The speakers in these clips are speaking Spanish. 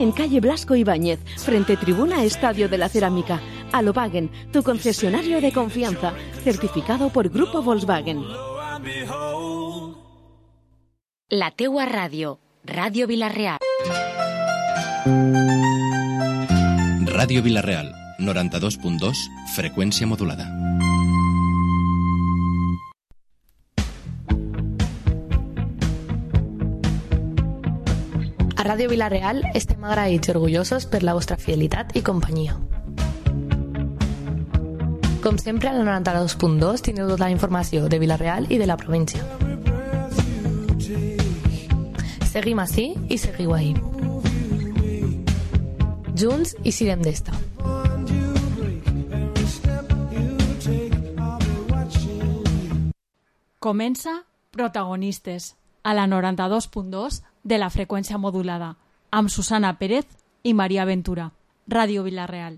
En calle Blasco Ibáñez, frente Tribuna Estadio de la Cerámica. Alobagen, tu concesionario de confianza, certificado por Grupo Volkswagen. La teua ràdio, Ràdio Vila-real. Ràdio Vila-real, 92.2, freqüència modulada. A Ràdio Vila-real estem agraïts i orgullosos per la vostra fidelitat i companyia. Com sempre, al 92.2 teniu tota la informació de Vila-real i de la província. Seguim ací i seguiu ahí. Junts i sirem d'esta. Comença Protagonistes, a la 92.2 de la freqüència modulada, amb Susana Pérez i Maria Ventura. Ràdio Vila-real.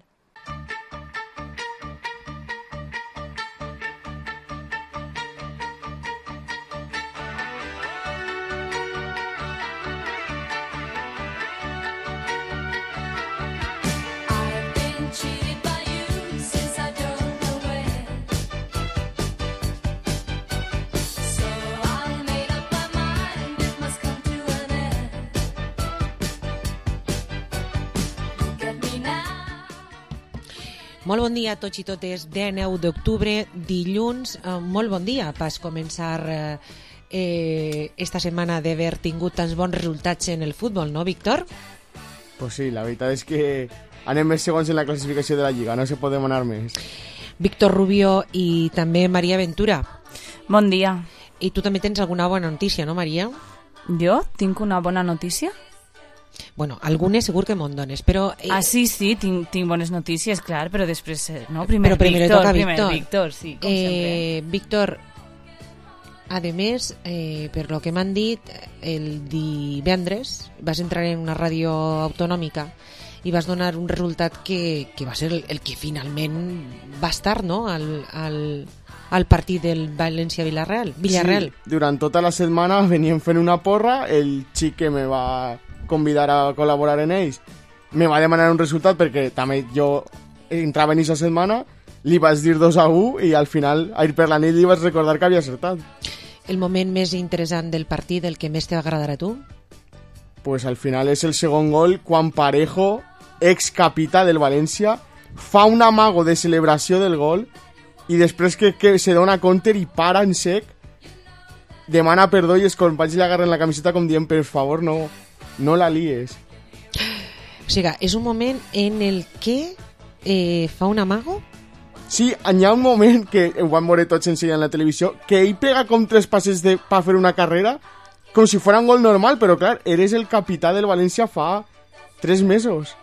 Molt bon dia a tots i totes. 19 d'octubre, dilluns. Molt bon dia pas començar esta setmana d'haver tingut tants bons resultats en el futbol, no, Víctor? Pues sí, la veritat és que anem més segons en la classificació de la Lliga, no se pot demanar més. Víctor Rubio i també Maria Ventura. Bon dia. I tu també tens alguna bona notícia, no, Maria? Jo tinc una bona notícia? Bueno, algunes segur que me'n dones, però... sí, tinc bones notícies, clar, però després... No? Primer Víctor. Víctor, sí, com sempre. Víctor, a més, per lo que m'han dit, el divendres vas entrar en una ràdio autonòmica i vas donar un resultat que va ser el que finalment va estar, no?, al partit del València-Villarreal. Sí, durant tota la setmana veníem fent una porra, el xic que me va convidar a col·laborar en ells me va demanar un resultat perquè també jo entrava en aquesta setmana, li vaig dir 2-1 i al final, ahir per la nit li vaig recordar que havia acertat. El moment més interessant del partit, el que més te va agradar a tu? Pues al final és el segon gol quan Parejo, excapità del València, fa un amago de celebració del gol i després que se dona counter i para en sec, demana perdó i els companys li agarren la camiseta com dient per favor no la lies. O sigui, és un moment en el que fa un amago? Sí, hi ha un moment que ho vam veure tots ensenyant en la televisió, que ell pega com 3 passes per fer una carrera, com si fos un gol normal, però clar, eres el capità del València fa 3 mesos.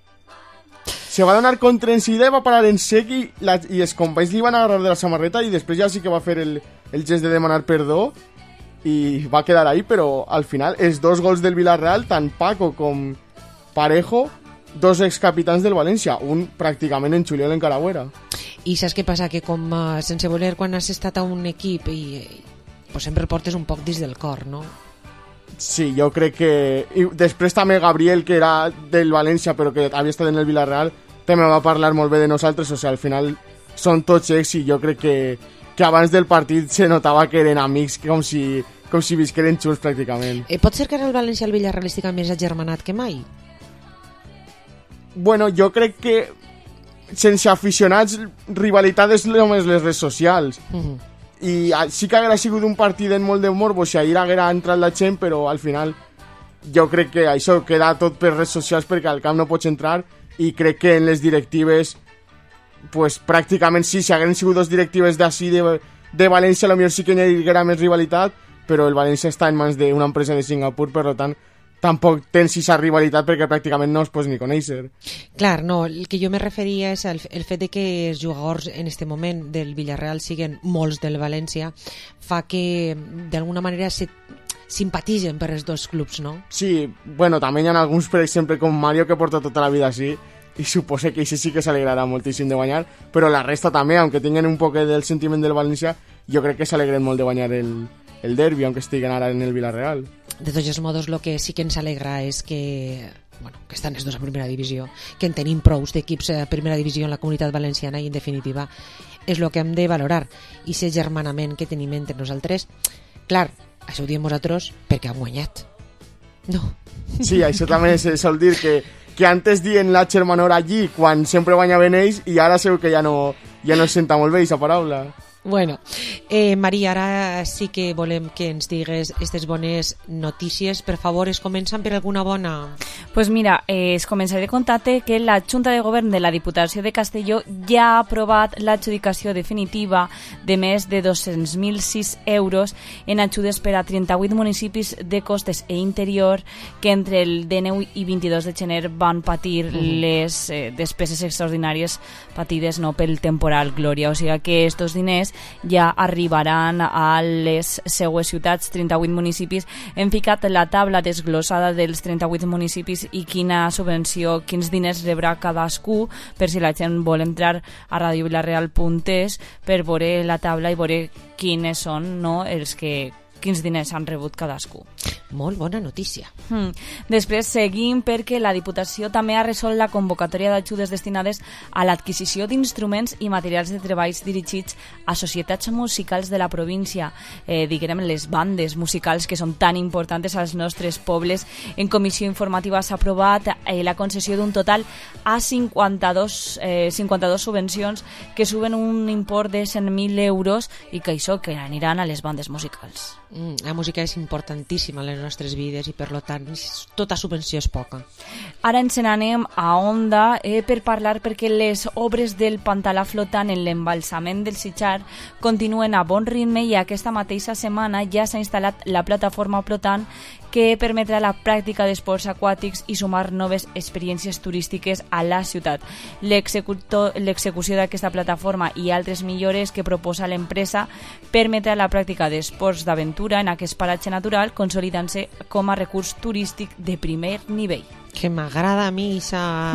Se va donar contra en seguida i va parar en sec i els companys li van agarrar de la samarreta i després ja sí que va fer el gest de demanar perdó i va quedar ahí, però al final els 2 gols del Villarreal, tant Paco com Parejo, 2 excapitans del València, un pràcticament en juliol encara ho era. I saps què passa? Que com sense voler, quan has estat a un equip pues sempre el portes un poc dins del cor, no? Sí, jo crec que... I després també Gabriel, que era del València però que havia estat en el Villarreal, també va parlar molt bé de nosaltres, o sigui, al final són tots ex i jo crec que abans del partit se notava que eren amics, com si visqueren junts pràcticament. Pot ser que ara el València al Villarreal estigui més agermanat que mai? Bueno, jo crec que sense aficionats, rivalitat és només les redes socials. I sí que haguera sigut un partit en molt de morbo si ahir haguera entrat la gent, però al final jo crec que això queda tot per redes socials perquè al camp no pots entrar i crec que en les directives pues pràcticament sí, si hagueren sigut 2 directives d'ací de València potser sí que hi haguera més rivalitat, però el València està en mans d'una empresa de Singapur, per tant tampoc tens aquesta rivalitat perquè pràcticament no es pots ni conèixer. Clar, no, el que jo me referia és el fet de que els jugadors en este moment del Villarreal siguen molts del València fa que d'alguna manera simpatitzen per els 2 clubs, no? Sí, bueno, també hi ha alguns, per exemple, com Mario, que porta tota la vida així i suposo que sí que s'alegrarà moltíssim de guanyar, però la resta també, aunque tinguen un poc del sentiment del València, jo crec que s'alegren molt de guanyar el derbi, aunque estiguen ara en el Villarreal. De tots els modos, el que sí que ens alegra és que bueno, que estan els dos a primera divisió, que en tenim prous d'equips a primera divisió en la Comunitat Valenciana i en definitiva és el que hem de valorar i ser germanament que tenim entre nosaltres. Clar, això ho diem nosaltres perquè han guanyat. No. Sí, això també se sol dir que antes dient la germanor allí quan sempre guanyaven ells i ara segur que ja no es senta molt bé aquesta paraula. Bueno, Maria, ara sí que volem que ens digues aquestes bones notícies. Per favor, es comencen per alguna bona? Pues mira, es començaré contant-te que la Junta de Govern de la Diputació de Castelló ja ha aprovat l'adjudicació definitiva de més de 200.006 euros en ajudes per a 38 municipis de costes e interior que entre el 19 i 22 de gener van patir les despeses extraordinàries patides pel temporal Glòria. O sigui que estos diners ja arribaran a les seues ciutats. 38 municipis. Hem ficat la taula desglossada dels 38 municipis i quina subvenció, quins diners rebrà cadascú, per si la gent vol entrar a radiovilareal.es per veure la taula i veure quins són, no, quins diners han rebut cadascú. Molt bona notícia. Després seguim perquè la Diputació també ha resolt la convocatòria d'ajudes destinades a l'adquisició d'instruments i materials de treballs dirigits a societats musicals de la província, diguem les bandes musicals que són tan importants als nostres pobles. En comissió informativa s'ha aprovat la concessió d'un total a 52 subvencions que suben un import de 100.000 euros i que això que aniran a les bandes musicals. La música és importantíssima en les nostres vides i per tant tota subvenció és poca. Ara ens n'anem a Onda per parlar perquè les obres del Pantalà flotant en l'embalsament del Sitjar continuen a bon ritme i aquesta mateixa setmana ja s'ha instal·lat la plataforma flotant que permetrà la pràctica d'esports aquàtics i sumar noves experiències turístiques a la ciutat. L'execució d'aquesta plataforma i altres millores que proposa l'empresa permetrà la pràctica d'esports d'aventura en aquest paratge natural, consolidant-se com a recurs turístic de primer nivell. Que m'agrada a mi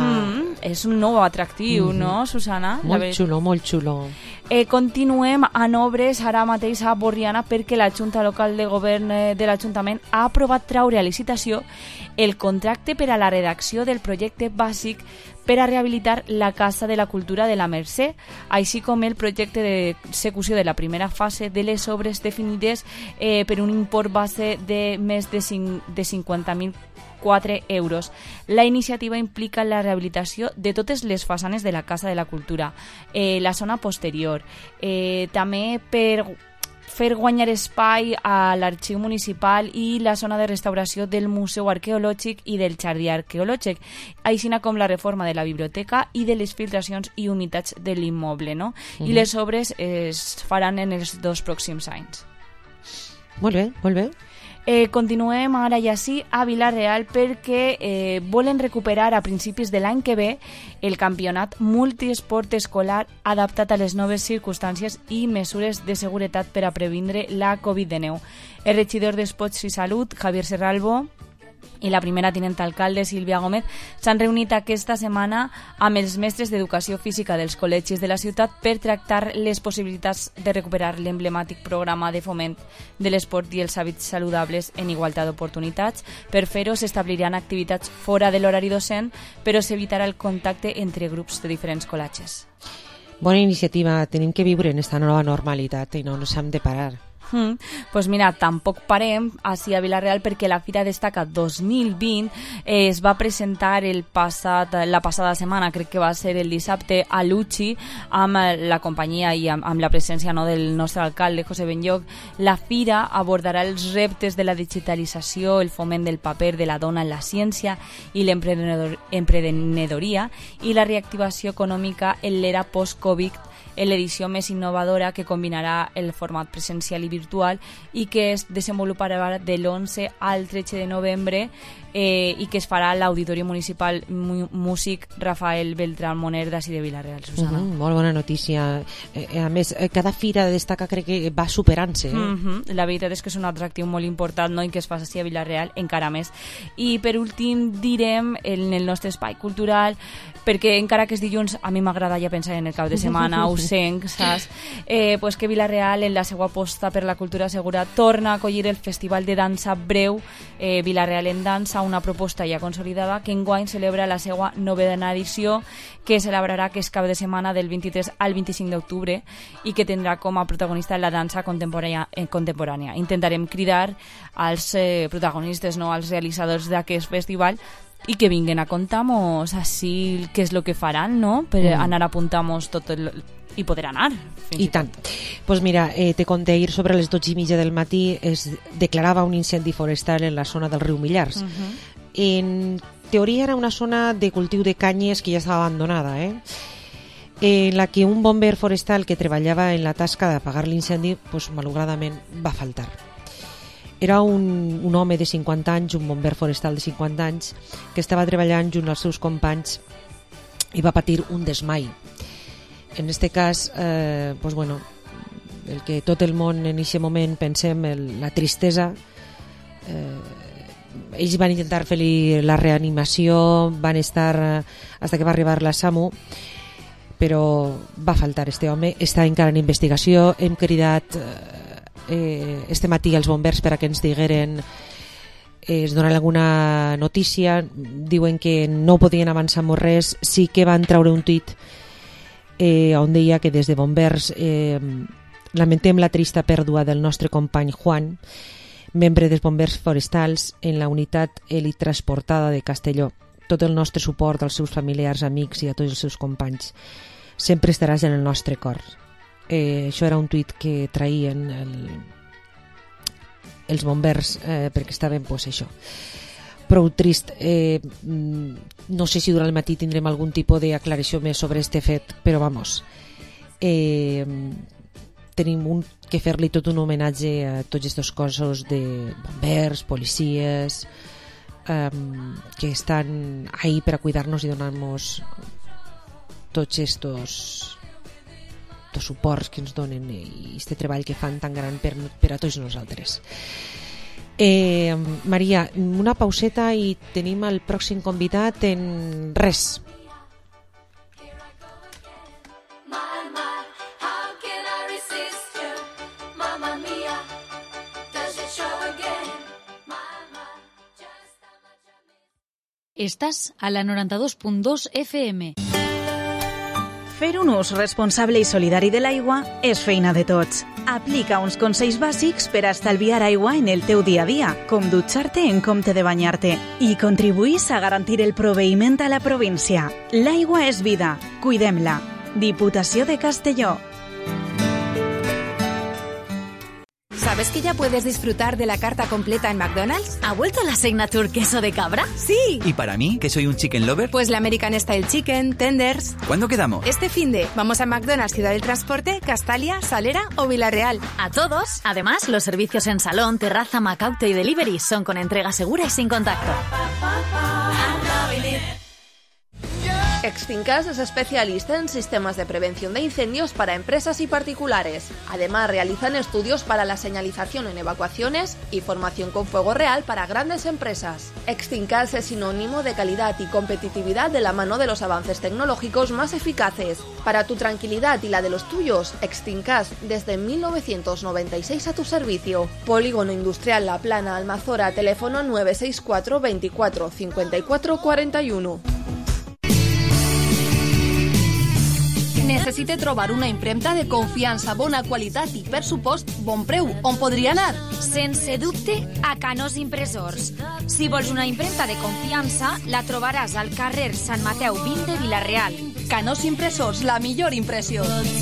és un nou atractiu, no, Susana? Molt xulo, molt xulo. Continuem en obres ara mateix a Borriana perquè la Junta Local de Govern de l'Ajuntament ha aprovat traure a licitació el contracte per a la redacció del projecte bàsic per a rehabilitar la Casa de la Cultura de la Mercè, així com el projecte d'execució de la primera fase de les obres definides per un import base de més de 50.004 euros. La iniciativa implica la rehabilitació de totes les façanes de la Casa de la Cultura, la zona posterior, també per fer guanyar espai a l'arxiu municipal i la zona de restauració del Museu Arqueològic i del Jardí Arqueològic, així com la reforma de la biblioteca i de les filtracions i humitats de l'immoble, no? I les obres es faran en els 2 pròxims anys. Molt bé, molt bé. Continuem ara ja sí a Vila-real perquè volen recuperar a principis de l'any que ve el campionat multiesport escolar adaptat a les noves circumstàncies i mesures de seguretat per a previndre la Covid-19. El regidor d'Esports i Salut, Javier Serralbo, i la primera tinent alcalde, Sílvia Gómez, s'han reunit aquesta setmana amb els mestres d'educació física dels col·legis de la ciutat per tractar les possibilitats de recuperar l'emblemàtic programa de foment de l'esport i els hàbits saludables en igualtat d'oportunitats. Per fer-ho s'establiran activitats fora de l'horari docent, però s'evitarà el contacte entre grups de diferents col·legis. Bona iniciativa, tenim que viure en esta nova normalitat i no ens hem de parar. Pues mira, tampoc parem així a Vila-real perquè la Fira Destaca 2020 es va presentar la passada setmana, crec que va ser el dissabte, a l'Uchi amb la companyia i amb la presència del nostre alcalde, José Benlloc. La Fira abordarà els reptes de la digitalització, el foment del paper de la dona en la ciència i l'emprenedoria i la reactivació econòmica en l'era post-Covid, en l'edició més innovadora que combinarà el format presencial i virtual i que es desenvoluparà de l'11 al 13 de novembre i que es farà a l'Auditori Municipal Músic Rafael Beltrán Moner d'ací de Vila-real, Susana. Molt bona notícia. A més, cada Fira Destaca crec que va superant-se. La veritat és que és un atractiu molt important, no? I que es fa així a Vila-real encara més. I per últim direm en el nostre espai cultural, perquè encara que és dilluns a mi m'agrada ja pensar en el cap de setmana, ho sent, saps? Pues que Vila-real en la seva aposta per la cultura segura torna a acollir el Festival de Dansa Breu, Vila-real en Dansa, una proposta ja consolidada que enguany celebra la seva novena edició, que celebrarà aquest cap de setmana del 23 al 25 d'octubre i que tindrà com a protagonista la dansa contemporània. Intentarem cridar als protagonistes, no, als realitzadors d'aquest festival, i que vinguen a contar-nos així què és el que faran, no? Per anar a apuntar-nos tot i poder anar. I tant. Pues mira, te conté ahir sobre les 12:30 del matí es declarava un incendi forestal en la zona del riu Millars. En teoria era una zona de cultiu de canyes que ja estava abandonada, en la que un bomber forestal que treballava en la tasca d'apagar l'incendi, pues, malauradament va faltar. Era un home de 50 anys, un bomber forestal de 50 anys, que estava treballant junt als seus companys i va patir un desmai. En este cas, pues bueno, el que tot el món en aquest moment pensem, la tristesa, ells van intentar fer-li la reanimació, van estar fins que va arribar la SAMU, però va faltar este home, està encara en investigació. Hem cridat este matí als bombers per a que ens digueren, es donen alguna notícia, diuen que no podien avançar molt res, sí que van treure un tuit on deia que des de bombers lamentem la trista pèrdua del nostre company Juan, membre dels bombers forestals en la unitat elit transportada de Castelló. Tot el nostre suport als seus familiars, amics i a tots els seus companys. Sempre estaràs en el nostre cor. Això era un tuit que traïen els bombers perquè estaven, pues, això, prou trist. No sé si durant el matí tindrem algun tipus d'aclaració més sobre este fet, però vamos, tenim que fer-li tot un homenatge a tots aquests cossos de bombers, policies, que estan ahí per a cuidar-nos i donar-nos tots estos suports que ens donen i este treball que fan tan gran per a tots nosaltres. Maria, una pauseta i tenim el pròxim convidat en res. Estàs a la 92.2 FM. Fer un ús responsable i solidari de l'aigua és feina de tots. Aplica uns consells bàsics per a estalviar aigua en el teu dia a dia, com dutxar-te en compte de banyar-te, i contribuís a garantir el proveïment a la província. L'aigua és vida, cuidem-la. Diputació de Castelló. ¿Sabes que ya puedes disfrutar de la carta completa en McDonald's? ¿Ha vuelto la Signature queso de cabra? ¡Sí! ¿Y para mí, que soy un chicken lover? Pues la American Style Chicken, Tenders. ¿Cuándo quedamos? Este finde. Vamos a McDonald's Ciudad del Transporte, Castalia, Salera o Villarreal. A todos. Además, los servicios en salón, terraza, Macauto y delivery son con entrega segura y sin contacto. Extincas es especialista en sistemas de prevención de incendios para empresas y particulares. Además, realizan estudios para la señalización en evacuaciones y formación con fuego real para grandes empresas. Extincas es sinónimo de calidad y competitividad de la mano de los avances tecnológicos más eficaces. Para tu tranquilidad y la de los tuyos, Extincas desde 1996 a tu servicio. Polígono Industrial La Plana, Almazora, teléfono 964 24 54 41. Necessite trobar una impremta de confiança, bona qualitat i, per supost, bon preu. On podria anar? Sense dubte, a Canós Impressors. Si vols una impremta de confiança, la trobaràs al carrer Sant Mateu 20 de Vila-real. Canós Impressors, la millor impressió.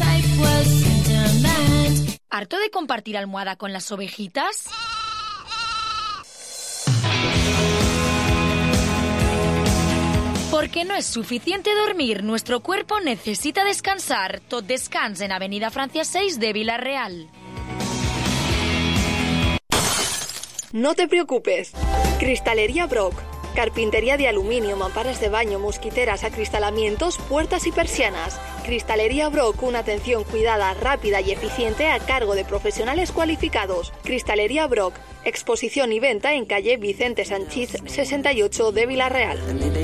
¿Harto de compartir almohada con las ovejitas? Porque no es suficiente dormir, nuestro cuerpo necesita descansar. Tot descans en Avenida Francia 6 de Vila-real. No te preocupes. Cristalería Brock. Carpintería de aluminio, mamparas de baño, mosquiteras, acristalamientos, puertas y persianas. Cristalería Brock, una atención cuidada, rápida y eficiente a cargo de profesionales cualificados. Cristalería Brock. Exposición y venta en calle Vicente Sanchís 68 de Vila-real.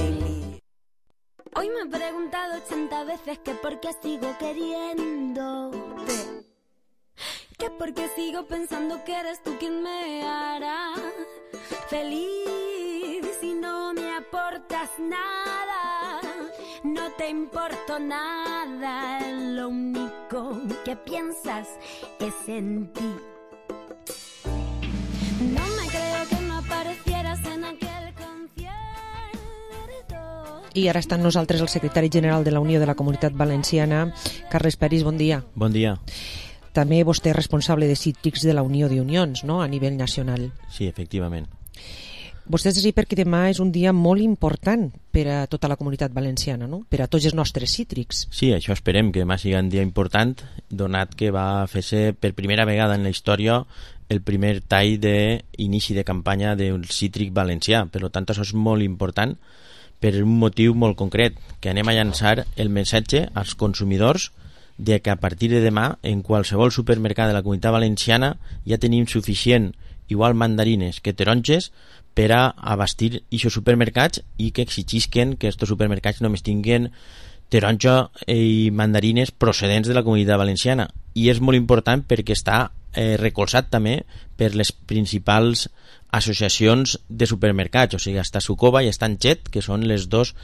Hoy me he preguntado 80 veces que por qué sigo queriéndote, que por qué sigo pensando que eres tú quien me hará feliz. si no me aportas nada, no te importo nada, lo único que piensas es en ti. No me creo que no aparecieras en aquel concierto. I ara està amb nosaltres el secretari general de la Unió de la Comunitat Valenciana, Carles Peris, bon dia. Bon dia. També vostè és responsable de Cítrics de la Unió d'Unions, no?, a nivell nacional. Sí, efectivament. Vostè és així perquè demà és un dia molt important per a tota la comunitat valenciana, no?, per a tots els nostres cítrics. Sí, això esperem, que demà sigui un dia important, donat que va fer-se per primera vegada en la història el primer tall d'inici de campanya d'un cítric valencià. Per tant, això és molt important per un motiu molt concret, que anem a llançar el missatge als consumidors de que a partir de demà en qualsevol supermercat de la comunitat valenciana ja tenim suficient igual mandarines que taronges per a abastir aquests supermercats i que exigisquen que aquests supermercats només tinguin taronja i mandarines procedents de la comunitat valenciana. I és molt important perquè està recolzat també per les principals associacions de supermercats, o sigui, està Sucova i està Enchet, que són les dos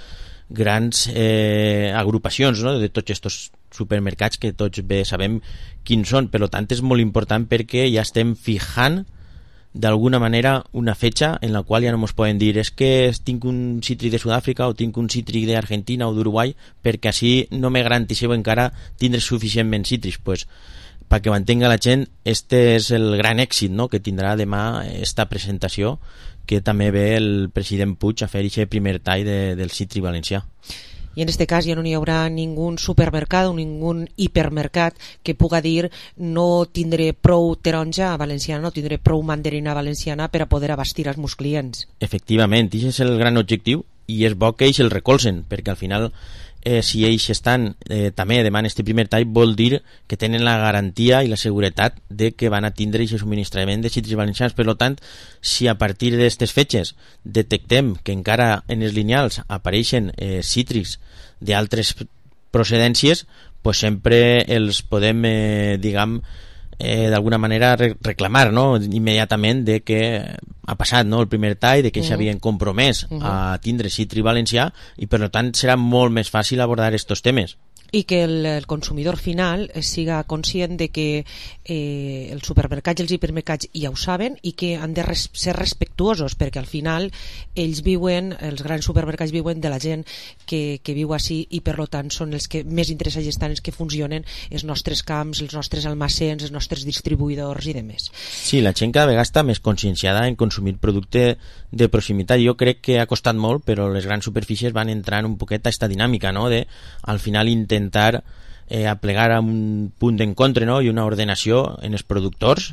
grans agrupacions, no?, de tots aquests supermercats que tots bé sabem quins són. Per tant, és molt important perquè ja estem fijant d'alguna manera una fetge en la qual ja no ens poden dir és que tinc un cítric de Sud-àfrica o tinc un cítric d'Argentina o d'Uruguai perquè així no me garantisseu encara tindre suficientment cítrics. Pues, perquè ho entenga la gent, este és el gran èxit, no?, que tindrà demà esta presentació, que també ve el president Puig a fer aquest primer tall del cítric valencià. I en aquest cas ja no hi haurà ningú supermercat o ningú hipermercat que puga dir no tindré prou taronja valenciana, no tindré prou mandarina valenciana per a poder abastir els meus clients. Efectivament, aquest és el gran objectiu i és bo que ells el recolzen, perquè al final si ells estan també demant este primer tall vol dir que tenen la garantia i la seguretat de que van a tindre aquest subministrament de cítrics valencians. Per tant, si a partir d'aquestes fetges detectem que encara en els lineals apareixen cítrics d'altres procedències, pues sempre els podem d'alguna manera reclamar, no?, immediatament de que ha passat, no?, el primer tall, de que s'havien compromès a tindre cítric valencià i per tant serà molt més fàcil abordar estos temes. I que el consumidor final siga conscient de que els supermercats i els hipermercats ja ho saben i que han de ser respectuosos, perquè al final ells viuen, els grans supermercats viuen de la gent que viu així i per tant són els que més interessats estan els que funcionen els nostres camps, els nostres almacens, els nostres distribuïdors i demés. Sí, la gent cada vegada està més conscienciada en consumir producte de proximitat. Jo crec que ha costat molt, però les grans superfícies van entrar un poquet a esta dinàmica, no?, de al final intentar aplegar a un punt d'encontre, no?, i una ordenació en els productors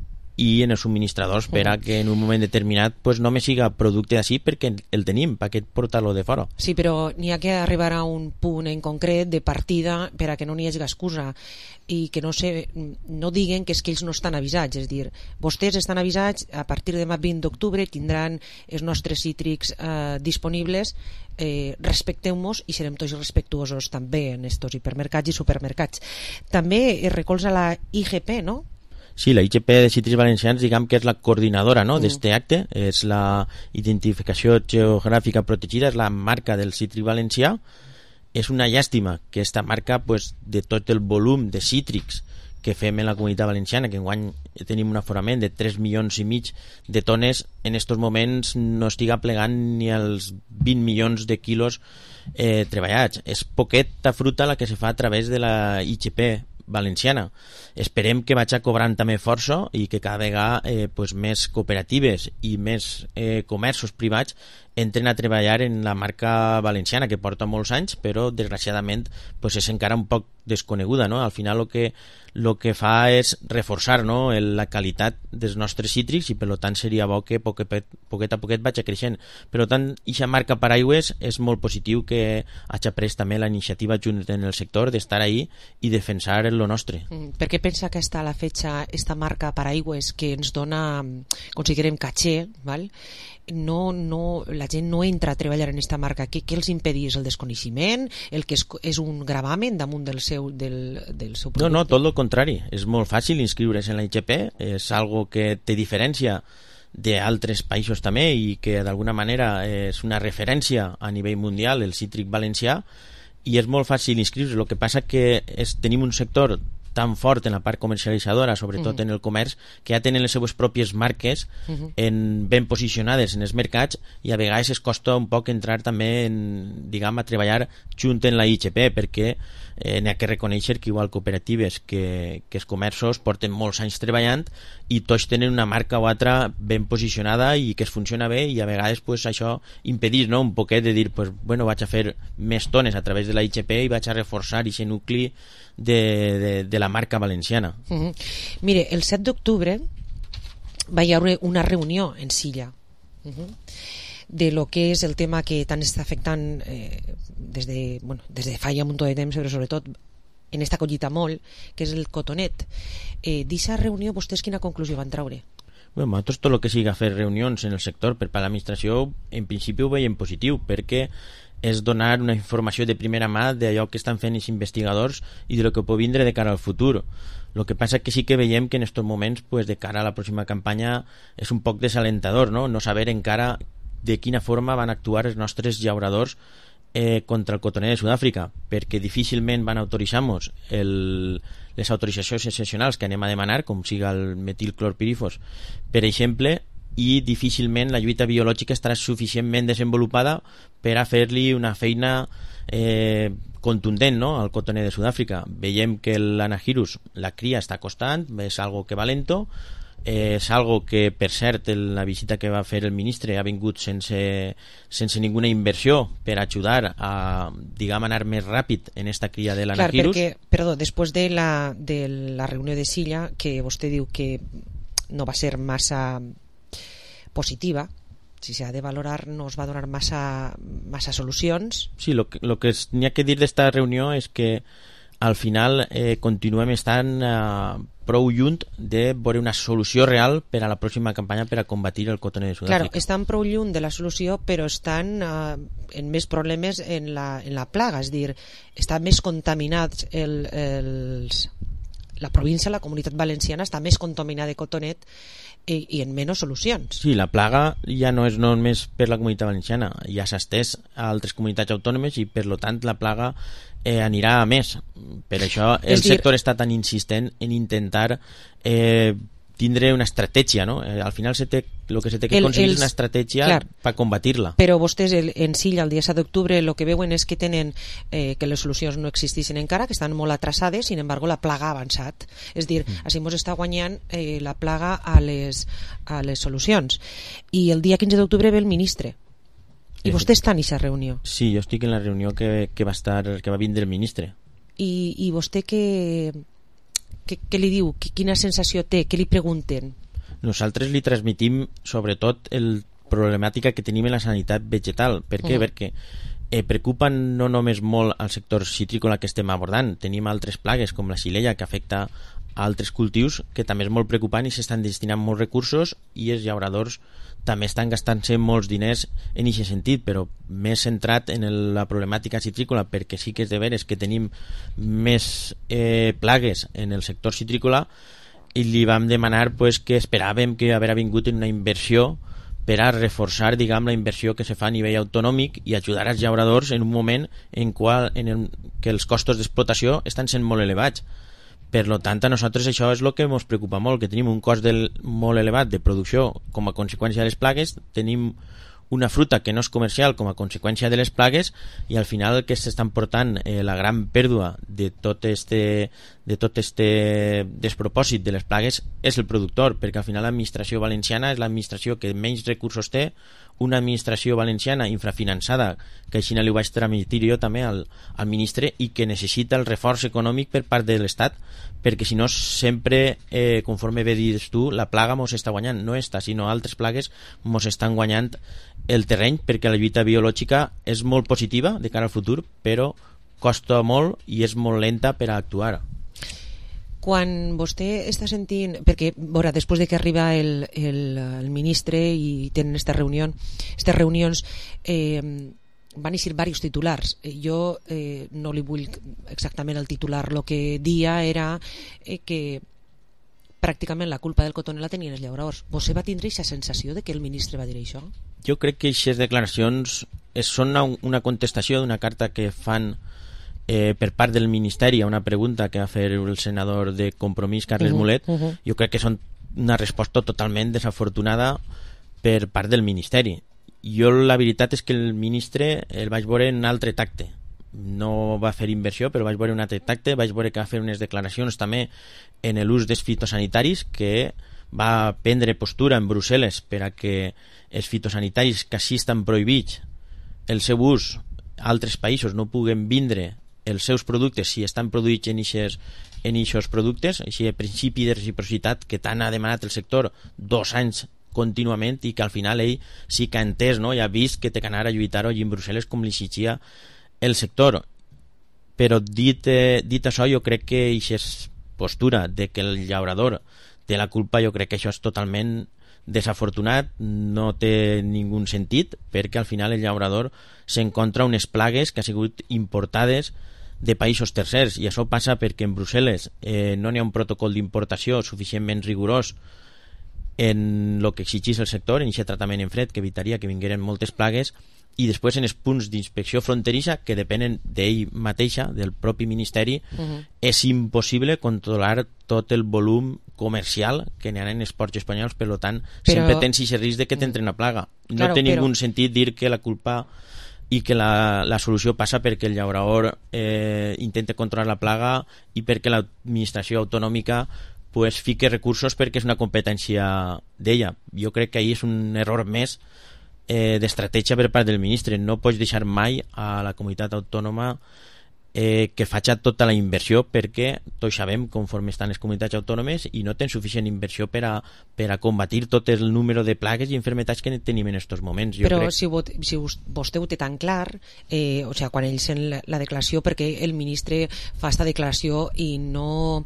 i en els subministradors per a que en un moment determinat pues, no me siga producte d'ací perquè el tenim, per què portar-lo de fora. Sí, però n'hi ha que arribar a un punt en concret de partida per a que no n'hi hagi excusa i que no diguen que és que ells no estan avisats, és dir, vostès estan avisats, a partir de demà 20 d'octubre tindran els nostres cítrics disponibles, respecteu-nos i serem tots respectuosos també en estos hipermercats i supermercats. També es recolza la IGP, no? Sí, la IGP de Cítrics Valencians, diguem que és la coordinadora, no?, d'este acte, és la identificació geogràfica protegida, és la marca del cítric valencià. És una llàstima que esta marca, pues, de tot el volum de cítrics que fem en la comunitat valenciana, que enguany tenim un aforament de 3,5 milions de tones, en estos moments no estiga plegant ni els 20 milions de quilos treballats. És poqueta fruta la que se fa a través de la IGP valenciana. Esperem que vagi cobrant també força i que cada vegada pues, més cooperatives i més comerços privats entren a treballar en la marca valenciana, que porta molts anys, però desgraciadament pues, és encara un poc desconeguda, no? Al final el que fa és reforçar, no?, la qualitat dels nostres cítrics i per tant seria bo que poquet a poquet vagi creixent. Per tant, aquesta marca Paraigües és molt positiu que hagi pres també la iniciativa junt en el sector d'estar ahí i defensar lo nostre. Per què pensa que està a la fetge esta marca Paraigües que ens dona, considerem, caché, val? La gent no entra a treballar en esta marca? Què els impedís? El desconeixement? El que és un gravamen damunt del seu producte? No, tot el contrari. És molt fàcil inscriure's en la IGP, és algo que te diferencia d'altres països també i que d'alguna manera és una referència a nivell mundial, el cítric valencià, i és molt fàcil inscriure. El que passa que tenim un sector tan fort en la part comercialitzadora, sobretot en el comerç, que ja tenen les seues pròpies marques ben posicionades en els mercats, i a vegades es costa un poc entrar també a treballar junt en la IHP, perquè n'hi ha que reconèixer que igual cooperatives que els comerços porten molts anys treballant i tots tenen una marca o altra ben posicionada i que es funciona bé, i a vegades això impedís, no? Un poquet de dir, vaig a fer més tones a través de la IHP i vaig a reforçar aquest nucli de la marca valenciana. Mire, el 7 d'octubre va hi haver una reunió en Silla de lo que és el tema que tant està afectant des de fa ja un munt de temps, però sobretot en esta collita molt, que és el cotonet. D'eixa reunió vostès quina conclusió van treure? Nosaltres tot el que sigui fer reunions en el sector per part de l'administració en principi ho veiem positiu, perquè és donar una informació de primera mà d'allò que estan fent els investigadors i de lo que pot vindre de cara al futur. El que passa que sí que veiem que en aquests moments de cara a la pròxima campanya és un poc desalentador, no saber encara de quina forma van actuar els nostres llauradors contra el cotoner de Sud-àfrica, perquè difícilment van autoritzar-nos les autoritzacions excepcionals que anem a demanar, com siga el metilclorpirifos, per exemple, i difícilment la lluita biològica estarà suficientment desenvolupada per a fer-li una feina contundent, no?, al cotoner de Sud-àfrica. Veiem que l'Anahirus, la cria està costant, és algo que va lento, és algo que, per cert, la visita que va fer el ministre ha vingut sense ninguna inversió per ajudar a, anar més ràpid en esta cria de l'Anahirus. Clar, perquè, després de la reunió de Silla, que vostè diu que no va ser massa positiva, si s'ha de valorar, no es va donar massa solucions. Sí, el que n'hi ha que dir d'esta reunió és que al final continuem estant prou lluny de veure una solució real per a la pròxima campanya per a combatir el cotoner de Sud-àfrica. Claro, estan prou lluny de la solució, però estan en més problemes en la plaga, és dir, està més contaminat la província, la comunitat valenciana està més contaminada de cotonet i en menys solucions. Sí, la plaga ja no és només per la comunitat valenciana, ja s'ha estès a altres comunitats autònomes i per tant la plaga anirà a més. Per això el sector està tan insistent en intentar tindre una estratègia, no? Al final el que se té que aconseguir és una estratègia per combatir-la. Però vostès en Silla el dia 7 d'octubre el que veuen és que tenen que les solucions no existeixen encara, que estan molt atrasades, sin embargo la plaga ha avançat. És dir, així ens està guanyant la plaga a les solucions. I el dia 15 d'octubre ve el ministre. I vostè està en aquesta reunió? Sí, jo estic en la reunió que va vindre el ministre. I vostè què li diu? Quina sensació té? Què li pregunten? Nosaltres li transmitim sobretot la problemàtica que tenim en la sanitat vegetal. Per què? Perquè preocupa no només molt al sector citrícola que estem abordant, tenim altres plagues com la xilella que afecta a altres cultius que també és molt preocupant i s'estan destinant molts recursos i els llauradors també estan gastant-se molts diners en aquest sentit, però més centrat en la problemàtica citrícola, perquè sí que és de veres que tenim més plagues en el sector citrícola i li vam demanar que esperàvem que haver vingut en una inversió per a reforçar la inversió que se fa a nivell autonòmic i ajudar als llauradors en un moment en què els costos d'explotació estan sent molt elevats. Per tant, a nosaltres això és el que ens preocupa molt, que tenim un cost molt elevat de producció com a conseqüència de les plagues, tenim una fruta que no és comercial com a conseqüència de les plagues i al final el que s'estan portant la gran pèrdua de tot este despropòsit de les plagues és el productor, perquè al final l'administració valenciana és l'administració que menys recursos té, una administració valenciana infrafinançada, que així li ho vaig transmitir jo també al ministre, i que necessita el reforç econòmic per part de l'Estat, perquè si no sempre, conforme bé dius tu, la plaga mos està guanyant, no esta, sinó altres plagues mos estan guanyant el terreny, perquè la lluita biològica és molt positiva de cara al futur, però costa molt i és molt lenta per a actuar. Quan vostè està sentint, perquè veure, després de que arriba el ministre i tenen aquestes reunions van eixir diversos titulars. Jo no li vull exactament el titular, el que dia era que pràcticament la culpa del cotoner la tenien els llauradors. Vostè va tindre aquesta sensació de que el ministre va dir això? Jo crec que aquestes declaracions són una contestació d'una carta que fan per part del Ministeri a una pregunta que va fer el senador de Compromís, Carles Mulet. Jo crec que són una resposta totalment desafortunada per part del Ministeri. Jo la veritat és que el ministre el vaig veure en un altre tacte. No va fer inversió, però vaig veure un altre tacte. Vaig veure que va fer unes declaracions també en l'ús dels fitosanitaris, que va prendre postura en Brussel·les per a que els fitosanitaris que així estan prohibits, el seu ús a altres països no puguen vindre els seus productes si estan produïts en aquests productes, així el principi de reciprocitat que tant ha demanat el sector 2 anys contínuament, i que al final ell sí que ha entès, no? I ha vist que té que anar a lluitar-ho allí en Brussel·les com li exigia el sector. Però dit això, jo crec que aquesta postura de que el llaurador té la culpa, jo crec que això és totalment desafortunat, no té ningú sentit, perquè al final el llaurador s'encontra unes plagues que han sigut importades de països tercers, i això passa perquè en Brussel·les no n'hi ha un protocol d'importació suficientment rigorós en el que exigís el sector, en aquest tractament en fred que evitaria que vingueren moltes plagues, i després en els punts d'inspecció fronterissa que depenen d'ell mateixa, del propi ministeri, és impossible controlar tot el volum comercial que n'hi ha en els ports espanyols, per tant sempre tens aquest risc de que t'entre una plaga. No té ningú sentit dir que la culpa i que la solució passa perquè el llaurador intenta controlar la plaga i perquè l'administració autonòmica pues fique recursos perquè és una competència d'ella. Jo crec que ahí és un error més d'estratègia per part del ministre. No pots deixar mai a la comunitat autònoma que faci tota la inversió, perquè tots sabem conforme estan les comunitats autònomes i no tenen suficient inversió per a combatir tot el número de plagues i enfermetats que tenim en aquests moments. Però si vostè ho té tan clar, o sigui, quan ells en la declaració, perquè el ministre fa esta declaració i no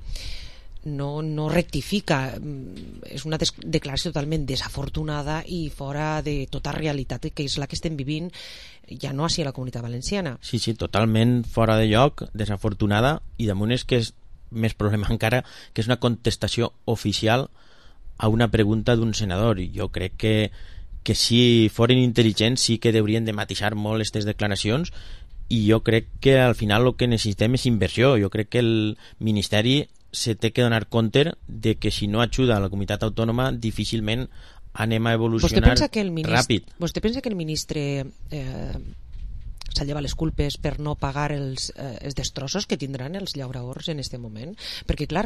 rectifica, és una declaració totalment desafortunada i fora de tota realitat, que és la que estem vivint ja no així a la Comunitat Valenciana. Sí, totalment fora de lloc, desafortunada, i damunt és que és més problema encara, que és una contestació oficial a una pregunta d'un senador. I jo crec que si foren intel·ligents sí que haurien de matisar molt aquestes declaracions, i jo crec que al final el que necessitem és inversió. Jo crec que el Ministeri se té que donar compte de que si no ajuda a la comunitat autònoma difícilment anem a evolucionar ràpid. Vostè pensa que el ministre s'ha llevat les culpes per no pagar els destrossos que tindran els llauradors en aquest moment? Perquè clar,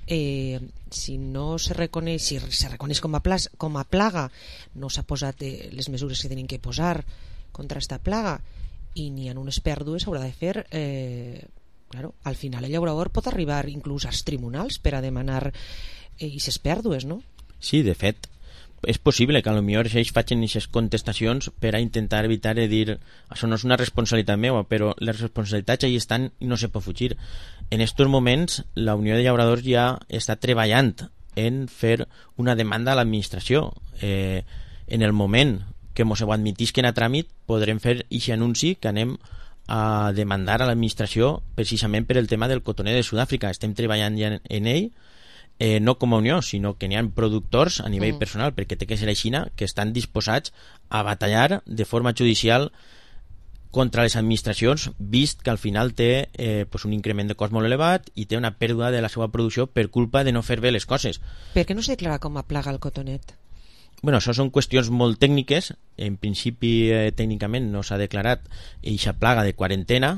si no se reconeix, si se reconeix com a plaga, no s'ha posat les mesures que tenen que posar contra aquesta plaga i n'hi ha unes pèrdues, s'haurà de fer. Claro, al final el llaurador pot arribar inclús als tribunals per a demanar aquestes pèrdues, no? Sí, de fet, és possible que potser ells facin aquestes contestacions per a intentar evitar de dir això no és una responsabilitat meva, però les responsabilitats allà estan i no se pot fugir. En aquests moments la Unió de Llauradors ja està treballant en fer una demanda a l'administració. En el moment que ens ho admetisquen a tràmit podrem fer aquest anunci que anem a demandar a l'administració precisament per el tema del cotoner de Sud-àfrica. Estem treballant ja en ell, no com a unió, sinó que n'hi ha productors a nivell personal, perquè té que ser així, que estan disposats a batallar de forma judicial contra les administracions, vist que al final té un increment de cost molt elevat i té una pèrdua de la seva producció per culpa de no fer bé les coses. Per què no se declara com a plaga el cotonet? Bueno, això són qüestions molt tècniques. En principi, tècnicament no s'ha declarat aquesta plaga de quarantena,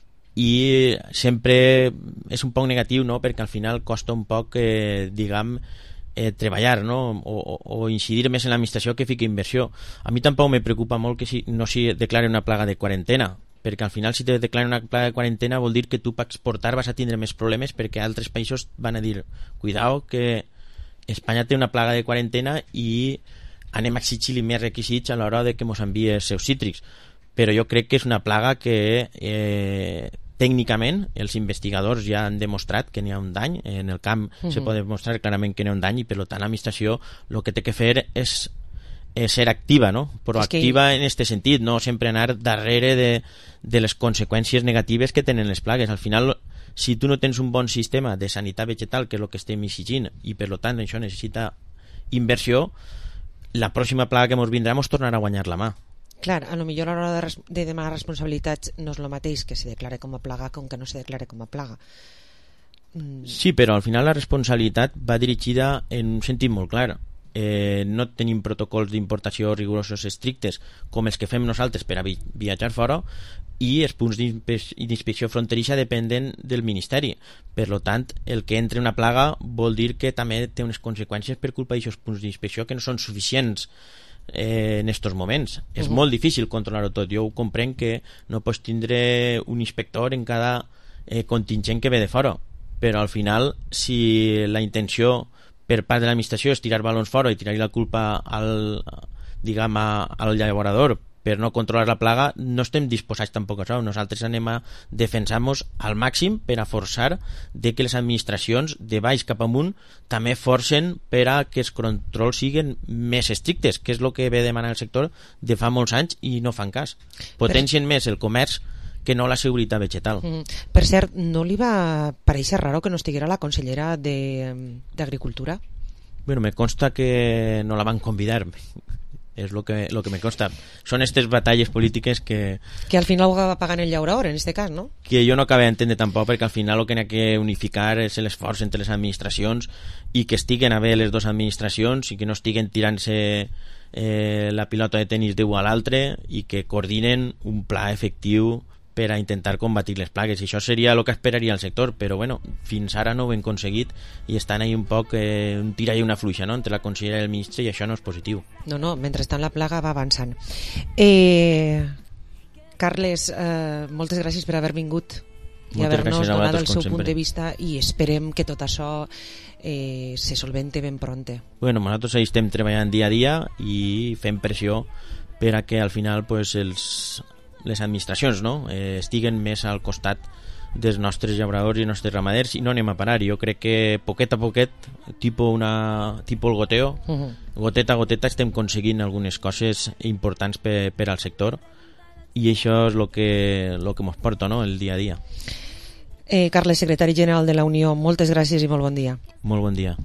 i sempre és un poc negatiu, no? Perquè al final costa un poc treballar, no? O incidir més en l'administració que fiqui inversió. A mi tampoc me preocupa molt que no s'hi declare una plaga de quarantena, perquè al final si te declaren una plaga de quarantena vol dir que tu per exportar vas a tindre més problemes, perquè altres països van a dir cuidao que Espanya té una plaga de quarantena i anem a exigir més requisits a l'hora de que ens enviï els seus cítrics. Però jo crec que és una plaga que tècnicament els investigadors ja han demostrat que n'hi ha un dany en el camp. Se pot demostrar clarament que n'hi ha un dany, i per tant l'administració el que té que fer és ser activa, no? Proactiva en aquest sentit, no sempre anar darrere de les conseqüències negatives que tenen les plagues. Al final si tu no tens un bon sistema de sanitat vegetal, que és el que estem exigint, i per tant això necessita inversió, la pròxima plaga que ens vindrà ens tornarà a guanyar la mà. Clar, a lo millor a l'hora de demanar responsabilitats no és el mateix que se declare com a plaga com que no se declare com a plaga. Sí, però al final la responsabilitat va dirigida en un sentit molt clar. No tenim protocols d'importació rigorosos estrictes com els que fem nosaltres per a viatjar fora, i els punts d'inspecció fronterissa dependen del Ministeri. Per tant, el que entre una plaga vol dir que també té unes conseqüències per culpa d'aquests punts d'inspecció que no són suficients en aquests moments. És molt difícil controlar-ho tot. Jo ho comprenc que no pots tindre un inspector en cada contingent que ve de fora, però al final, si la intenció per part de l'administració és tirar balons fora i tirar la culpa al llavorador per no controlar la plaga, no estem disposats tampoc a això. Nosaltres anem a defensar-nos al màxim per a forçar de que les administracions de baix cap amunt també forcen per a que els controls siguin més estrictes, que és el que ve demanant el sector de fa molts anys i no fan cas. Potencien més el comerç que no la seguretat vegetal. Per cert, no li va parèixer raro que no estiguera la consellera d'Agricultura? Bueno, me consta que no la van convidar. És lo que me consta. Són aquestes batalles polítiques que al final ho va pagant el llaurador, en este cas, no? Que jo no acabo d'entendre tampoc, perquè al final el que n'hi ha que unificar és l'esforç entre les administracions i que estiguen a bé les dues administracions i que no estiguen tirant-se la pilota de tenis d'un a l'altre i que coordinen un pla efectiu per a intentar combatir les plagues, i això seria el que esperaria el sector, però bueno, fins ara no ho hem aconseguit i estan ahí un poc un tira i una fluixa, no?, entre la consellera i el ministre, i això no és positiu. No, mentrestant la plaga va avançant. Carles, moltes gràcies per haver vingut i haver-nos donat el seu punt de vista, i esperem que tot això se solvente ben pronte. Bueno, nosaltres ahí estem treballant dia a dia i fem pressió per a que al final pues, les administracions, no?, estiguen més al costat dels nostres llauradors i nostres ramaders, i no anem a parar. Jo crec que poquet a poquet, tipus el goteo, goteta a goteta estem aconseguint algunes coses importants per al sector, i això és el que ens porta, no?, el dia a dia. Carles, secretari general de la Unió, moltes gràcies i molt bon dia. Molt bon dia.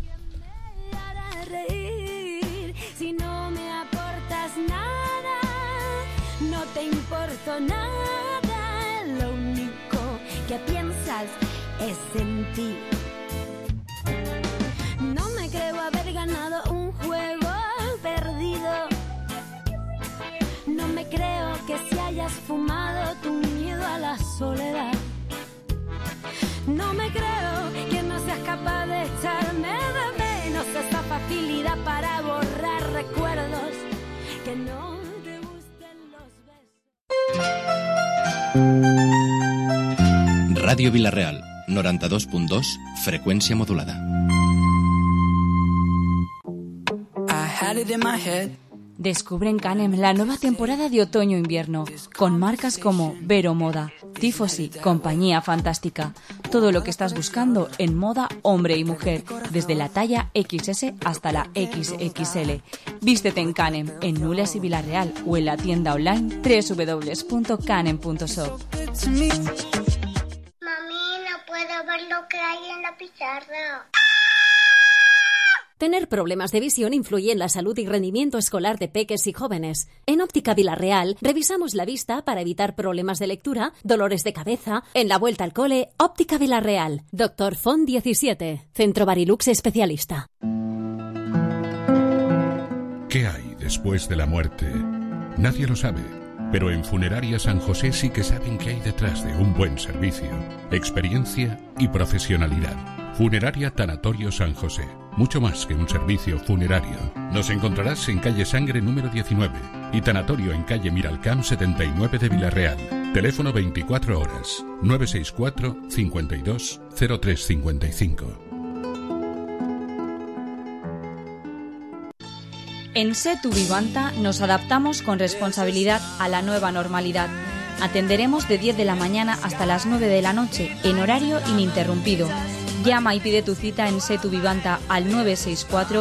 Nada, lo único que piensas es en ti. No me creo haber ganado un juego perdido. No me creo que si hayas fumado tu miedo a la soledad. No me creo que no seas capaz de echarme de menos esa facilidad para borrar recuerdos que no. Ràdio Vila-real, 92.2, freqüència modulada. Descubre en Canem la nueva temporada de otoño-invierno, con marcas como Vero Moda, Tifosi, Compañía Fantástica. Todo lo que estás buscando en moda hombre y mujer, desde la talla XS hasta la XXL. Vístete en Canem, en Nules y Vila-real, o en la tienda online www.canem.shop. Mami, no puedo ver lo que hay en la pizarra. Tener problemas de visión influye en la salud y rendimiento escolar de peques y jóvenes. En Óptica Vila-real revisamos la vista para evitar problemas de lectura, dolores de cabeza. En la vuelta al cole, Óptica Vila-real. Dr. Font 17, Centro Barilux Especialista. ¿Qué hay después de la muerte? Nadie lo sabe, pero en Funeraria San José sí que saben qué hay detrás de un buen servicio, experiencia y profesionalidad. Funeraria Tanatorio San José. Mucho más que un servicio funerario. Nos encontrarás en calle Sangre número 19 y Tanatorio en calle Miralcamp 79 de Vila-real. Teléfono 24 horas 964 52 0355. En Setu Vivanta nos adaptamos con responsabilidad a la nueva normalidad. Atenderemos de 10 de la mañana hasta las 9 de la noche en horario ininterrumpido. Llama y pide tu cita en Setu Vivanta al 964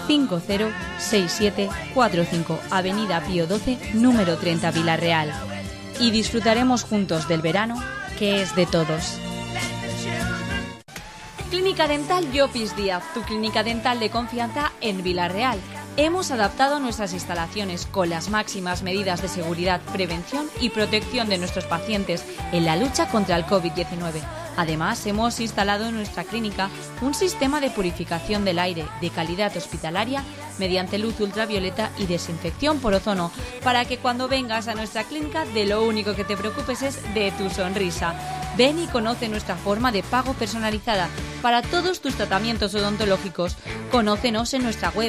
506745, Avenida Pío XII, número 30, Vila-real. Y disfrutaremos juntos del verano, que es de todos. Clínica Dental Llopis Díaz, tu clínica dental de confianza en Vila-real. Hemos adaptado nuestras instalaciones con las máximas medidas de seguridad, prevención y protección de nuestros pacientes en la lucha contra el COVID-19. Además, hemos instalado en nuestra clínica un sistema de purificación del aire de calidad hospitalaria mediante luz ultravioleta y desinfección por ozono, para que cuando vengas a nuestra clínica de lo único que te preocupes es de tu sonrisa. Ven y conoce nuestra forma de pago personalizada para todos tus tratamientos odontológicos. Conócenos en nuestra web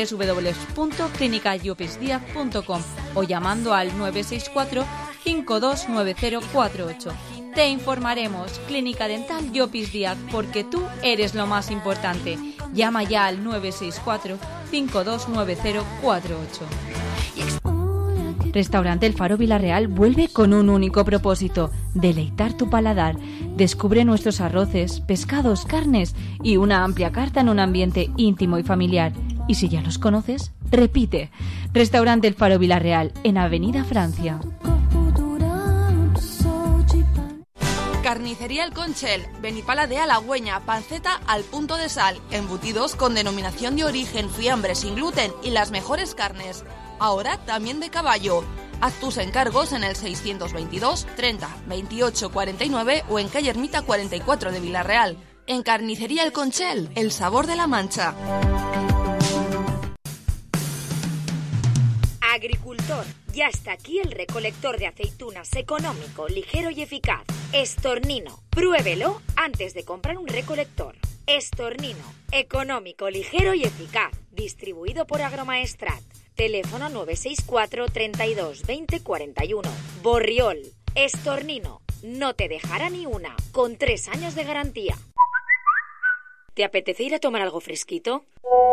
www.clinicallopisdiaz.com o llamando al 964 529048. Te informaremos. Clínica Dental Llopis Díaz, porque tú eres lo más importante. Llama ya al 964 529048. Restaurante El Faro Vila-real vuelve con un único propósito: deleitar tu paladar. Descubre nuestros arroces, pescados, carnes y una amplia carta en un ambiente íntimo y familiar. Y si ya los conoces, repite. Restaurante El Faro Vila-real, en Avenida Francia. Carnicería El Conchel, Benipala de Halagüeña, panceta al punto de sal, embutidos con denominación de origen, fiambre sin gluten y las mejores carnes. Ahora también de caballo. Haz tus encargos en el 622 30 28 49 o en calle Ermita 44 de Vila-real. En Carnicería El Conchel, el sabor de la Mancha. Agricultor, ya está aquí el recolector de aceitunas económico, ligero y eficaz. Estornino, pruébelo antes de comprar un recolector. Estornino, económico, ligero y eficaz. Distribuido por Agromaestrat. Teléfono 964 32 20 41. Borriol, Estornino, no te dejará ni una, con 3 años de garantía. ¿Te apetece ir a tomar algo fresquito?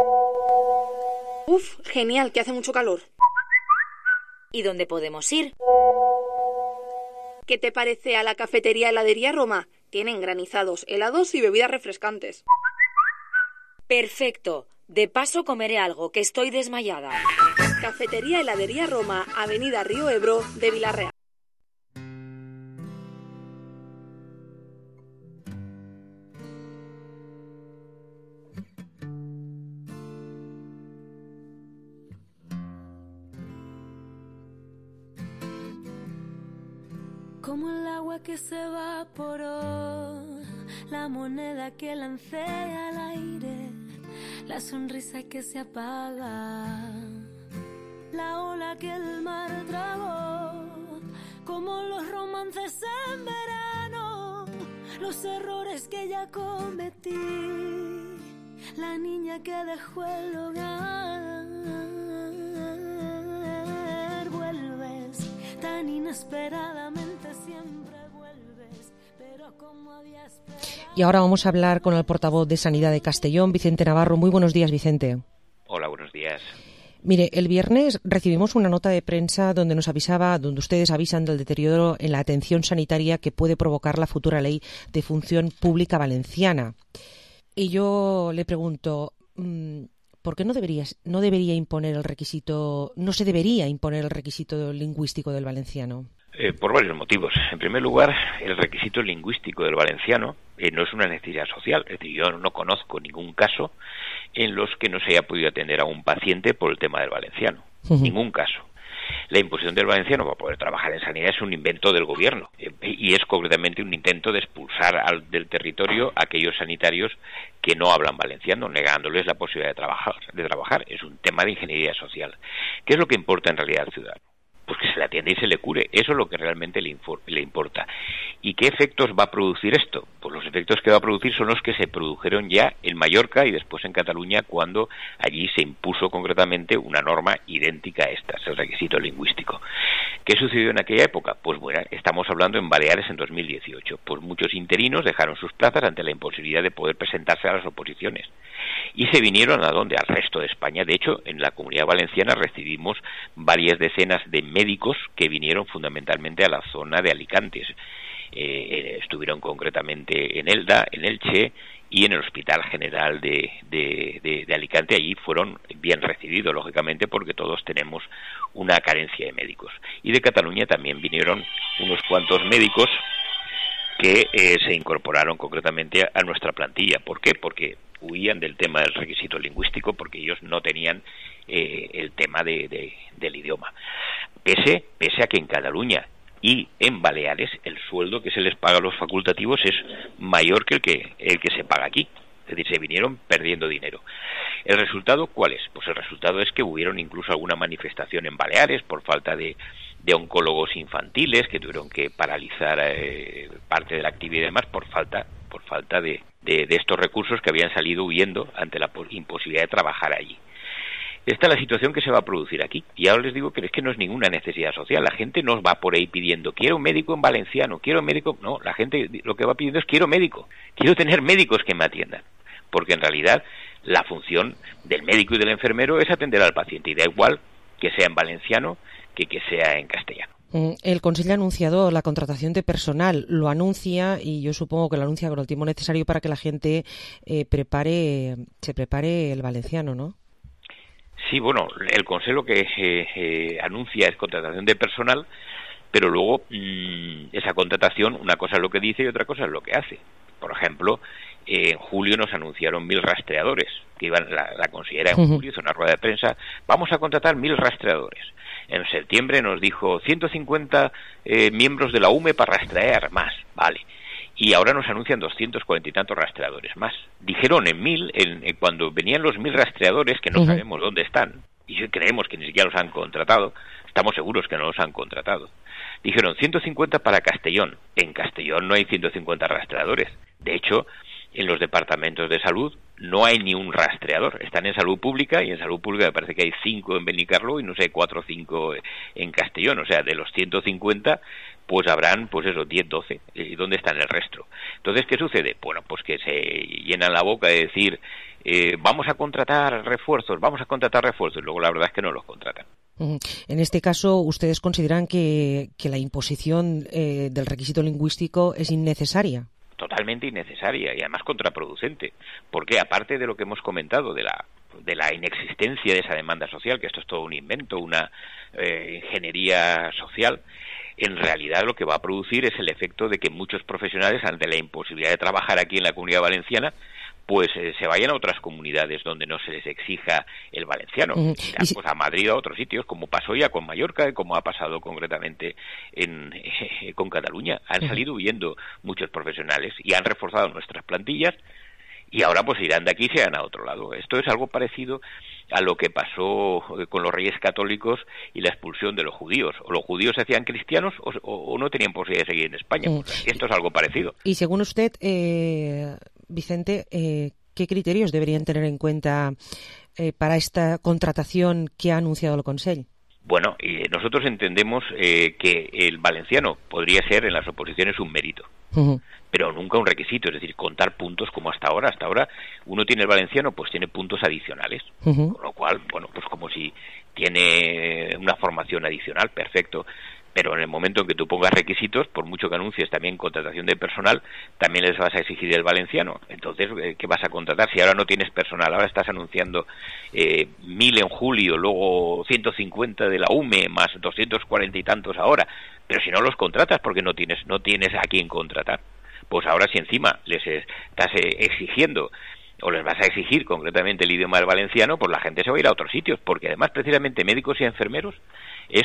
Uf, genial, que hace mucho calor. ¿Y dónde podemos ir? ¿Qué te parece a la cafetería Heladería Roma? Tienen granizados, helados y bebidas refrescantes. Perfecto. De paso comeré algo, que estoy desmayada. Cafetería Heladería Roma, Avenida Río Ebro de Vila-real. Como el agua que se evaporó, la moneda que lancé al aire, la sonrisa que se apaga, la ola que el mar tragó, como los romances en verano, los errores que ya cometí, la niña que dejó el hogar. Vuelves tan inesperadamente, siempre vuelves, pero como había esperado. Y ahora vamos a hablar con el portavoz de Sanidad de Castellón, Vicente Navarro. Muy buenos días, Vicente. Hola, buenos días. Mire, el viernes recibimos una nota de prensa donde ustedes avisan del deterioro en la atención sanitaria que puede provocar la futura ley de función pública valenciana. Y yo le pregunto, ¿por qué no se debería imponer el requisito lingüístico del valenciano? Por varios motivos. En primer lugar, el requisito lingüístico del valenciano no es una necesidad social. Es decir, yo no conozco ningún caso en los que no se haya podido atender a un paciente por el tema del valenciano. Ningún caso. La imposición del valenciano para poder trabajar en sanidad es un invento del gobierno y es concretamente un intento de expulsar del territorio a aquellos sanitarios que no hablan valenciano, negándoles la posibilidad de trabajar. Es un tema de ingeniería social. ¿Qué es lo que importa en realidad al ciudadano? Pues que se le atienda y se le cure. Eso es lo que realmente le importa. ¿Y qué efectos va a producir esto? Pues los efectos que va a producir son los que se produjeron ya en Mallorca y después en Cataluña, cuando allí se impuso concretamente una norma idéntica a esta, el requisito lingüístico. ¿Qué sucedió en aquella época? Pues bueno, estamos hablando en Baleares en 2018. Pues muchos interinos dejaron sus plazas ante la imposibilidad de poder presentarse a las oposiciones. Y se vinieron ¿a dónde? Al resto de España. De hecho, en la Comunidad Valenciana recibimos varias decenas de médicos que vinieron fundamentalmente a la zona de Alicante. Estuvieron concretamente en Elda, en Elche y en el Hospital General de Alicante. Allí fueron bien recibidos, lógicamente, porque todos tenemos una carencia de médicos. Y de Cataluña también vinieron unos cuantos médicos que se incorporaron concretamente a nuestra plantilla. ¿Por qué? Porque huían del tema del requisito lingüístico, porque ellos no tenían el tema del idioma. Pese a que en Cataluña y en Baleares el sueldo que se les paga a los facultativos es mayor que el que se paga aquí. Es decir, se vinieron perdiendo dinero. ¿El resultado cuál es? Pues el resultado es que hubieron incluso alguna manifestación en Baleares por falta de oncólogos infantiles que tuvieron que paralizar parte de la actividad y demás por falta de estos recursos que habían salido huyendo ante la imposibilidad de trabajar allí. Esta es la situación que se va a producir aquí. Y ahora les digo que es que no es ninguna necesidad social. La gente no va por ahí pidiendo, quiero un médico en valenciano, quiero un médico... No, la gente lo que va pidiendo es, quiero médico, quiero tener médicos que me atiendan. Porque en realidad la función del médico y del enfermero es atender al paciente. Y da igual que sea en valenciano que sea en castellano. El Consell ha anunciado la contratación de personal, lo anuncia y yo supongo que lo anuncia con el tiempo necesario para que la gente se prepare el valenciano, ¿no? Sí, bueno, el Consell lo que anuncia es contratación de personal, pero luego esa contratación, una cosa es lo que dice y otra cosa es lo que hace. Por ejemplo, en julio nos anunciaron 1.000 rastreadores, que iban, la consellera en julio hizo una rueda de prensa, vamos a contratar 1.000 rastreadores. En septiembre nos dijo 150 miembros de la UME para rastrear más, vale. Y ahora nos anuncian 240 y tantos rastreadores más. Dijeron en 1.000, cuando venían los 1.000 rastreadores, que no sabemos dónde están, y creemos que ni siquiera los han contratado, estamos seguros que no los han contratado. Dijeron 150 para Castellón. En Castellón no hay 150 rastreadores. De hecho, en los departamentos de salud no hay ni un rastreador. Están en salud pública y en salud pública me parece que hay 5 en Benicarló y no sé, 4 o 5 en Castellón. O sea, de los 150, pues habrán, pues eso, 10, 12. ¿Y dónde están el resto? Entonces, ¿qué sucede? Bueno, pues que se llenan la boca de decir, vamos a contratar refuerzos, y luego la verdad es que no los contratan. En este caso, ¿ustedes consideran que la imposición del requisito lingüístico es innecesaria? Totalmente innecesaria y además contraproducente, porque aparte de lo que hemos comentado de la inexistencia de esa demanda social, que esto es todo un invento, una ingeniería social, en realidad lo que va a producir es el efecto de que muchos profesionales, ante la imposibilidad de trabajar aquí en la Comunidad Valenciana, pues se vayan a otras comunidades donde no se les exija el valenciano, irán pues a Madrid o a otros sitios, como pasó ya con Mallorca y como ha pasado concretamente con Cataluña. Han salido huyendo muchos profesionales y han reforzado nuestras plantillas y ahora pues irán de aquí y se van a otro lado. Esto es algo parecido a lo que pasó con los reyes católicos y la expulsión de los judíos. O los judíos se hacían cristianos o no tenían posibilidad de seguir en España. Pues esto es algo parecido. Y según usted, Vicente, ¿qué criterios deberían tener en cuenta para esta contratación que ha anunciado el Consell? Bueno, nosotros entendemos que el valenciano podría ser en las oposiciones un mérito, pero nunca un requisito, es decir, contar puntos como hasta ahora. Hasta ahora uno tiene el valenciano, pues tiene puntos adicionales, con lo cual, bueno, pues como si tiene una formación adicional, perfecto. Pero en el momento en que tú pongas requisitos, por mucho que anuncies también contratación de personal, también les vas a exigir el valenciano. Entonces, ¿qué vas a contratar? Si ahora no tienes personal, ahora estás anunciando 1.000 en julio, luego 150 de la UME, más 240 y tantos ahora. Pero si no los contratas, porque no tienes a quién contratar. Pues ahora si encima les estás exigiendo o les vas a exigir concretamente el idioma del valenciano, pues la gente se va a ir a otros sitios, porque además precisamente médicos y enfermeros es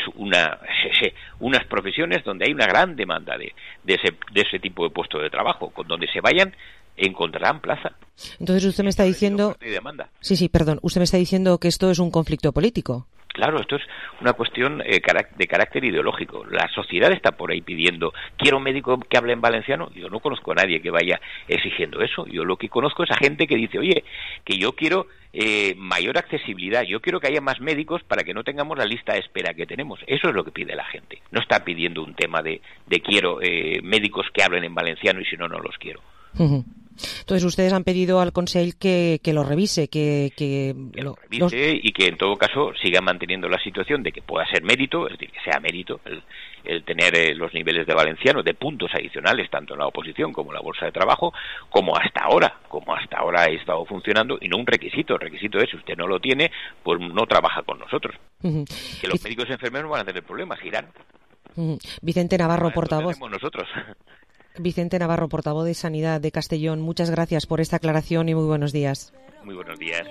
unas profesiones donde hay una gran demanda de ese tipo de puestos de trabajo, con donde se vayan encontrarán plaza. Entonces usted me está diciendo... usted me está diciendo que esto es un conflicto político. Claro, esto es una cuestión de carácter ideológico. La sociedad está por ahí pidiendo, quiero un médico que hable en valenciano. Yo no conozco a nadie que vaya exigiendo eso. Yo lo que conozco es a gente que dice, oye, que yo quiero mayor accesibilidad, yo quiero que haya más médicos para que no tengamos la lista de espera que tenemos. Eso es lo que pide la gente. No está pidiendo un tema de quiero médicos que hablen en valenciano y si no, no los quiero. Entonces ustedes han pedido al Consell que lo revise, que lo revise y que en todo caso siga manteniendo la situación de que pueda ser mérito, es decir, que sea mérito el tener los niveles de valenciano de puntos adicionales tanto en la oposición como en la bolsa de trabajo, como hasta ahora ha estado funcionando, y no un requisito. El requisito es, si usted no lo tiene, pues no trabaja con nosotros. Que los médicos y enfermeros no van a tener problemas, irán. Vicente Navarro, portavoz. Nosotros. Vicente Navarro, portavoz de Sanidad de Castellón, muchas gracias por esta aclaración y muy buenos días. Muy buenos días.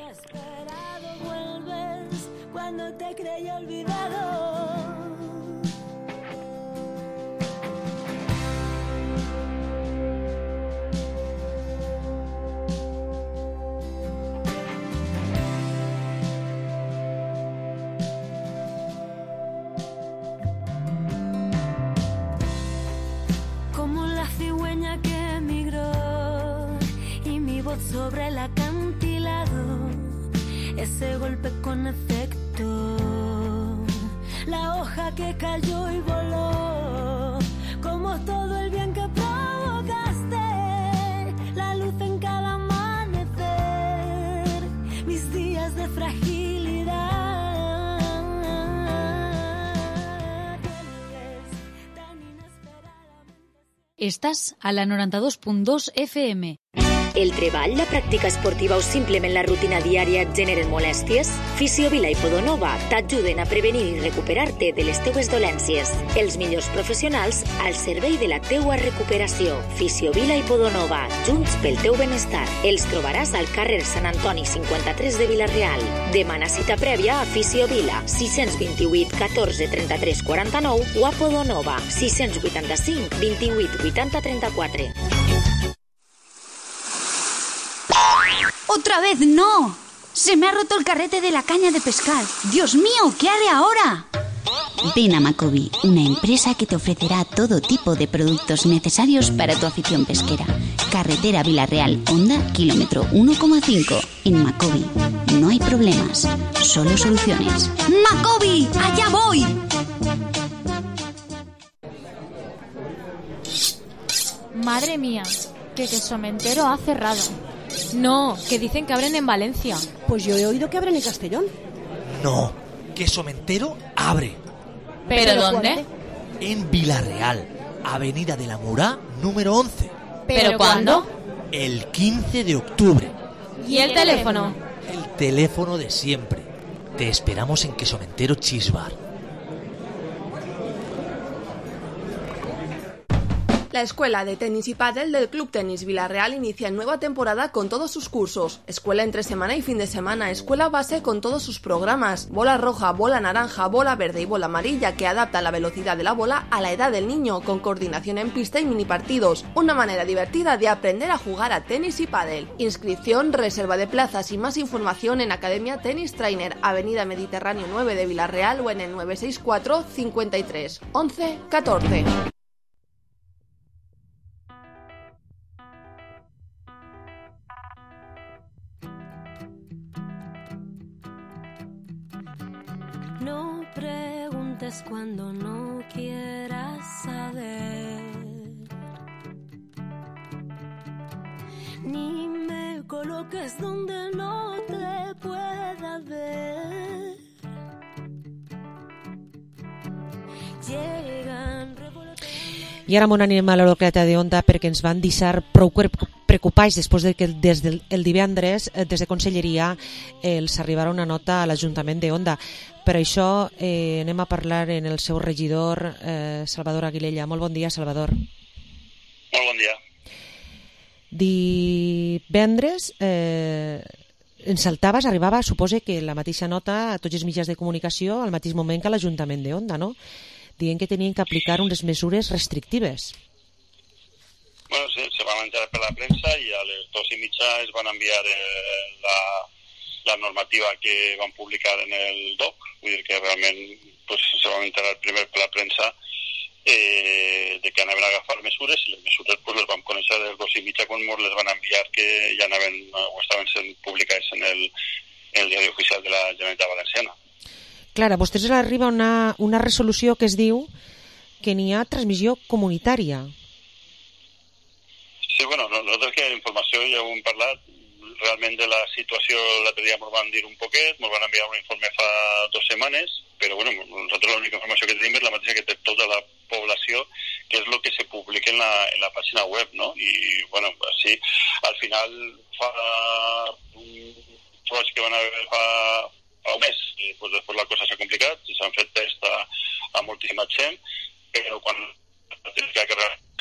Cuando te creí olvidado. Como la cigüeña que emigró y mi voz sobre el acantilado, ese golpe con efecto, la hoja que cayó y voló, como todo el bien que provocaste, la luz en cada amanecer, mis días de fragilidad. Estàs a la 92.2 FM. El treball, la pràctica esportiva o simplement la rutina diària et generen molèsties? Fisiovila i Podonova t'ajuden a prevenir i recuperar-te de les teues dolències. Els millors professionals al servei de la teua recuperació. Fisiovila i Podonova, junts pel teu benestar. Els trobaràs al carrer Sant Antoni 53 de Vila-real. Demana cita prèvia a Fisiovila, 628 14 33 49 o a Podonova, 685 28 80 34. ¡Otra vez no! ¡Se me ha roto el carrete de la caña de pescar! ¡Dios mío! ¿Qué haré ahora? Ven a Macobi, una empresa que te ofrecerá todo tipo de productos necesarios para tu afición pesquera. Carretera Vila-real, Honda, kilómetro 1,5. En Macobi no hay problemas, solo soluciones. ¡Macobi! ¡Allá voy! Madre mía, que Quesomentero ha cerrado. No, que dicen que abren en Valencia. Pues yo he oído que abren en Castellón. No, Quesomentero abre. ¿Pero dónde? En Vila-real, Avenida de la Murá, número 11. ¿Pero cuándo? El 15 de octubre. ¿Y el teléfono? El teléfono de siempre. Te esperamos en Quesomentero Cheese Bar. La Escuela de Tenis y Pádel del Club Tenis Vila-real inicia nueva temporada con todos sus cursos. Escuela entre semana y fin de semana, escuela base con todos sus programas. Bola roja, bola naranja, bola verde y bola amarilla que adapta la velocidad de la bola a la edad del niño, con coordinación en pista y mini partidos. Una manera divertida de aprender a jugar a tenis y pádel. Inscripción, reserva de plazas y más información en Academia Tenis Trainer, Avenida Mediterráneo 9 de Vila-real o en el 964 53 11 14. No preguntes cuando no quieras saber, ni me coloques donde no te pueda ver. Llegan I ara m'on anem a la localitat d'Onda perquè ens van deixar prou preocupats després de que des del divendres des de Conselleria els arribarà una nota a l'Ajuntament d'Onda. Per això anem a parlar en el seu regidor Salvador Aguilella. Molt bon dia, Salvador. Molt bon dia. Divendres en Saltabas arribava, suposa que la mateixa nota a tots els mitjans de comunicació al mateix moment que a l'Ajuntament d'Onda, no? Dient que tenien que aplicar unes mesures restrictives. Bueno, sí, se van enterar per la premsa i a les 2:30 es van enviar la normativa que van publicar en el DOC. Vull dir que realment pues, se van enterar primer per la premsa de que anaven a agafar mesures i les mesures pues, les vam conèixer a les 2:30 quan ens les van enviar que ja anaven o estaven sent publicades en el diari oficial de la Generalitat Valenciana. Clar, a vostès arriba una resolució que es diu que n'hi ha transmissió comunitària. Sí, bueno, nosaltres que la informació ja ho hem parlat, realment de la situació l'altre dia ens van dir un poquet, ens van enviar un informe fa 2 setmanes, però bueno, nosaltres l'única informació que tenim és la mateixa que té tota la població, que és el que se publica en la pàgina web, no? I bueno, així, al final fa un roig que van haver fa un mes, i pues, després la cosa s'ha complicat i s'han fet test a moltíssima gent, però quan que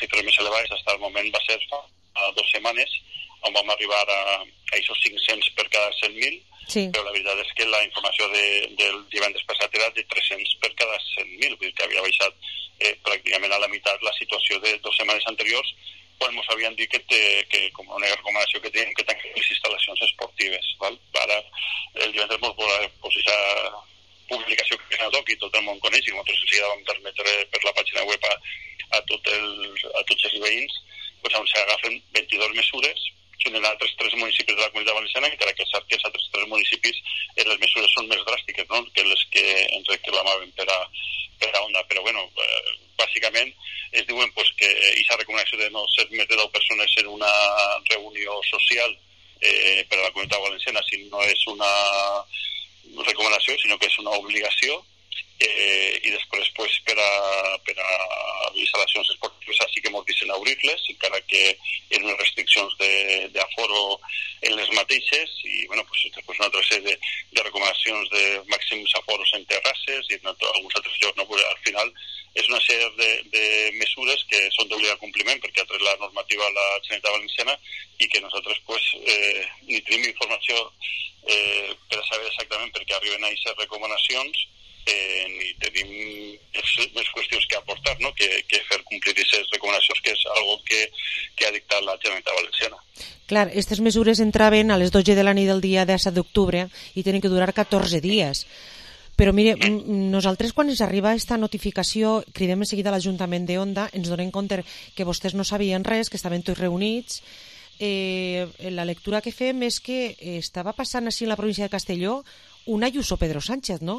xifres més elevades fins al moment va ser fa 2 setmanes, on vam arribar a aquests 500 per cada 100.000, sí. Però la veritat és que la informació del divendres passat era de 300 per cada 100.000, vull dir que havia baixat pràcticament a la meitat la situació de 2 setmanes anteriors, quan ens havien dit que com una recomanació que tenim que tanquem les instal·lacions esportives. Val? Ara el divendres ens volem posar publicació que no toqui, tot el món coneix, i nosaltres enseguida vam transmetre per la pàgina web a tots els veïns, doncs on s'agafen 22 mesures, són en altres 3 municipis de la Comunitat Valenciana, encara que sap que els altres 3 municipis les mesures són més dràstiques, no?, que les que ens reclamaven per a Onda. Però, bueno, bàsicament es diuen pues, que aquesta recomanació de no ser més de 10 persones en una reunió social per a la Comunitat Valenciana, si no és una recomanació, sinó que és una obligació, i després pues, per a instal·lacions esportives sí que ens dicen obrir-les, encara que hi ha unes restriccions d'aforo en les mateixes, i bueno, pues, després una altra sèrie de recomanacions de màxims aforos en terrasses i en alguns altres llocs. No? Pues, al final és una sèrie de mesures que són d'obligat compliment perquè ha tret la normativa a la Generalitat Valenciana i que nosaltres pues, ni tenim informació per a saber exactament per què arriben a aquestes recomanacions, ni tenim més qüestions que aportar, no? que fer complir aquestes recomanacions, que és algo que ha dictat la Generalitat Valenciana. Clar, aquestes mesures entraven a les 12 de la nit del dia 17 d'octubre i tenen que durar 14 dies. Però mire, nosaltres quan ens arriba aquesta notificació cridem en seguida a l'Ajuntament d'Onda, ens donem compte que vostès no sabien res, que estaven tots reunits. La lectura que fem és que estava passant així en la província de Castelló un Ayuso Pedro Sánchez, no?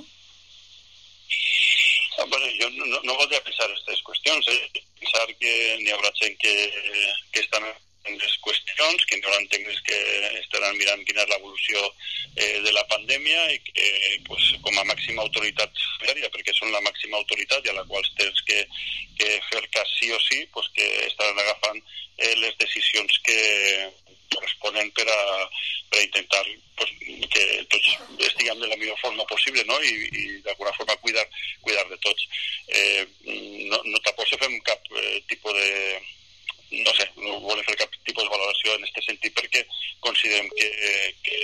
Bueno, jo no voldria pensar aquestes qüestions, pensar que n'hi haurà gent que estan en les qüestions, que n'hi haurà tècnics que estaran mirant quina és l'evolució de la pandèmia i que pues, com a màxima autoritat sanitària, perquè són la màxima autoritat i a la qual tens que fer cas sí o sí, pues, que estaran agafant les decisions que corresponen per a intentar pues, que tots estiguem de la millor forma possible, no? I d'alguna forma cuidar de tots. No tampoc se fem cap tipus de... No sé, no volem fer cap tipus de valoració en aquest sentit perquè considerem que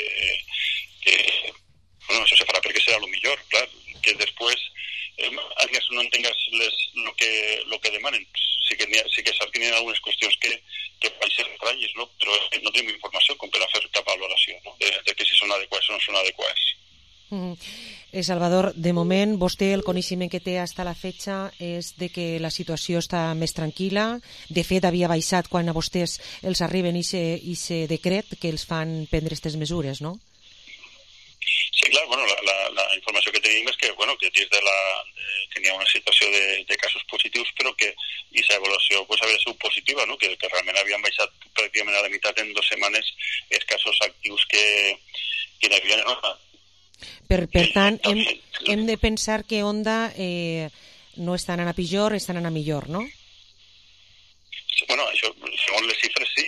bueno, això se farà perquè serà el millor, clar, que després no entengues lo que demanen. Sí que és cert que n'hi ha algunes qüestions que poden ser estranyes, no? Però no tenim informació com per a fer cap valoració, no? de que si són adequades o no són adequades. Salvador, de moment vostè el coneixement que té fins a la fecha és de que la situació està més tranquil·la. De fet, havia baixat quan a vostès els arriben ese decret que els fan prendre aquestes mesures, no? Sí, clar, bueno, la informació que tenim és que, bueno, que dins que hi ha una situació de casos positius, però que aquesta evolució pues, havia sigut positiva, no? Que realment havien baixat pràcticament a la meitat en 2 setmanes els casos actius que hi havia en Onda. Per tant, hem de pensar que Onda no està anant a pitjor, està anant a millor, no? Bueno, això, segons les xifres, sí.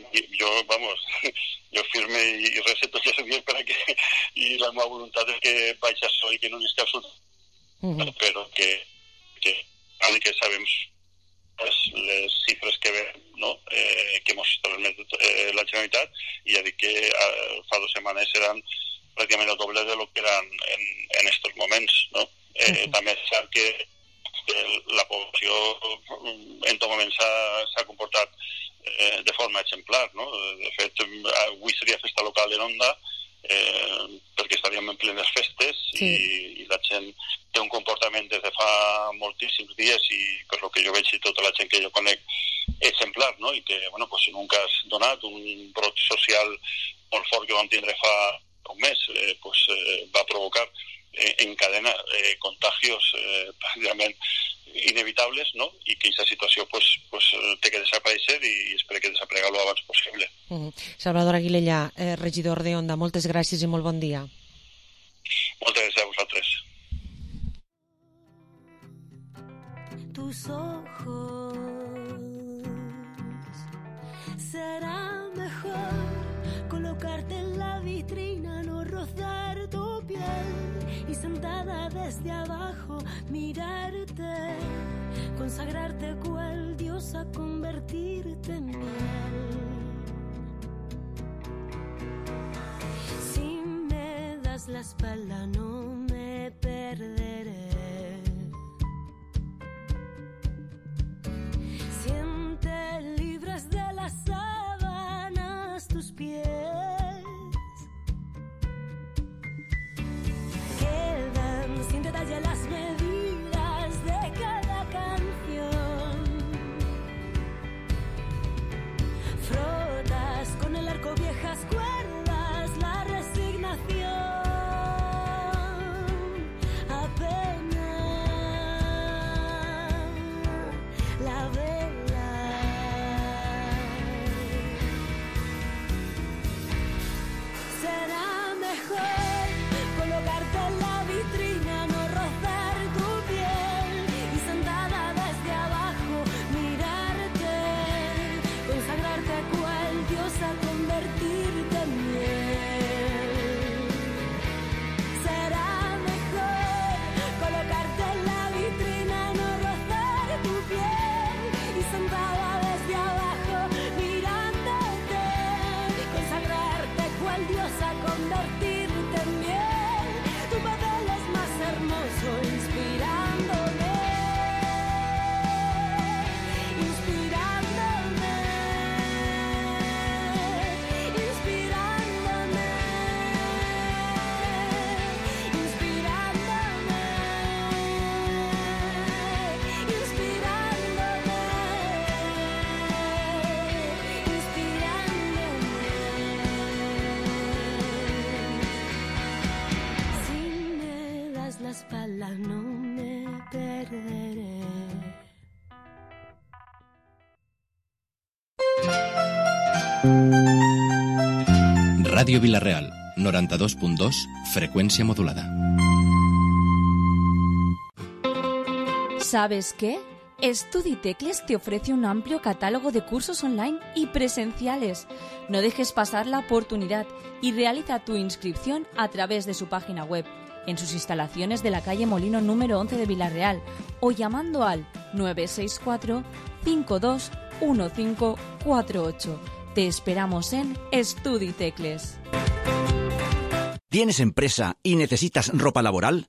Jo firme i rece tots els dies per a que... I la meva voluntat és que vaig a sol i que no n'hi cap surt. Però que sabem les xifres que ven, no? Que mos transmet la Generalitat, i ja dic que fa 2 setmanes eren pràcticament el doble de lo que eren en estos moments, no? També és cert que la població en tot moment s'ha comportat de forma exemplar, no? De fet, avui seria festa local en Onda perquè estaríem en plenes festes i la gent té un comportament des de fa moltíssims dies i per lo que jo veig i tota la gent que jo conec exemplar, no? I que, bueno, pues, en un cas donat, un brot social molt fort que vam tindre fa un mes, pues, va provocar en cadena contagios pràcticament inevitables, no? I que aquesta situació pues, té que desaparèixer i espero que desaparega lo abans possible. Salvador Aguilella, regidor de Onda, moltes gràcies i molt bon dia. Moltes gràcies a vosaltres. Tus ojos será mejor colocarte en la vitrina, no rozar tu piel y sentada desde abajo, mirarte, consagrarte cual diosa, convertirte en miel. Si me das la espalda no me perderé. Si te libras de las sábanas tus pies, quedan sin detalle las medidas de cada canción. Frotas con el arco viejas cuerdas, la resignación apenas la vela. Será mejor colocarte en la vitrina, no rozar tu piel y sentada desde abajo mirarte, consagrarte cual diosa, convertirte en miel. Será mejor colocarte en la vitrina, no rozar tu piel y sentada desde abajo mirándote, consagrarte cual diosa, convertirte en miel. Tu papel es más hermoso, inspirándome, inspirándome, inspirándome, inspirándome, inspirándome. Si me das la espalda no me perderé. Ràdio Vila-real, 92.2, freqüència modulada. ¿Sabes qué? Estuditecles te ofrece un amplio catálogo de cursos online y presenciales. No dejes pasar la oportunidad y realiza tu inscripción a través de su página web, en sus instalaciones de la calle Molino número 11 de Vila-real o llamando al 964 521548. Te esperamos en Estuditecles. ¿Tienes empresa y necesitas ropa laboral?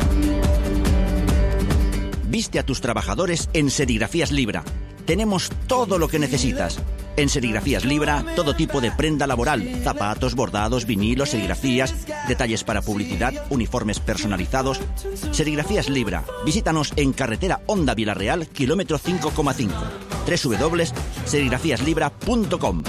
Viste a tus trabajadores en Serigrafías Libra. Tenemos todo lo que necesitas. En Serigrafías Libra, todo tipo de prenda laboral, zapatos, bordados, vinilos, serigrafías, detalles para publicidad, uniformes personalizados. Serigrafías Libra. Visítanos en carretera Honda Vila-real, kilómetro 5,5. www.serigrafíaslibra.com.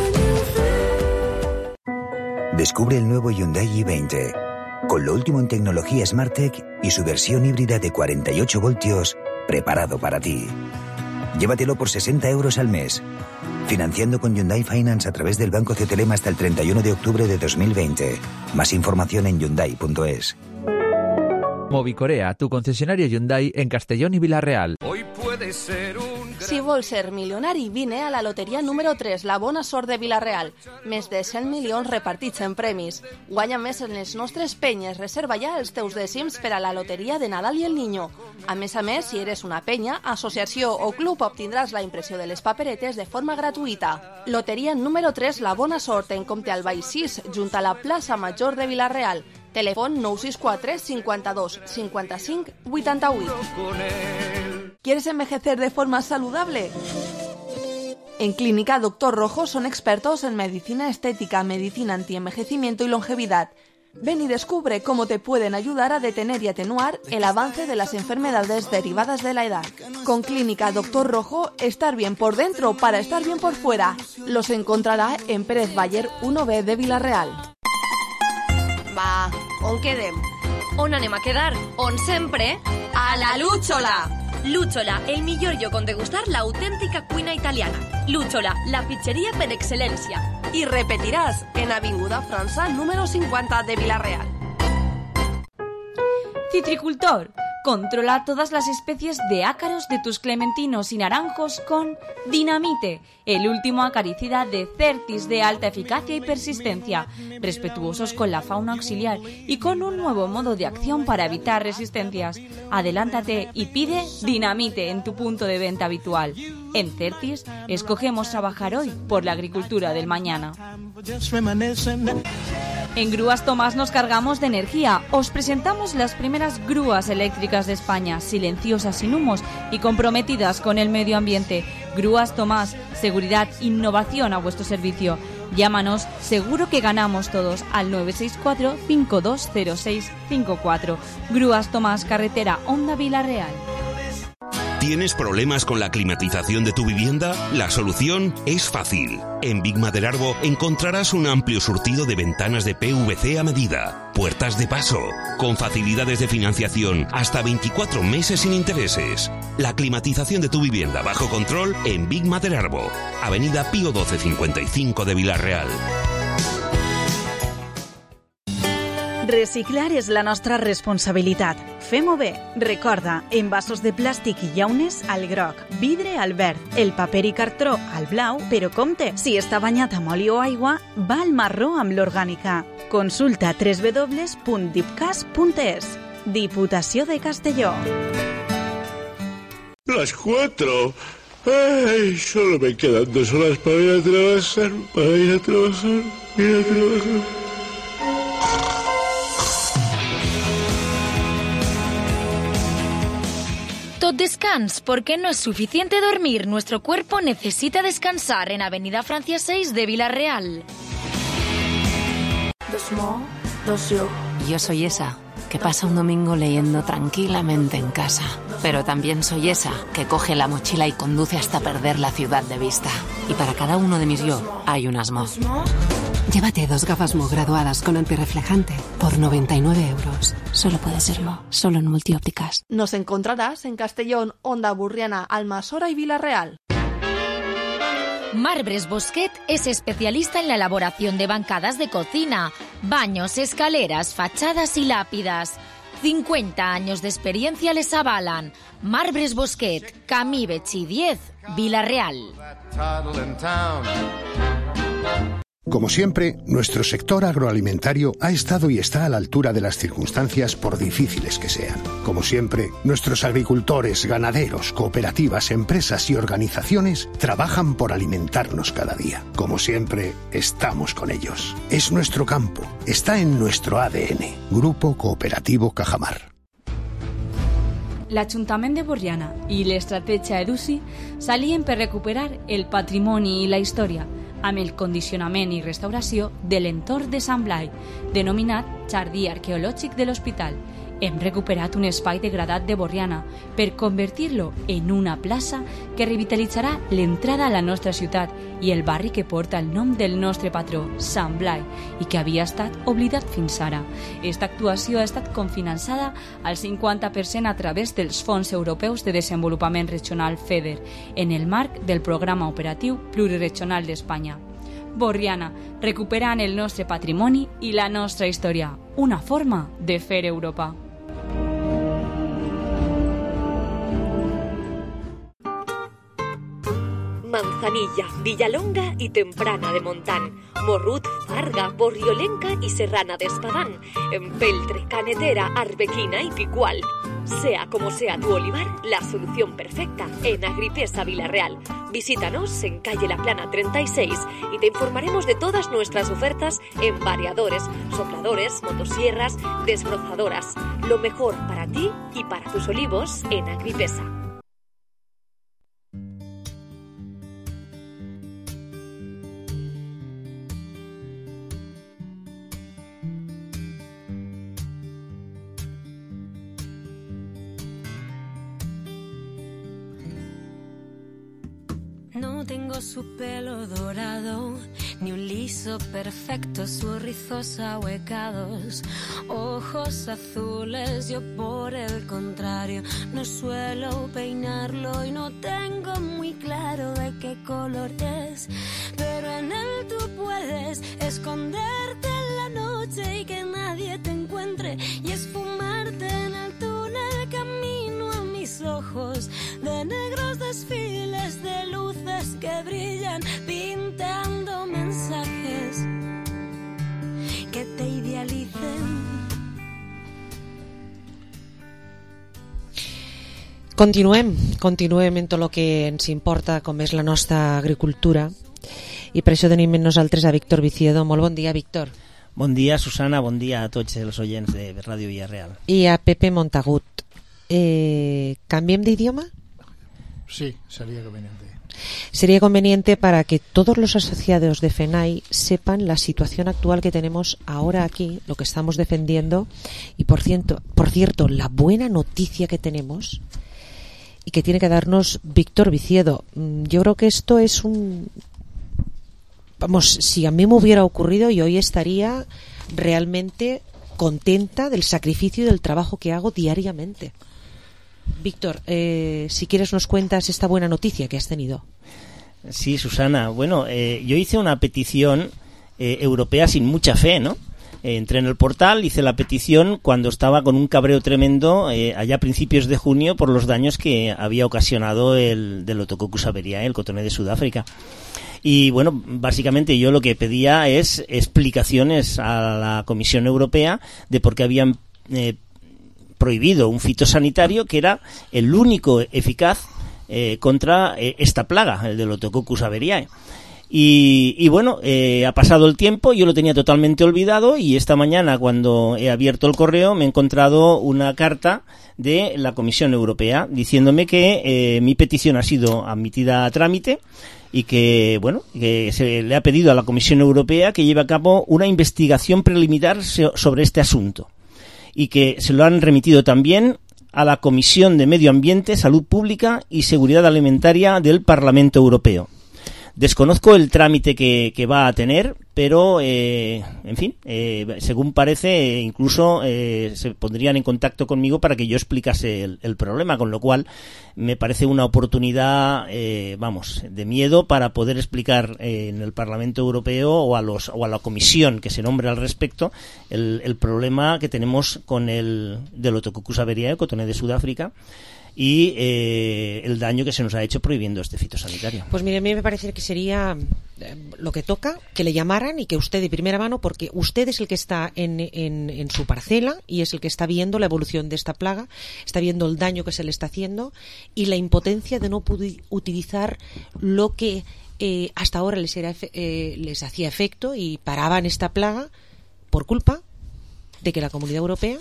Descubre el nuevo Hyundai i20, con lo último en tecnología SmartTech y su versión híbrida de 48 voltios, preparado para ti. Llévatelo por 60 euros al mes, financiando con Hyundai Finance a través del Banco CTLM hasta el 31 de octubre de 2020. Más información en Hyundai.es. Movicorea, tu concesionario Hyundai en Castellón y Vila-real. Hoy puede ser un... Si vols ser milionari, vine a la loteria número 3, la bona sort de Vila-real. Més de 100 milions repartits en premis. Guanya més en les nostres penyes. Reserva ja els teus dècims per a la loteria de Nadal i el Niño. A més, si eres una penya, associació o club, obtindràs la impressió de les paperetes de forma gratuïta. Loteria número 3, la bona sort, en compte al Baix 6, junt a la plaça Major de Vila-real. Teléfono 964 52 55 88. ¿Quieres envejecer de forma saludable? En Clínica Dr. Rojo son expertos en medicina estética, medicina antienvejecimiento y longevidad. Ven y descubre cómo te pueden ayudar a detener y atenuar el avance de las enfermedades derivadas de la edad. Con Clínica Dr. Rojo, estar bien por dentro para estar bien por fuera. Los encontrará en Pérez Baller 1B de Vila-real. Va, on quedem? On anem a quedar? On sempre? A la Lúchola! Lúchola, el millor lloc on degustar l'autèntica cuina italiana. Lúchola, la pizzeria per excel·lència. Y repetirás en Avinguda França número 50 de Vila-real. Citricultor, Controla todas las especies de ácaros de tus clementinos y naranjos con Dinamite, el último acaricida de Certis de alta eficacia y persistencia, respetuosos con la fauna auxiliar y con un nuevo modo de acción para evitar resistencias. Adelántate y pide Dinamite en tu punto de venta habitual. En Certis escogemos trabajar hoy por la agricultura del mañana. En Grúas Tomás nos cargamos de energía. Os presentamos las primeras grúas eléctricas de España, silenciosas, sin humos y comprometidas con el medio ambiente. Grúas Tomás, seguridad, innovación a vuestro servicio. Llámanos, seguro que ganamos todos, al 964-520654. Grúas Tomás, carretera Honda Vila-Real. ¿Tienes problemas con la climatización de tu vivienda? La solución es fácil. En Big Maderarbo encontrarás un amplio surtido de ventanas de PVC a medida, puertas de paso, con facilidades de financiación hasta 24 meses sin intereses. La climatización de tu vivienda bajo control en Big Maderarbo, Avenida Pío 1255 de Vila-real. Reciclar és la nostra responsabilitat. Fem-ho bé. Recorda, envasos de plàstic i llaunes al groc, vidre al verd, el paper i cartró al blau, però compte, si està banyat amb oli o aigua, va al marró amb l'orgànica. Consulta www.dipcas.es. Diputació de Castelló. Las 4. Ay, solo me quedan 2 horas para ir a trabajar, Tot descans, porque no es suficiente dormir. Nuestro cuerpo necesita descansar en Avenida Francia 6 de Vila-real. Yo soy esa que pasa un domingo leyendo tranquilamente en casa. Pero también soy esa que coge la mochila y conduce hasta perder la ciudad de vista. Y para cada uno de mis yo hay un Asmo. Llévate 2 gafas Mo graduadas con antirreflejante por 99 euros. Solo puede ser Mo, solo en Multiópticas. Nos encontrarás en Castellón, Onda Burriana, Almasora y Vila-real. Marbres Bosquet es especialista en la elaboración de bancadas de cocina, baños, escaleras, fachadas y lápidas. 50 años de experiencia les avalan. Marbres Bosquet, Camí Betxí 10, Vila-real. Como siempre, nuestro sector agroalimentario ha estado y está a la altura de las circunstancias por difíciles que sean. Como siempre, nuestros agricultores, ganaderos, cooperativas, empresas y organizaciones trabajan por alimentarnos cada día. Como siempre, estamos con ellos. Es nuestro campo, está en nuestro ADN. Grupo Cooperativo Cajamar. L'Ajuntament de Borriana i l'estratègia EDUSI s'alien per recuperar el patrimoni i la història amb el condicionament i restauració de l'entorn de Sant Blai, denominat Jardí Arqueològic de l'Hospital. Hem recuperat un espai degradat de Borriana per convertir-lo en una plaça que revitalitzarà l'entrada a la nostra ciutat i el barri que porta el nom del nostre patró, Sant Blai, i que havia estat oblidat fins ara. Esta actuació ha estat cofinançada al 50% a través dels Fons Europeus de Desenvolupament Regional FEDER, en el marc del Programa Operatiu Pluriregional d'Espanya. Borriana, recuperant el nostre patrimoni i la nostra història. Una forma de fer Europa. Manzanilla, Villalonga y Temprana de Montán, Morrut, Farga, Borriolenca y Serrana de Espadán, Empeltre, Canetera, Arbequina y Picual. Sea como sea tu olivar, la solución perfecta en Agripesa Vila-real. Visítanos en calle La Plana 36 y te informaremos de todas nuestras ofertas en variadores, sopladores, motosierras, desbrozadoras. Lo mejor para ti y para tus olivos en Agripesa. No tengo su pelo dorado, ni un liso perfecto, sus rizos ahuecados, ojos azules. Yo por el contrario no suelo peinarlo y no tengo muy claro de qué color es, pero en él tú puedes esconderte en la noche y que nadie te encuentre y esfumarte en el túnel camino ojos, de negros desfiles de luces que brillan, pintando mensajes que te idealicen. Continuem en tot el que ens importa, com és la nostra agricultura, i per això tenim amb nosaltres a Víctor Viciedo. Molt bon dia, Víctor. Bon dia, Susana, bon dia a tots els oients de Ràdio Villarreal. I a Pepe Montagut. ¿Cambiemos de idioma? Sí, sería conveniente. Sería conveniente para que todos los asociados de FENAI sepan la situación actual que tenemos ahora aquí, lo que estamos defendiendo, y por cierto, la buena noticia que tenemos y que tiene que darnos Víctor Viciedo. Yo creo que esto es Vamos, si a mí me hubiera ocurrido, yo hoy estaría realmente contenta del sacrificio y del trabajo que hago diariamente. Víctor, si quieres nos cuentas esta buena noticia que has tenido. Sí, Susana. Bueno, yo hice una petición europea sin mucha fe, ¿no? Entré en el portal, hice la petición cuando estaba con un cabreo tremendo allá a principios de junio por los daños que había ocasionado el Delotococcus averiae, el cotonés de Sudáfrica. Y bueno, básicamente yo lo que pedía es explicaciones a la Comisión Europea de por qué habían prohibido un fitosanitario que era el único eficaz contra esta plaga, el Delotococcus averiae. Y bueno, ha pasado el tiempo, yo lo tenía totalmente olvidado, y esta mañana cuando he abierto el correo me he encontrado una carta de la Comisión Europea diciéndome que mi petición ha sido admitida a trámite y que, bueno, que se le ha pedido a la Comisión Europea que lleve a cabo una investigación preliminar sobre este asunto, y que se lo han remitido también a la Comisión de Medio Ambiente, Salud Pública y Seguridad Alimentaria del Parlamento Europeo. Desconozco el trámite que va a tener, pero, en fin, según parece, incluso se pondrían en contacto conmigo para que yo explicase el problema, con lo cual me parece una oportunidad, de miedo para poder explicar en el Parlamento Europeo o a la comisión que se nombre al respecto el problema que tenemos con el Delotococcus averiae, el cotonés de Sudáfrica, y el daño que se nos ha hecho prohibiendo este fitosanitario. Pues mire, a mí me parece que sería lo que toca, que le llamaran y que usted de primera mano, porque usted es el que está en su parcela y es el que está viendo la evolución de esta plaga, está viendo el daño que se le está haciendo y la impotencia de no poder utilizar lo que hasta ahora les hacía efecto y paraban esta plaga por culpa de que la Comunidad Europea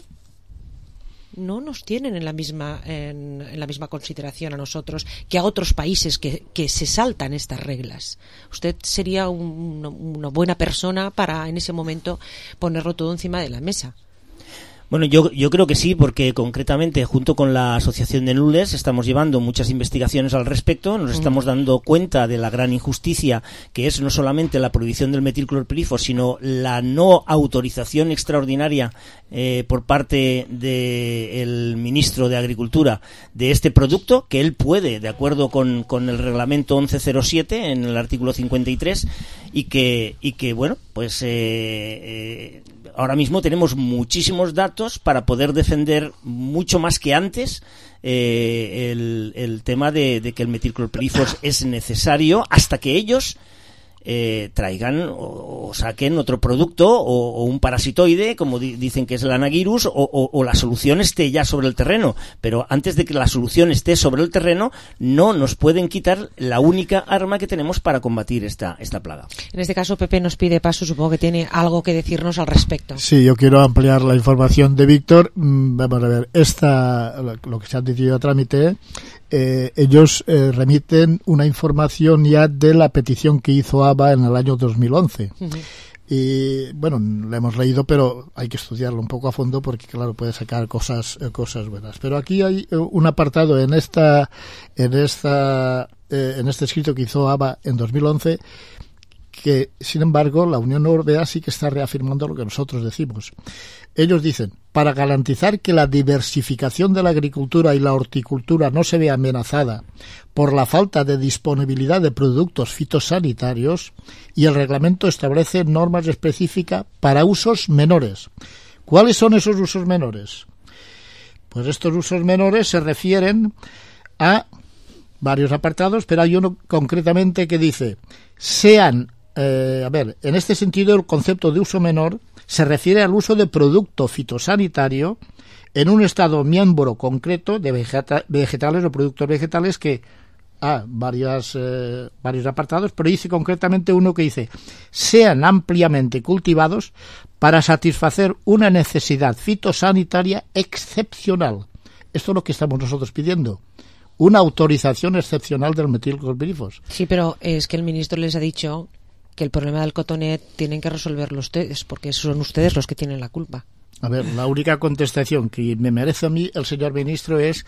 no nos tienen en la misma consideración a nosotros que a otros países que se saltan estas reglas. Usted sería una buena persona para en ese momento ponerlo todo encima de la mesa. Bueno, yo creo que sí, porque concretamente junto con la Asociación de Nules estamos llevando muchas investigaciones al respecto, nos estamos dando cuenta de la gran injusticia que es no solamente la prohibición del metilclorpirifos, sino la no autorización extraordinaria por parte del ministro de Agricultura de este producto, que él puede, de acuerdo con el reglamento 1107 en el artículo 53, y que bueno, pues ahora mismo tenemos muchísimos datos para poder defender mucho más que antes el tema de que el metilclorpirifos es necesario hasta que ellos traigan o saquen otro producto o un parasitoide, como dicen que es el Anagirus, o la solución esté ya sobre el terreno. Pero antes de que la solución esté sobre el terreno, no nos pueden quitar la única arma que tenemos para combatir esta plaga. En este caso, Pepe nos pide paso, supongo que tiene algo que decirnos al respecto. Sí, yo quiero ampliar la información de Víctor. Vamos a ver, lo que se ha decidido a trámite, ellos remiten una información ya de la petición que hizo ABA en el año 2011. Y bueno, la hemos leído, pero hay que estudiarlo un poco a fondo porque claro, puede sacar cosas buenas. Pero aquí hay un apartado en este escrito que hizo ABA en 2011 que, sin embargo, la Unión Europea sí que está reafirmando lo que nosotros decimos. Ellos dicen, para garantizar que la diversificación de la agricultura y la horticultura no se vea amenazada por la falta de disponibilidad de productos fitosanitarios, y el reglamento establece normas específicas para usos menores. ¿Cuáles son esos usos menores? Pues estos usos menores se refieren a varios apartados, pero hay uno concretamente que dice, sean, en este sentido el concepto de uso menor se refiere al uso de producto fitosanitario en un estado miembro concreto de vegetales o productos vegetales que varios apartados, pero dice concretamente uno que dice sean ampliamente cultivados para satisfacer una necesidad fitosanitaria excepcional. Esto es lo que estamos nosotros pidiendo, una autorización excepcional del metilclorpirifos. Sí, pero es que el ministro les ha dicho que el problema del cotonet tienen que resolverlo ustedes, porque son ustedes los que tienen la culpa. A ver, la única contestación que me merece a mí el señor ministro es: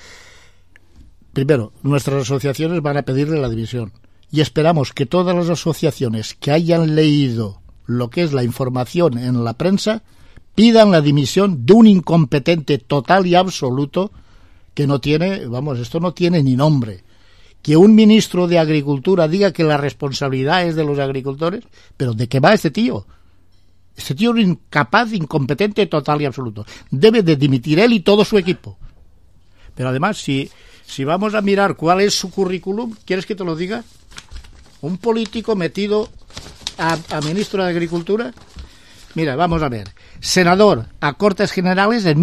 primero, nuestras asociaciones van a pedirle la dimisión y esperamos que todas las asociaciones que hayan leído lo que es la información en la prensa pidan la dimisión de un incompetente total y absoluto que no tiene, esto no tiene ni nombre. Que un ministro de Agricultura diga que la responsabilidad es de los agricultores, pero ¿de qué va este tío? Este tío es incapaz, incompetente total y absoluto. Debe de dimitir él y todo su equipo. Pero además, si vamos a mirar cuál es su currículum, ¿quieres que te lo diga? Un político metido a ministro de Agricultura. Mira, vamos a ver. Senador a Cortes Generales en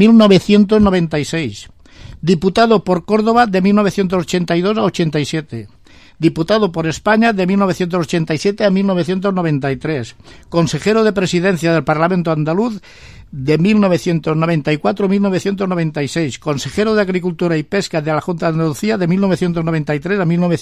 1996. Diputado por Córdoba de 1982 a 87. Diputado por España de 1987 a 1993. Consejero de Presidencia del Parlamento andaluz de 1994 a 1996. Consejero de Agricultura y Pesca de la Junta de Andalucía de 1993 a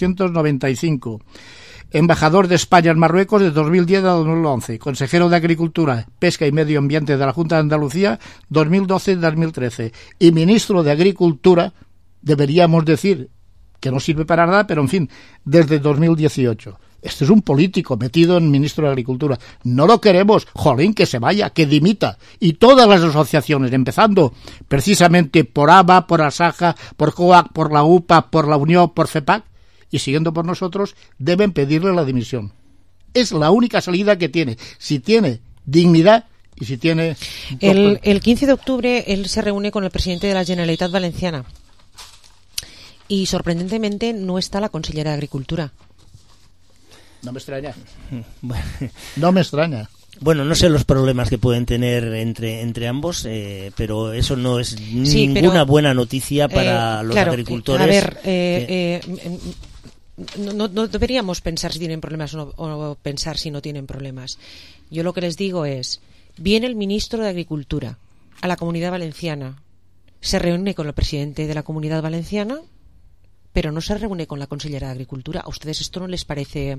1995. Embajador de España en Marruecos de 2010 a 2011. Consejero de Agricultura, Pesca y Medio Ambiente de la Junta de Andalucía 2012-2013. Y ministro de Agricultura, deberíamos decir que no sirve para nada, pero en fin, desde 2018. Este es un político metido en ministro de Agricultura. No lo queremos. Jolín, que se vaya, que dimita. Y todas las asociaciones, empezando precisamente por ABA, por ASAJA, por COAC, por la UPA, por la Unión, por FEPAC, y siguiendo por nosotros, deben pedirle la dimisión. Es la única salida que tiene. Si tiene dignidad y si tiene... El 15 de octubre él se reúne con el presidente de la Generalitat Valenciana. Y sorprendentemente no está la consellera de Agricultura. No me extraña. No me extraña. Bueno, no sé los problemas que pueden tener entre ambos, pero eso no es ninguna buena noticia para los agricultores. A ver, no deberíamos pensar si tienen problemas o pensar si no tienen problemas. Yo lo que les digo es, viene el ministro de Agricultura a la Comunidad Valenciana, se reúne con el presidente de la Comunidad Valenciana, pero no se reúne con la consellera de Agricultura. ¿A ustedes esto no les parece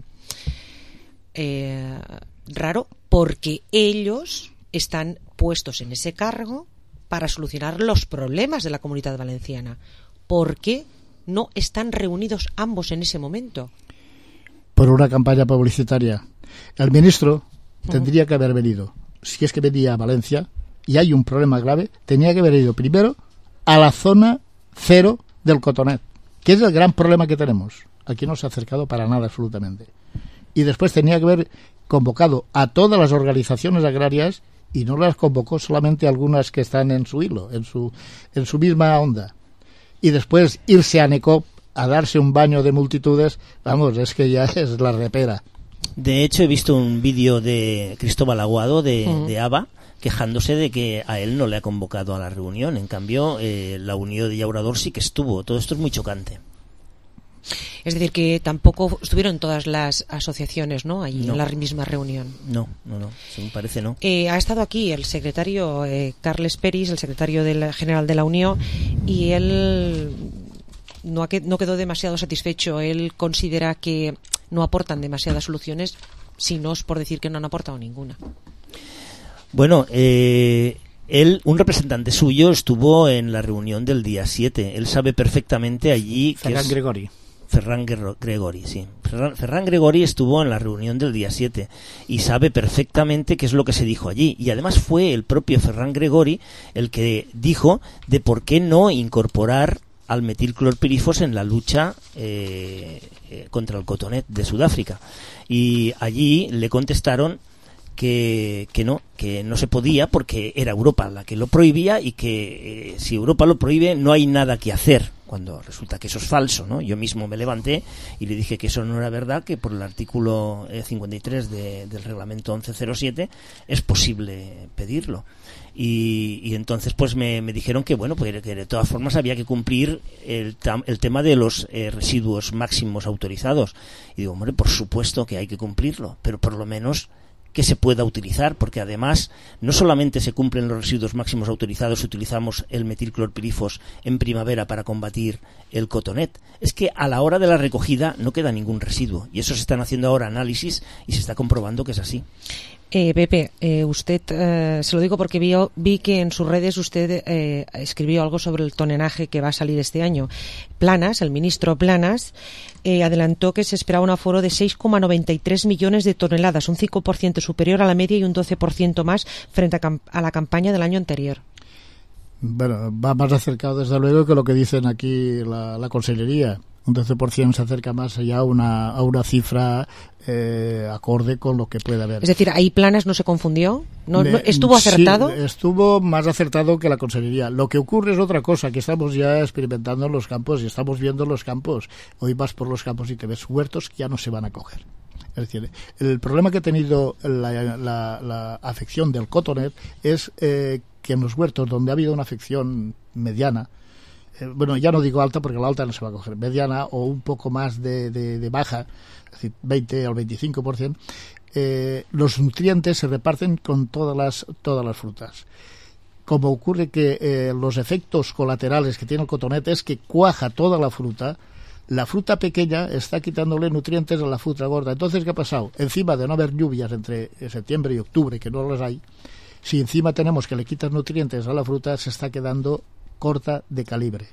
raro? Porque ellos están puestos en ese cargo para solucionar los problemas de la Comunidad Valenciana. ¿Por qué no están reunidos ambos en ese momento? Por una campaña publicitaria. El ministro tendría que haber venido, si es que venía a Valencia y hay un problema grave, tenía que haber ido primero a la zona cero del cotonet, que es el gran problema que tenemos. Aquí no se ha acercado para nada absolutamente. Y después tenía que haber convocado a todas las organizaciones agrarias y no las convocó solamente algunas que están en su hilo, en su misma onda. Y después irse a Necop a darse un baño de multitudes, vamos, es que ya es la repera. De hecho, he visto un vídeo de Cristóbal Aguado de ABA quejándose de que a él no le ha convocado a la reunión. En cambio, la Unión de Llaurador sí que estuvo. Todo esto es muy chocante. Es decir, que tampoco estuvieron todas las asociaciones, ¿no?, allí en la misma reunión. No, sí, me parece no. Ha estado aquí el secretario Carles Peris, el secretario general de la Unión, y él no quedó demasiado satisfecho. Él considera que no aportan demasiadas soluciones, si no es por decir que no han aportado ninguna. Bueno, un representante suyo estuvo en la reunión del día 7. Él sabe perfectamente allí... Ferran Gregori. Ferran Gregori, sí. Ferran Gregori estuvo en la reunión del día 7 y sabe perfectamente qué es lo que se dijo allí. Y además fue el propio Ferran Gregori el que dijo de por qué no incorporar al metilclorpirifos en la lucha contra el cotonet de Sudáfrica. Y allí le contestaron que no se podía porque era Europa la que lo prohibía y que si Europa lo prohíbe no hay nada que hacer. cuando resulta que eso es falso, ¿no? Yo mismo me levanté y le dije que eso no era verdad, que por el artículo 53 del reglamento 1107 es posible pedirlo. Y entonces pues me dijeron que bueno, pues que de todas formas había que cumplir el tema de los residuos máximos autorizados. Y digo, hombre, por supuesto que hay que cumplirlo, pero por lo menos que se pueda utilizar, porque además no solamente se cumplen los residuos máximos autorizados si utilizamos el metilclorpirifos en primavera para combatir el cotonet, es que a la hora de la recogida no queda ningún residuo, y eso se están haciendo ahora análisis y se está comprobando que es así. Pepe, usted, se lo digo porque vi que en sus redes usted escribió algo sobre el tonenaje que va a salir este año. Planas, el ministro Planas, adelantó que se esperaba un aforo de 6,93 millones de toneladas, un 5% superior a la media y un 12% más frente a la campaña del año anterior. Bueno, va más acercado desde luego que lo que dicen aquí la Consellería. Un 12% se acerca más allá a una cifra acorde con lo que puede haber. Es decir, ahí Planas no se confundió, ¿No estuvo acertado? Sí, estuvo más acertado que la Consellería. Lo que ocurre es otra cosa, que estamos ya experimentando en los campos y estamos viendo los campos. Hoy vas por los campos y te ves huertos que ya no se van a coger. Es decir, el problema que ha tenido la afección del cotonet es que en los huertos donde ha habido una afección mediana, bueno, ya no digo alta porque la alta no se va a coger, mediana o un poco más de baja, es decir, 20 al 25%, los nutrientes se reparten con todas las frutas. Como ocurre que los efectos colaterales que tiene el cotonete es que cuaja toda la fruta pequeña está quitándole nutrientes a la fruta gorda. Entonces, ¿qué ha pasado? Encima de no haber lluvias entre septiembre y octubre, que no las hay, si encima tenemos que le quitas nutrientes a la fruta, se está quedando corta de calibre.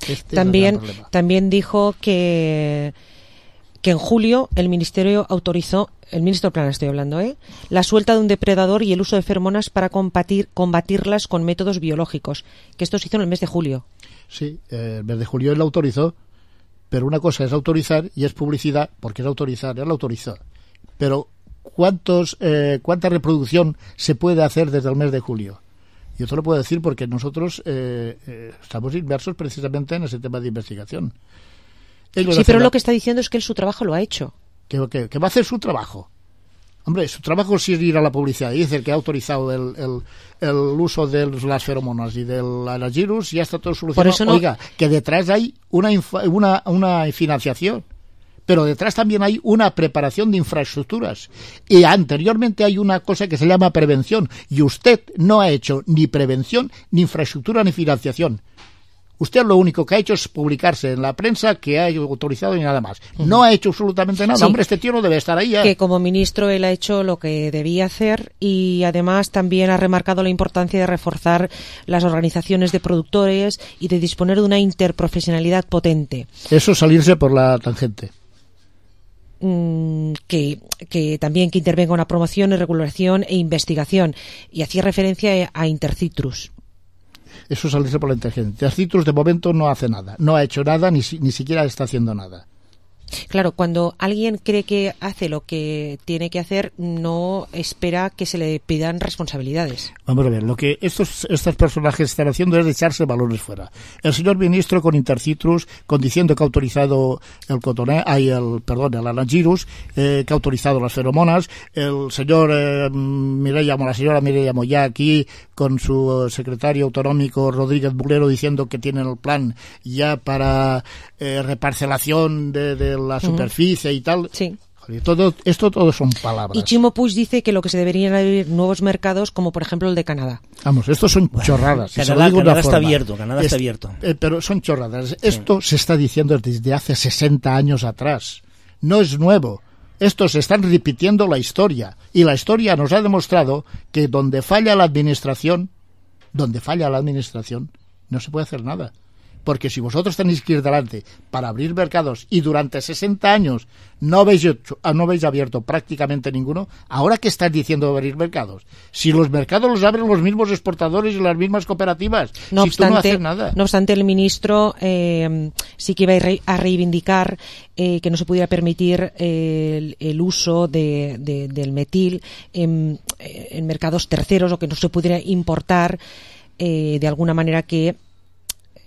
También dijo que en julio el ministro Planas estoy hablando, la suelta de un depredador y el uso de feromonas para combatirlas con métodos biológicos, que esto se hizo en el mes de julio. Sí, el mes de julio él lo autorizó, pero una cosa es autorizar y es publicidad, porque es autorizar, él lo autorizó. Pero ¿cuánta reproducción se puede hacer desde el mes de julio? Yo te lo puedo decir porque nosotros estamos inmersos precisamente en ese tema de investigación. Sí, pero lo que está diciendo es que él su trabajo lo ha hecho. ¿Que va a hacer su trabajo? Hombre, su trabajo sí es ir a la publicidad y decir que ha autorizado el uso de las feromonas y del anagirus, ya está todo solucionado. Oiga, que detrás hay una financiación, pero detrás también hay una preparación de infraestructuras. Y anteriormente hay una cosa que se llama prevención, y usted no ha hecho ni prevención, ni infraestructura, ni financiación. Usted lo único que ha hecho es publicarse en la prensa que ha autorizado y nada más. No ha hecho absolutamente nada. Sí. Hombre, este tío no debe estar ahí ya. Que como ministro él ha hecho lo que debía hacer y además también ha remarcado la importancia de reforzar las organizaciones de productores y de disponer de una interprofesionalidad potente. Eso es salirse por la tangente. Que también que intervenga una promoción y regulación e investigación. Y hacía referencia a Intercitrus. Eso es salirse por la tangente. Intercitrus de momento no hace nada, no ha hecho nada, ni siquiera está haciendo nada. Claro, cuando alguien cree que hace lo que tiene que hacer, no espera que se le pidan responsabilidades. Vamos a ver, lo que estos personajes están haciendo es echarse balones fuera. El señor ministro con Intercitrus, diciendo que ha autorizado el cotoné, el anagirus, que ha autorizado las feromonas, el señor la señora Mireia Moyá aquí con su secretario autonómico Rodríguez Bulero diciendo que tienen el plan ya para reparcelación de la superficie y tal. Sí. Todo son palabras. Y Chimo Puig dice que lo que se deberían abrir nuevos mercados, como por ejemplo el de Canadá. Vamos, estos son chorradas. Canadá está abierto, pero son chorradas. Sí. Esto se está diciendo desde hace 60 años atrás. No es nuevo. Estos están repitiendo la historia. Y la historia nos ha demostrado que donde falla la administración, no se puede hacer nada. Porque si vosotros tenéis que ir delante para abrir mercados y durante 60 años no habéis abierto prácticamente ninguno, ¿ahora qué estás diciendo de abrir mercados? Si los mercados los abren los mismos exportadores y las mismas cooperativas, no haces nada. No obstante, el ministro sí que iba a reivindicar que no se pudiera permitir el uso del metil en mercados terceros o que no se pudiera importar de alguna manera que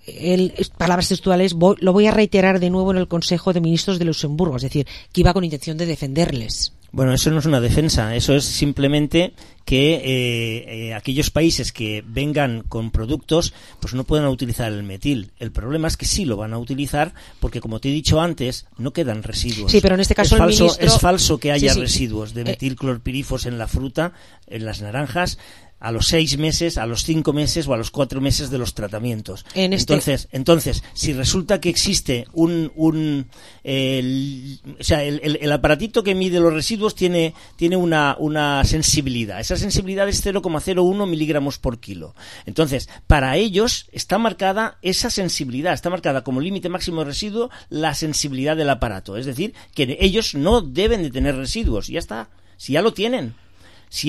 palabras textuales, lo voy a reiterar de nuevo en el Consejo de Ministros de Luxemburgo, es decir, que iba con intención de defenderles. Bueno, eso no es una defensa, eso es simplemente que aquellos países que vengan con productos pues no puedan utilizar el metil. El problema es que sí lo van a utilizar porque, como te he dicho antes, no quedan residuos. Sí, pero en este caso es falso que haya residuos de metilclorpirifos en la fruta, en las naranjas, a los 6 meses, a los 5 meses o a los 4 meses de los tratamientos. Entonces, si resulta que existe el aparatito que mide los residuos tiene una sensibilidad. Esa sensibilidad es 0,01 miligramos por kilo. Entonces, para ellos está marcada esa sensibilidad, está marcada como límite máximo de residuo la sensibilidad del aparato. Es decir, que ellos no deben de tener residuos. Ya está, si ya lo tienen. Si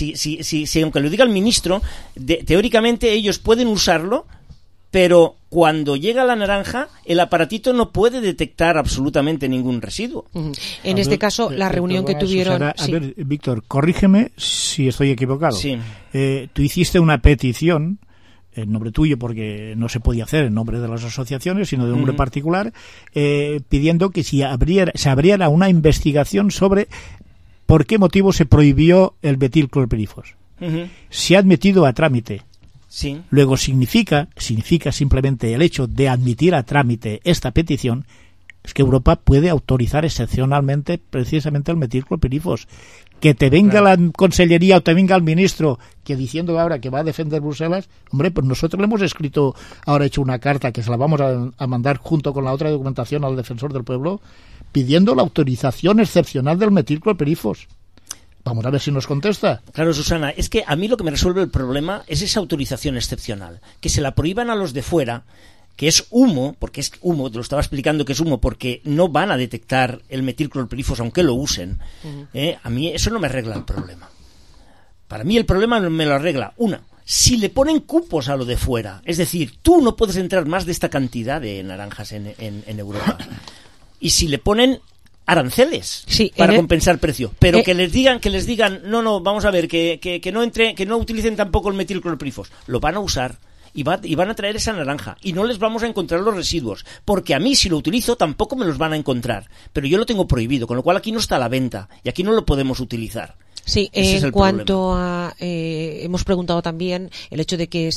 aunque lo diga el ministro, teóricamente ellos pueden usarlo, pero cuando llega la naranja, el aparatito no puede detectar absolutamente ningún residuo. En este caso, la reunión que tuvieron... Susana, a ver, Víctor, corrígeme si estoy equivocado. Sí. Tú hiciste una petición en nombre tuyo, porque no se podía hacer en nombre de las asociaciones, sino de un nombre particular, pidiendo que se abriera una investigación sobre por qué motivo se prohibió el metilclorpirifos. Se ha admitido a trámite. Sí. Luego significa simplemente el hecho de admitir a trámite esta petición, es que Europa puede autorizar excepcionalmente precisamente el metilclorpirifos. Que te venga la consellería o te venga el ministro que diciendo ahora que va a defender Bruselas, hombre, pues nosotros le hemos escrito, ahora hecho una carta que se la vamos a mandar junto con la otra documentación al defensor del pueblo, pidiendo la autorización excepcional del metilclorpirifos. Vamos a ver si nos contesta. Claro, Susana, es que a mí lo que me resuelve el problema es esa autorización excepcional. Que se la prohíban a los de fuera, que es humo, porque es humo, te lo estaba explicando que es humo, porque no van a detectar el metilclorpirifos aunque lo usen. A mí eso no me arregla el problema. Para mí el problema me lo arregla, si le ponen cupos a lo de fuera, es decir, tú no puedes entrar más de esta cantidad de naranjas en Europa. Y si le ponen aranceles para compensar precio, pero que les digan, no, vamos a ver, que no utilicen tampoco el metilclorpirifos, lo van a usar. Y van a traer esa naranja y no les vamos a encontrar los residuos, porque a mí si lo utilizo tampoco me los van a encontrar, pero yo lo tengo prohibido, con lo cual aquí no está a la venta y aquí no lo podemos utilizar. Sí, en cuanto a hemos preguntado también el hecho de que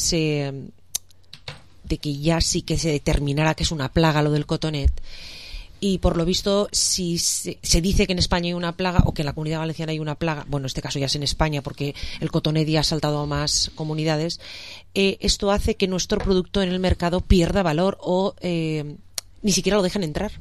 ya sí que se determinara que es una plaga lo del cotonet. Y por lo visto, si se dice que en España hay una plaga o que en la Comunidad Valenciana hay una plaga, bueno, en este caso ya es en España porque el cotonet ya ha saltado a más comunidades, esto hace que nuestro producto en el mercado pierda valor o ni siquiera lo dejan entrar.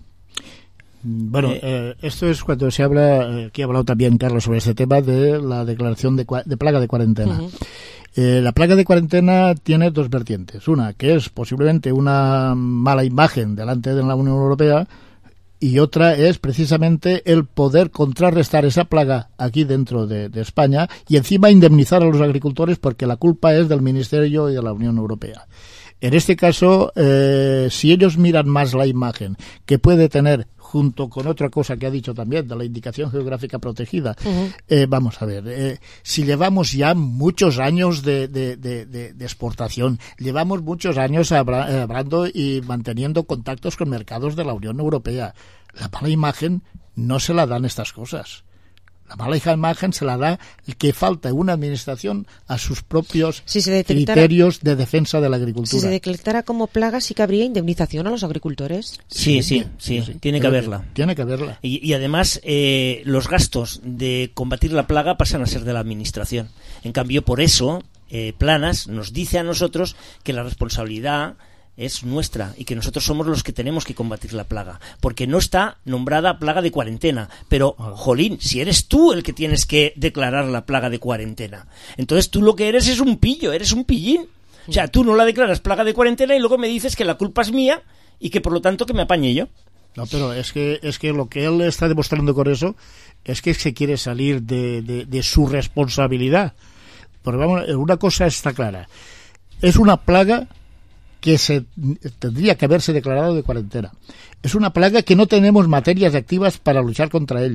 Bueno, esto es cuando se habla, aquí ha hablado también Carlos sobre este tema de la declaración de plaga de cuarentena. La plaga de cuarentena tiene dos vertientes. Una, que es posiblemente una mala imagen delante de la Unión Europea, y otra es precisamente el poder contrarrestar esa plaga aquí dentro de España y encima indemnizar a los agricultores porque la culpa es del Ministerio y de la Unión Europea. En este caso, si ellos miran más la imagen que puede tener, junto con otra cosa que ha dicho también, de la indicación geográfica protegida, vamos a ver, si llevamos ya muchos años de exportación, llevamos muchos años hablando y manteniendo contactos con mercados de la Unión Europea, la mala imagen no se la dan estas cosas. La mala imagen se la da el que falta una administración a sus propios criterios de defensa de la agricultura. Si se declarara como plaga, ¿sí que habría indemnización a los agricultores? Sí, tiene que haberla. Tiene que haberla. Y además, los gastos de combatir la plaga pasan a ser de la administración. En cambio, por eso, Planas nos dice a nosotros que la responsabilidad es nuestra y que nosotros somos los que tenemos que combatir la plaga, porque no está nombrada plaga de cuarentena, pero jolín, si eres tú el que tienes que declarar la plaga de cuarentena, entonces tú lo que eres es un pillo, eres un pillín. O sea, tú no la declaras plaga de cuarentena y luego me dices que la culpa es mía y que por lo tanto que me apañe yo. No, pero es que lo que él está demostrando con eso es que se quiere salir de su responsabilidad. Porque vamos, una cosa está clara, es una plaga que se tendría que haberse declarado de cuarentena. Es una plaga que no tenemos materias activas para luchar contra ella.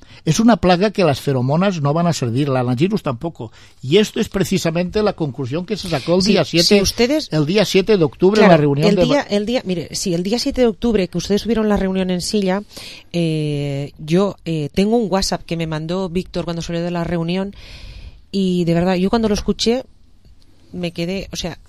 Es una plaga que las feromonas no van a servir, la Anagirus tampoco. Y esto es precisamente la conclusión que se sacó el día 7, el día 7 de octubre, en la reunión el día 7 de octubre que ustedes tuvieron la reunión en Silla, yo tengo un WhatsApp que me mandó Víctor cuando salió de la reunión, y de verdad, yo cuando lo escuché me quedé, o sea,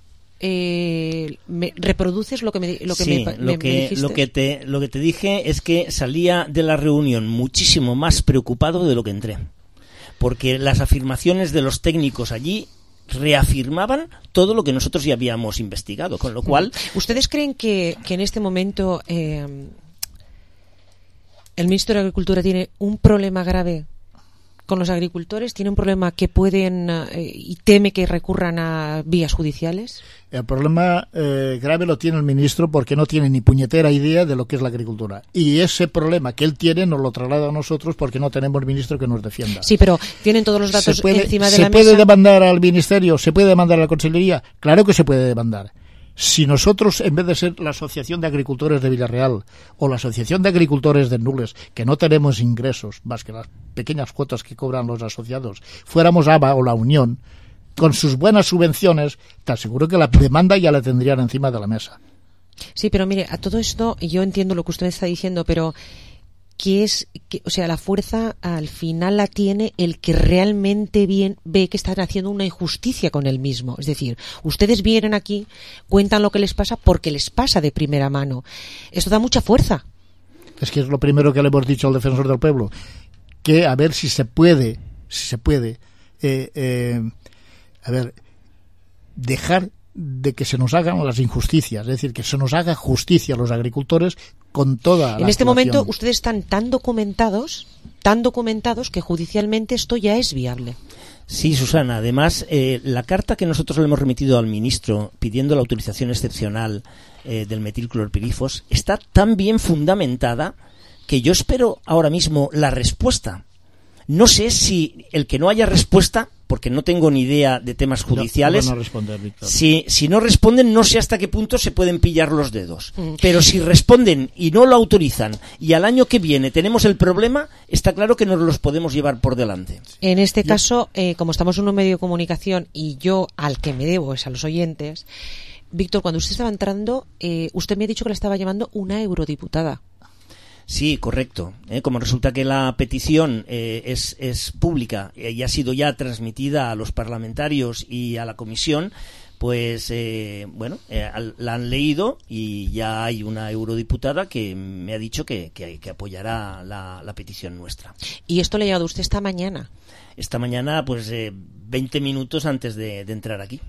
me reproduces lo que me dijiste. Lo que te dije es que salía de la reunión muchísimo más preocupado de lo que entré, porque las afirmaciones de los técnicos allí reafirmaban todo lo que nosotros ya habíamos investigado, con lo cual... ¿Ustedes creen que en este momento el ministro de Agricultura tiene un problema grave con los agricultores? ¿Tiene un problema que pueden y teme que recurran a vías judiciales? El problema grave lo tiene el ministro porque no tiene ni puñetera idea de lo que es la agricultura. Y ese problema que él tiene nos lo traslada a nosotros porque no tenemos ministro que nos defienda. Sí, pero tienen todos los datos encima de la mesa. ¿Se puede demandar al ministerio? ¿Se puede demandar a la Consellería? Claro que se puede demandar. Si nosotros, en vez de ser la Asociación de Agricultores de Villarreal o la Asociación de Agricultores de Nules, que no tenemos ingresos más que las pequeñas cuotas que cobran los asociados, fuéramos ABA o la Unión, con sus buenas subvenciones, te aseguro que la demanda ya la tendrían encima de la mesa. Sí, pero mire, a todo esto yo entiendo lo que usted está diciendo, pero o sea, la fuerza al final la tiene el que realmente ve que están haciendo una injusticia con él mismo. Es decir, ustedes vienen aquí, cuentan lo que les pasa porque les pasa de primera mano. Esto da mucha fuerza. Es que es lo primero que le hemos dicho al defensor del pueblo, que a ver si se puede, dejar de que se nos hagan las injusticias, es decir, que se nos haga justicia a los agricultores con toda la En este momento ustedes están tan documentados que judicialmente esto ya es viable. Sí, Susana, además la carta que nosotros le hemos remitido al ministro pidiendo la autorización excepcional del metilclorpirifos está tan bien fundamentada que yo espero ahora mismo la respuesta. No sé si el que no haya respuesta, porque no tengo ni idea de temas judiciales, no van a responder, Víctor. Si no responden, no sé hasta qué punto se pueden pillar los dedos. Pero si responden y no lo autorizan y al año que viene tenemos el problema, está claro que nos los podemos llevar por delante. En este caso, como estamos en un medio de comunicación y yo al que me debo es a los oyentes, Víctor, cuando usted estaba entrando, usted me ha dicho que la estaba llamando una eurodiputada. Sí, correcto. Como resulta que la petición es pública y ha sido ya transmitida a los parlamentarios y a la comisión, pues la han leído y ya hay una eurodiputada que me ha dicho que apoyará la petición nuestra. ¿Y esto le ha llegado a usted esta mañana? Esta mañana, 20 minutos antes de entrar aquí.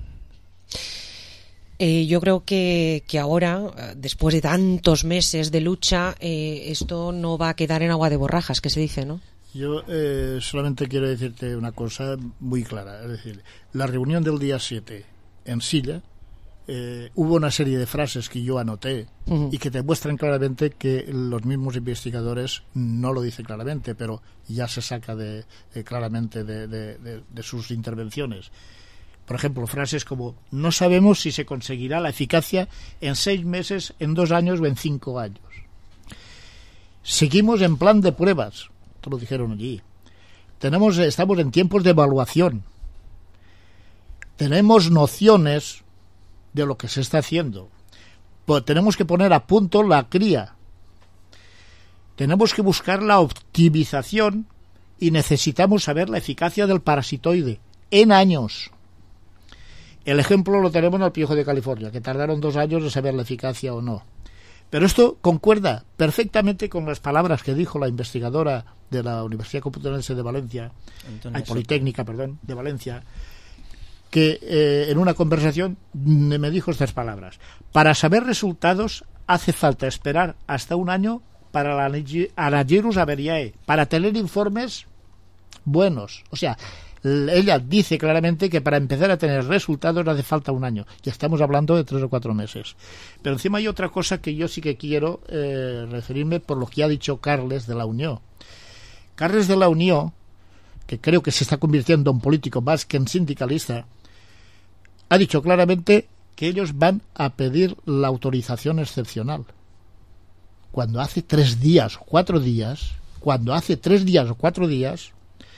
Yo creo que ahora, después de tantos meses de lucha, esto no va a quedar en agua de borrajas, que se dice, ¿no? Yo solamente quiero decirte una cosa muy clara. Es decir, la reunión del día 7 en Silla, hubo una serie de frases que yo anoté y que demuestran claramente que los mismos investigadores no lo dicen claramente, pero ya se saca claramente de sus intervenciones. Por ejemplo, frases como: no sabemos si se conseguirá la eficacia en 6 meses, en 2 años o en 5 años. Seguimos en plan de pruebas. Esto lo dijeron allí. Estamos en tiempos de evaluación. Tenemos nociones de lo que se está haciendo. Pues tenemos que poner a punto la cría. Tenemos que buscar la optimización y necesitamos saber la eficacia del parasitoide en años. El ejemplo lo tenemos en el piojo de California, que tardaron 2 años en saber la eficacia o no. Pero esto concuerda perfectamente con las palabras que dijo la investigadora de la Universidad Complutense de Valencia, Politécnica, de Valencia, que en una conversación me dijo estas palabras: para saber resultados hace falta esperar hasta 1 año para la Anagirus averiae, para tener informes buenos. O sea, ella dice claramente que para empezar a tener resultados hace falta 1 año. Ya estamos hablando de 3 o 4 meses. Pero encima hay otra cosa que yo sí que quiero referirme por lo que ha dicho Carles de la Unión. Carles de la Unión, que creo que se está convirtiendo en político más que en sindicalista, ha dicho claramente que ellos van a pedir la autorización excepcional. Cuando hace 3 días, 4 cuando hace 3 días o 4 días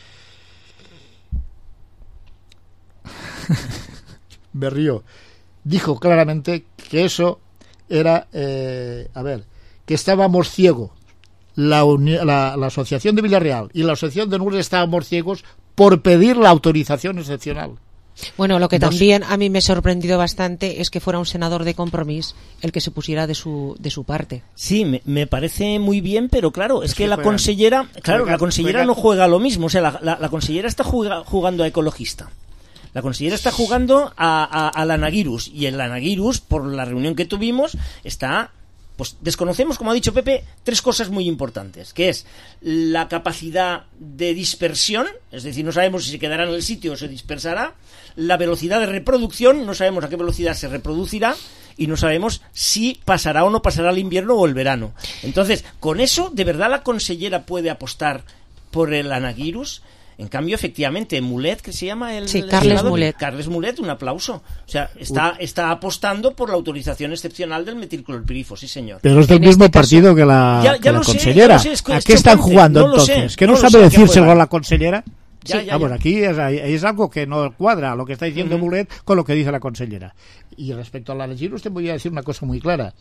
me río, dijo claramente que eso era, que estábamos ciegos, la Asociación de Villarreal y la Asociación de Nules estábamos ciegos por pedir la autorización excepcional. Bueno, lo que también a mí me ha sorprendido bastante es que fuera un senador de Compromís el que se pusiera de su parte. Sí, me parece muy bien, pero claro, es que la consellera no juega lo mismo. O sea, la consellera está jugando a ecologista. La consellera está jugando al Anagirus, y el Anagirus, por la reunión que tuvimos, está... Pues desconocemos, como ha dicho Pepe, 3 cosas muy importantes, que es la capacidad de dispersión, es decir, no sabemos si se quedará en el sitio o se dispersará, la velocidad de reproducción, no sabemos a qué velocidad se reproducirá, y no sabemos si pasará o no pasará el invierno o el verano. Entonces, con eso, ¿de verdad la consellera puede apostar por el Anagirus? En cambio, efectivamente, Mulet, que se llama el Carles Mulet. Carles Mulet, un aplauso. O sea, está apostando por la autorización excepcional del metilclorpirifos, sí señor. Pero es del mismo partido que la consellera. ¿A qué están jugando entonces? ¿Que no sabe decírselo a la consellera? Bueno, aquí es algo que no cuadra lo que está diciendo Mulet con lo que dice la consellera. Y respecto a la Anagirus, te voy a decir una cosa muy clara.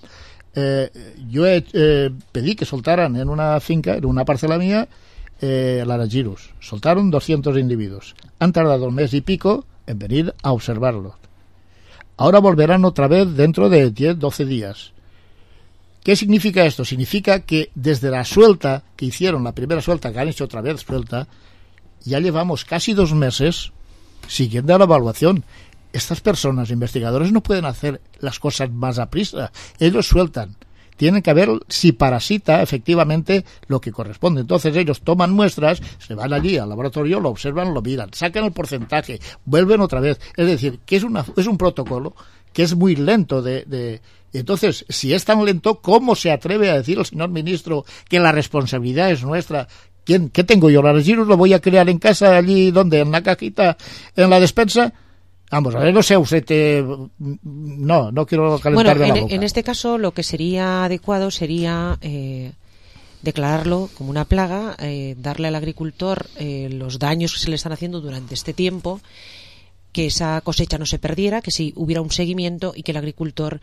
Yo pedí que soltaran en una finca, en una parcela mía, el Anagirus. Soltaron 200 individuos. Han tardado 1 mes y pico en venir a observarlo. Ahora volverán otra vez dentro de 10-12 días. ¿Qué significa esto? Significa que desde la suelta que hicieron, la primera suelta que han hecho otra vez suelta, ya llevamos casi 2 meses siguiendo la evaluación. Estas personas, investigadores, no pueden hacer las cosas más a prisa. Ellos sueltan. Tienen que ver si parasita efectivamente lo que corresponde. Entonces ellos toman muestras, se van allí al laboratorio, lo observan, lo miran, sacan el porcentaje, vuelven otra vez. Es decir, que es un protocolo que es muy lento Entonces, si es tan lento, ¿cómo se atreve a decir el señor ministro que la responsabilidad es nuestra? ¿Qué tengo yo? ¿El Anagirus lo voy a crear en casa, allí donde? ¿En la cajita, en la despensa? Vamos, a ver, no sé, usted no quiero calentar de la boca. En este caso lo que sería adecuado sería declararlo como una plaga, darle al agricultor los daños que se le están haciendo durante este tiempo, que esa cosecha no se perdiera, que si hubiera un seguimiento y que el agricultor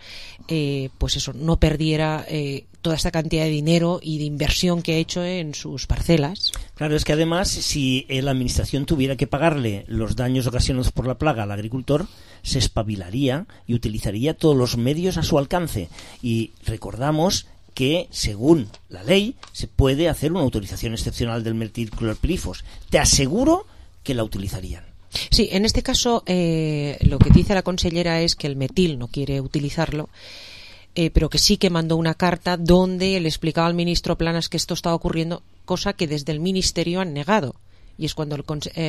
no perdiera toda esta cantidad de dinero y de inversión que ha hecho en sus parcelas. Claro, es que además, si la administración tuviera que pagarle los daños ocasionados por la plaga al agricultor, se espabilaría y utilizaría todos los medios a su alcance. Y recordamos que, según la ley, se puede hacer una autorización excepcional del metilclorpirifos. Te aseguro que la utilizarían. Sí, en este caso lo que dice la consellera es que el metil no quiere utilizarlo, pero que sí que mandó una carta donde le explicaba al ministro Planas que esto estaba ocurriendo, cosa que desde el ministerio han negado. Y es cuando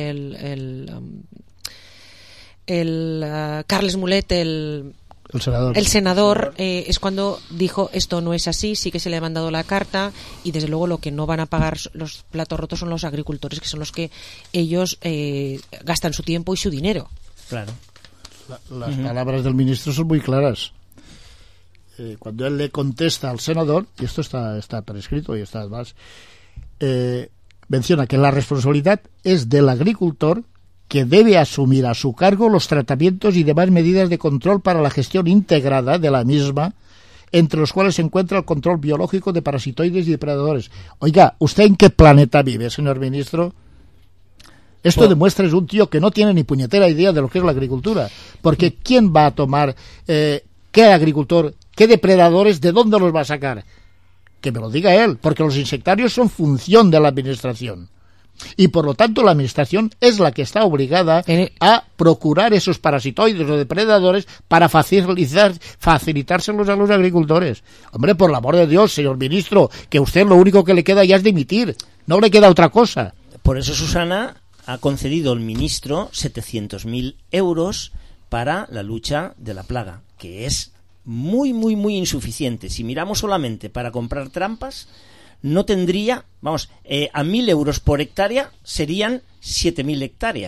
Carles Mulet, el senador, es cuando dijo esto no es así, sí que se le ha mandado la carta y desde luego lo que no van a pagar los platos rotos son los agricultores, que son los que ellos gastan su tiempo y su dinero. Claro. Las palabras del ministro son muy claras. Cuando él le contesta al senador, y esto está prescrito y está además, menciona que la responsabilidad es del agricultor, que debe asumir a su cargo los tratamientos y demás medidas de control para la gestión integrada de la misma, entre los cuales se encuentra el control biológico de parasitoides y depredadores. Oiga, ¿usted en qué planeta vive, señor ministro? Esto demuestra es un tío que no tiene ni puñetera idea de lo que es la agricultura. Porque ¿quién va a tomar qué agricultor, qué depredadores, de dónde los va a sacar? Que me lo diga él, porque los insectarios son función de la administración. Y por lo tanto la administración es la que está obligada a procurar esos parasitoides o depredadores para facilitárselos a los agricultores. Hombre, por el amor de Dios, señor ministro, que a usted lo único que le queda ya es dimitir, no le queda otra cosa. Por eso Susana ha concedido al ministro 700.000 euros para la lucha de la plaga, que es muy, muy, muy insuficiente. Si miramos solamente para comprar trampas, no tendría, a 1.000 euros por hectárea serían 7.000 hectáreas,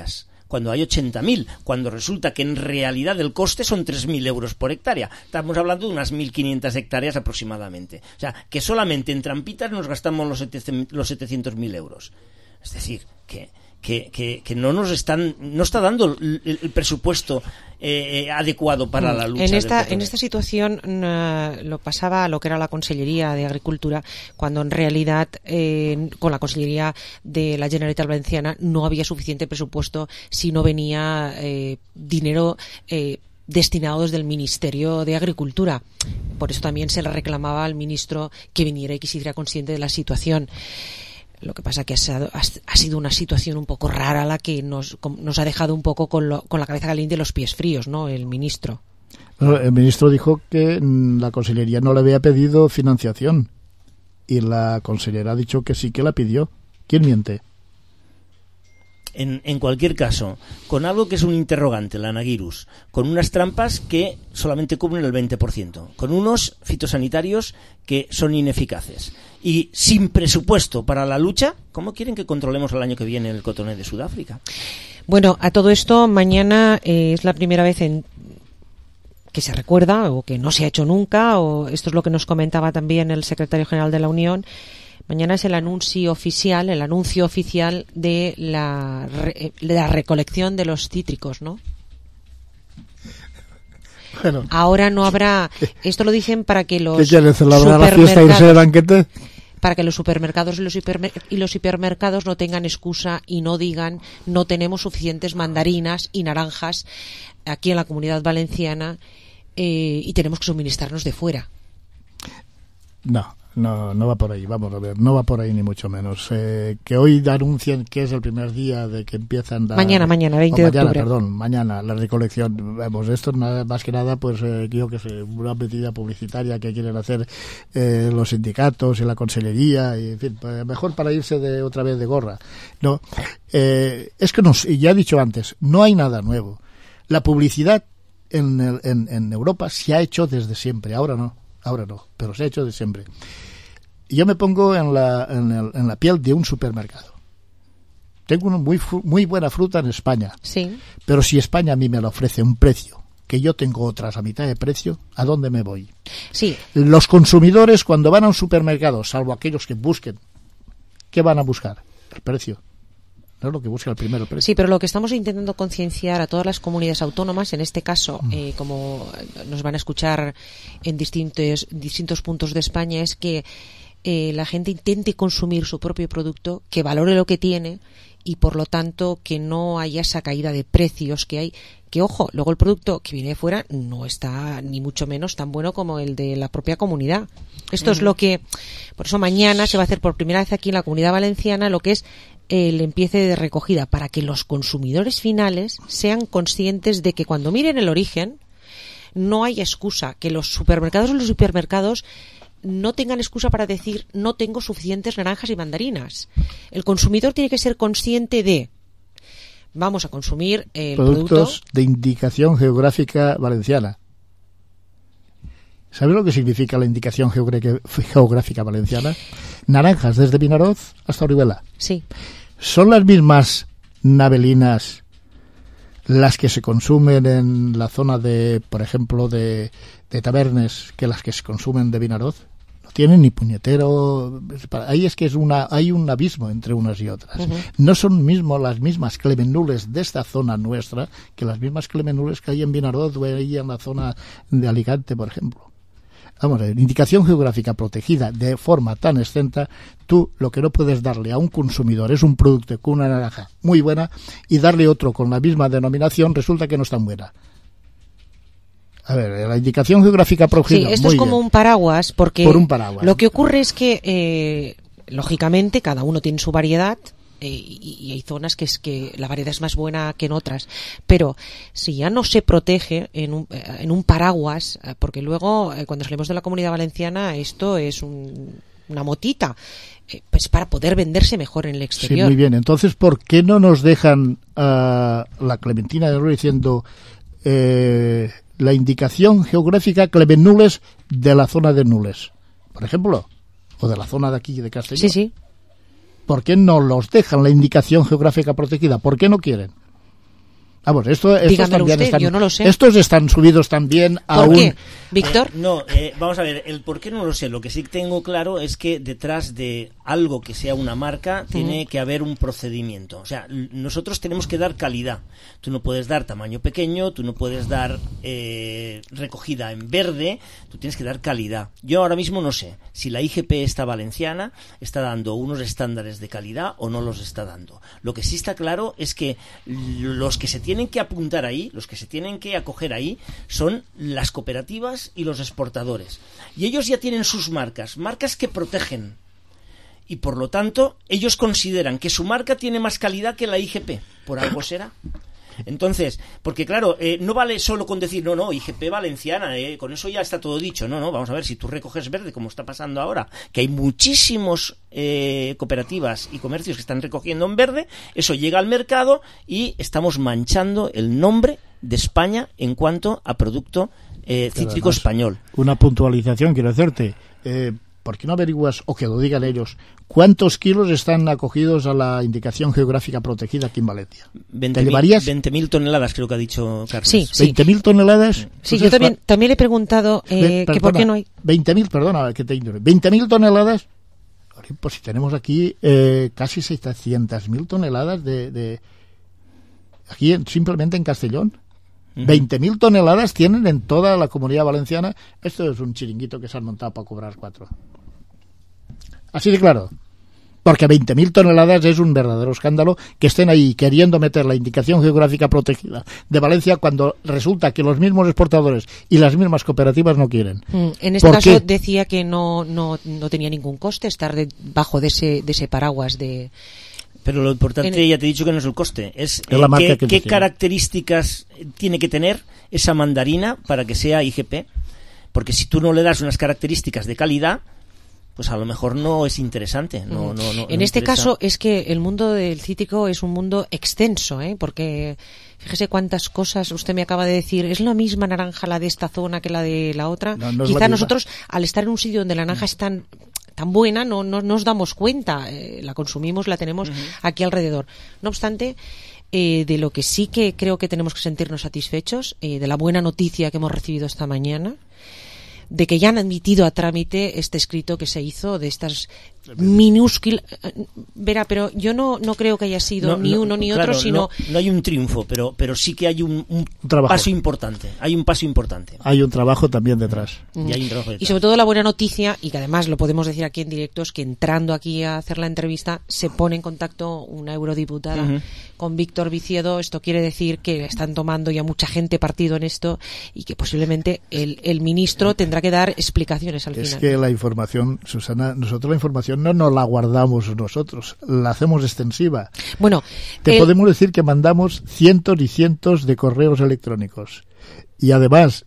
cuando hay 80.000, cuando resulta que en realidad el coste son 3.000 euros por hectárea. Estamos hablando de unas 1.500 hectáreas aproximadamente. O sea, que solamente en trampitas nos gastamos los 700.000 euros. Es decir, que no está dando el presupuesto adecuado para la lucha. En esta situación lo pasaba a lo que era la Consellería de Agricultura, cuando en realidad con la Consellería de la Generalitat Valenciana no había suficiente presupuesto si no venía dinero destinado desde el Ministerio de Agricultura. Por eso también se le reclamaba al ministro que viniera y que se hiciera consciente de la situación. Lo que pasa que ha sido una situación un poco rara la que nos ha dejado un poco con la cabeza caliente y los pies fríos, ¿no? El ministro. El ministro dijo que la Consellería no le había pedido financiación y la consellera ha dicho que sí que la pidió. ¿Quién miente? En cualquier caso, con algo que es un interrogante, la Anagirus, con unas trampas que solamente cubren el 20%, con unos fitosanitarios que son ineficaces y sin presupuesto para la lucha, ¿cómo quieren que controlemos el año que viene el cotoné de Sudáfrica? Bueno, a todo esto, mañana es la primera vez que se recuerda, o que no se ha hecho nunca, o esto es lo que nos comentaba también el secretario general de la Unión. Mañana es el anuncio oficial de la recolección de los cítricos, ¿no? Bueno. Ahora no habrá... Esto lo dicen para que los... ¿Qué quieren celebrar la fiesta y irse de banquete? Para que los supermercados y los hipermercados no tengan excusa y no digan no tenemos suficientes mandarinas y naranjas aquí en la Comunidad Valenciana y tenemos que suministrarnos de fuera. No va por ahí, vamos a ver, no va por ahí ni mucho menos. Que hoy anuncien que es el primer día de que empiezan mañana, 20 de octubre. Mañana la recolección. Vamos, esto nada más que nada, pues yo que sé, una medida publicitaria que quieren hacer los sindicatos y la consellería, y en fin, mejor para irse otra vez de gorra. No, es que ya he dicho antes, no hay nada nuevo. La publicidad en Europa se ha hecho desde siempre, ahora no, pero se ha hecho de siempre. Yo me pongo en la piel de un supermercado. Tengo una muy buena fruta en España. Sí. Pero si España a mí me la ofrece un precio que yo tengo otras a mitad de precio, ¿a dónde me voy? Sí. Los consumidores cuando van a un supermercado, salvo aquellos que busquen, ¿qué van a buscar? El precio. No es lo que busca el primero precio. Sí, pero lo que estamos intentando concienciar a todas las comunidades autónomas, en este caso, como nos van a escuchar en distintos puntos de España, es que la gente intente consumir su propio producto, que valore lo que tiene y, por lo tanto, que no haya esa caída de precios que hay. Que, ojo, luego el producto que viene de fuera no está ni mucho menos tan bueno como el de la propia comunidad. Esto es lo que... Por eso mañana se va a hacer por primera vez aquí en la Comunidad Valenciana lo que es el empiece de recogida, para que los consumidores finales sean conscientes de que cuando miren el origen no hay excusa, que los supermercados y los hipermercados no tengan excusa para decir no tengo suficientes naranjas y mandarinas. El consumidor tiene que ser consciente de vamos a consumir el productos de indicación geográfica valenciana. ¿Sabe lo que significa la indicación geográfica valenciana? Naranjas desde Vinaroz hasta Orihuela. Sí. ¿Son las mismas navelinas las que se consumen en la zona de, por ejemplo, de Tabernes, que las que se consumen de Vinaroz? No tienen ni puñetero. Ahí es que hay un abismo entre unas y otras. Uh-huh. No son las mismas clemenules de esta zona nuestra que las mismas clemenules que hay en Vinaroz o ahí en la zona de Alicante, por ejemplo. Vamos a ver, indicación geográfica protegida de forma tan exenta, tú lo que no puedes darle a un consumidor es un producto con una naranja muy buena y darle otro con la misma denominación resulta que no es tan buena. A ver, la indicación geográfica protegida. Sí, esto es como un paraguas, porque por un paraguas. Lo que ocurre es que, lógicamente, cada uno tiene su variedad. Y hay zonas que la variedad es más buena que en otras, pero si ya no se protege en un paraguas, porque luego cuando salimos de la Comunidad Valenciana esto es una motita, pues para poder venderse mejor en el exterior. Sí, muy bien. Entonces, ¿por qué no nos dejan la clementina de oro diciendo la indicación geográfica Clemenules de la zona de Nules, por ejemplo, o de la zona de aquí de Castellón? Sí, sí. ¿Por qué no los dejan la indicación geográfica protegida? ¿Por qué no quieren? Vamos, estos Dígamelo también usted, yo no lo sé. Estos están subidos también a ¿Por qué, Víctor? Vamos a ver, el por qué no lo sé. Lo que sí tengo claro es que detrás de algo que sea una marca tiene que haber un procedimiento. O sea, nosotros tenemos que dar calidad. Tú no puedes dar tamaño pequeño, tú no puedes dar recogida en verde, tú tienes que dar calidad. Yo ahora mismo no sé si la IGP esta valenciana está dando unos estándares de calidad o no los está dando. Lo que sí está claro es que los que se tienen que apuntar ahí, los que se tienen que acoger ahí, son las cooperativas y los exportadores. Y ellos ya tienen sus marcas que protegen. Y por lo tanto, ellos consideran que su marca tiene más calidad que la IGP. Por algo será. Entonces, porque claro, no vale solo con decir, no, IGP valenciana, con eso ya está todo dicho. No, vamos a ver, si tú recoges verde, como está pasando ahora, que hay muchísimos cooperativas y comercios que están recogiendo en verde, eso llega al mercado y estamos manchando el nombre de España en cuanto a producto cítrico además, español. Una puntualización quiero hacerte. ¿Por qué no averiguas, o que lo digan ellos, cuántos kilos están acogidos a la indicación geográfica protegida aquí en Valencia? 20.000 toneladas, creo que ha dicho Carlos. Sí. 20.000 toneladas. Sí, yo también le he preguntado que por qué no hay... 20.000, perdona, que te ignore. 20.000 toneladas. Pues si tenemos aquí casi 600.000 toneladas de aquí simplemente en Castellón. 20.000 toneladas tienen en toda la Comunidad Valenciana. Esto es un chiringuito que se han montado para cobrar 4. Así de claro. Porque 20.000 toneladas es un verdadero escándalo que estén ahí queriendo meter la indicación geográfica protegida de Valencia cuando resulta que los mismos exportadores y las mismas cooperativas no quieren. En este caso decía que no tenía ningún coste estar debajo de ese paraguas de... Pero lo importante, ya te he dicho que no es el coste, es qué características tiene que tener esa mandarina para que sea IGP. Porque si tú no le das unas características de calidad, pues a lo mejor no es interesante. En este caso es que el mundo del cítrico es un mundo extenso, porque fíjese cuántas cosas usted me acaba de decir. ¿Es la misma naranja la de esta zona que la de la otra? No Quizá nosotros, al estar en un sitio donde la naranja es tan buena, no nos damos cuenta, la consumimos, la tenemos aquí alrededor. No obstante, de lo que sí que creo que tenemos que sentirnos satisfechos, de la buena noticia que hemos recibido esta mañana, de que ya han admitido a trámite este escrito que se hizo de estas minúsculas... Verá, pero yo no creo que haya sido ni uno ni otro, sino... No hay un triunfo, pero sí que hay un paso importante. Hay un paso importante. Hay un trabajo también detrás. Y sobre todo la buena noticia, y que además lo podemos decir aquí en directo, es que entrando aquí a hacer la entrevista se pone en contacto una eurodiputada con Víctor Viciedo. Esto quiere decir que están tomando ya mucha gente partido en esto y que posiblemente el ministro tendrá que dar explicaciones al final. Es que la información, Susana, nosotros la información no nos la guardamos nosotros, la hacemos extensiva. Bueno, podemos decir que mandamos cientos y cientos de correos electrónicos. Y además,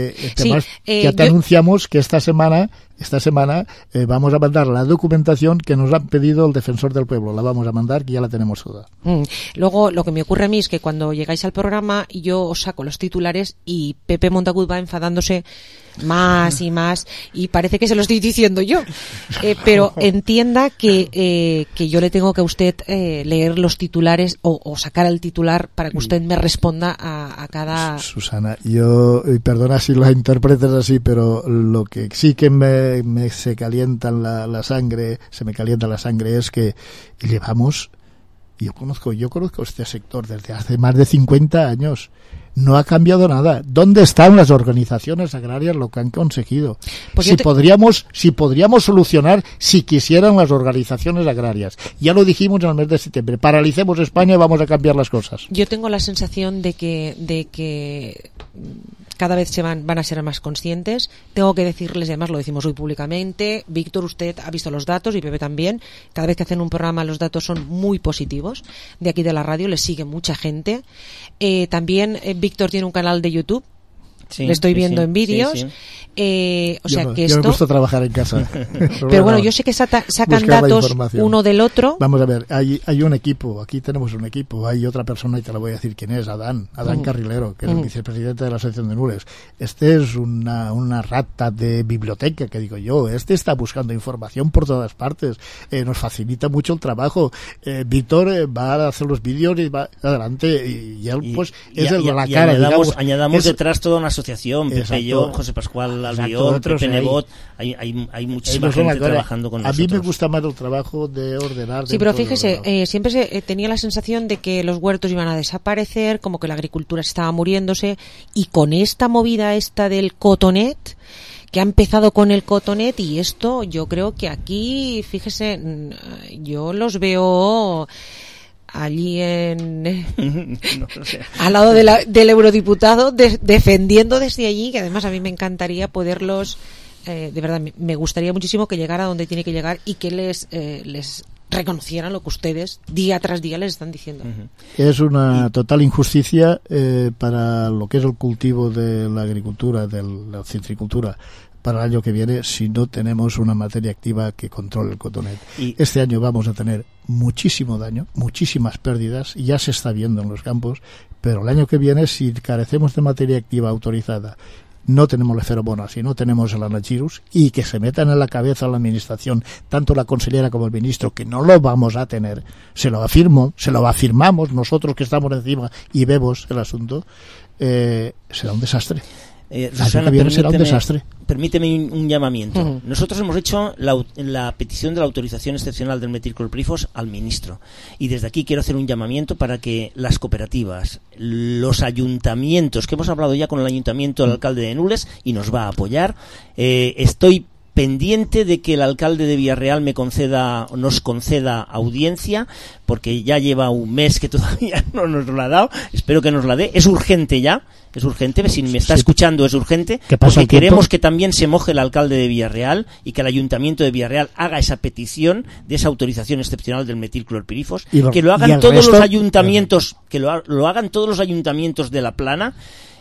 ya te anunciamos que esta semana vamos a mandar la documentación que nos ha pedido el Defensor del Pueblo. La vamos a mandar, que ya la tenemos toda. Luego, lo que me ocurre a mí es que cuando llegáis al programa, yo os saco los titulares y Pepe Montagut va enfadándose más y más, y parece que se lo estoy diciendo yo. Pero entienda que yo le tengo que a usted leer los titulares o sacar el titular para que usted me responda a cada... Susana, yo, perdona si lo interpretas así, pero lo que sí que se calienta la sangre, se me calienta la sangre, es que llevamos, yo conozco este sector desde hace más de 50 años. No ha cambiado nada. ¿Dónde están las organizaciones agrarias lo que han conseguido? Pues si podríamos solucionar, si quisieran las organizaciones agrarias. Ya lo dijimos en el mes de septiembre. Paralicemos España y vamos a cambiar las cosas. Yo tengo la sensación de que cada vez van a ser más conscientes. Tengo que decirles, además lo decimos hoy públicamente, Víctor, usted ha visto los datos y Pepe también. Cada vez que hacen un programa los datos son muy positivos. De aquí de la radio les sigue mucha gente. También Víctor tiene un canal de YouTube Sí, le estoy viendo en vídeos. Sí. O sea yo que esto... me gusta trabajar en casa. Pero bueno, yo sé que sacan datos uno del otro. Vamos a ver, hay un equipo, aquí tenemos un equipo, hay otra persona y te la voy a decir quién es, Adán Carrilero, que es el vicepresidente de la Asociación de Nules. Este es una rata de biblioteca, que digo yo, este está buscando información por todas partes, nos facilita mucho el trabajo. Víctor va a hacer los vídeos y va adelante, y él pues es el de la cara. Añadamos detrás toda una asociación, Pepe, yo, José Pascual Albiol, Pepe Nebot, hay muchísima gente trabajando con nosotros. A mí me gusta más el trabajo de ordenar. Sí, pero fíjese, siempre tenía la sensación de que los huertos iban a desaparecer, como que la agricultura estaba muriéndose, y con esta movida del cotonet, que ha empezado con el cotonet, y esto yo creo que aquí, fíjese, yo los veo allí al lado del eurodiputado defendiendo desde allí, que además a mí me encantaría poderlos, de verdad me gustaría muchísimo que llegara donde tiene que llegar y que les reconocieran lo que ustedes día tras día les están diciendo. Es una total injusticia para lo que es el cultivo de la agricultura, de la citricultura, para el año que viene, si no tenemos una materia activa que controle el cotonet. Este año vamos a tener muchísimo daño, muchísimas pérdidas, ya se está viendo en los campos, pero el año que viene, si carecemos de materia activa autorizada, no tenemos el feromonas y no tenemos el anachirus, y que se metan en la cabeza a la administración, tanto la consellera como el ministro, que no lo vamos a tener, se lo afirmamos nosotros que estamos encima y vemos el asunto, será un desastre. Susana, será un desastre. Permíteme un llamamiento. Nosotros hemos hecho la petición de la autorización excepcional del metilclorpirifos al ministro, y desde aquí quiero hacer un llamamiento para que las cooperativas, los ayuntamientos, que hemos hablado ya con el ayuntamiento del alcalde de Nules y nos va a apoyar, estoy pendiente de que el alcalde de Villarreal nos conceda audiencia, porque ya lleva un mes que todavía no nos lo ha dado. Espero que nos la dé. Es urgente ya, es urgente. Si me está escuchando, es urgente, porque queremos que también se moje el alcalde de Villarreal y que el ayuntamiento de Villarreal haga esa petición de esa autorización excepcional del metilclorpirifos, que lo hagan todos los ayuntamientos, que lo hagan todos los ayuntamientos de La Plana.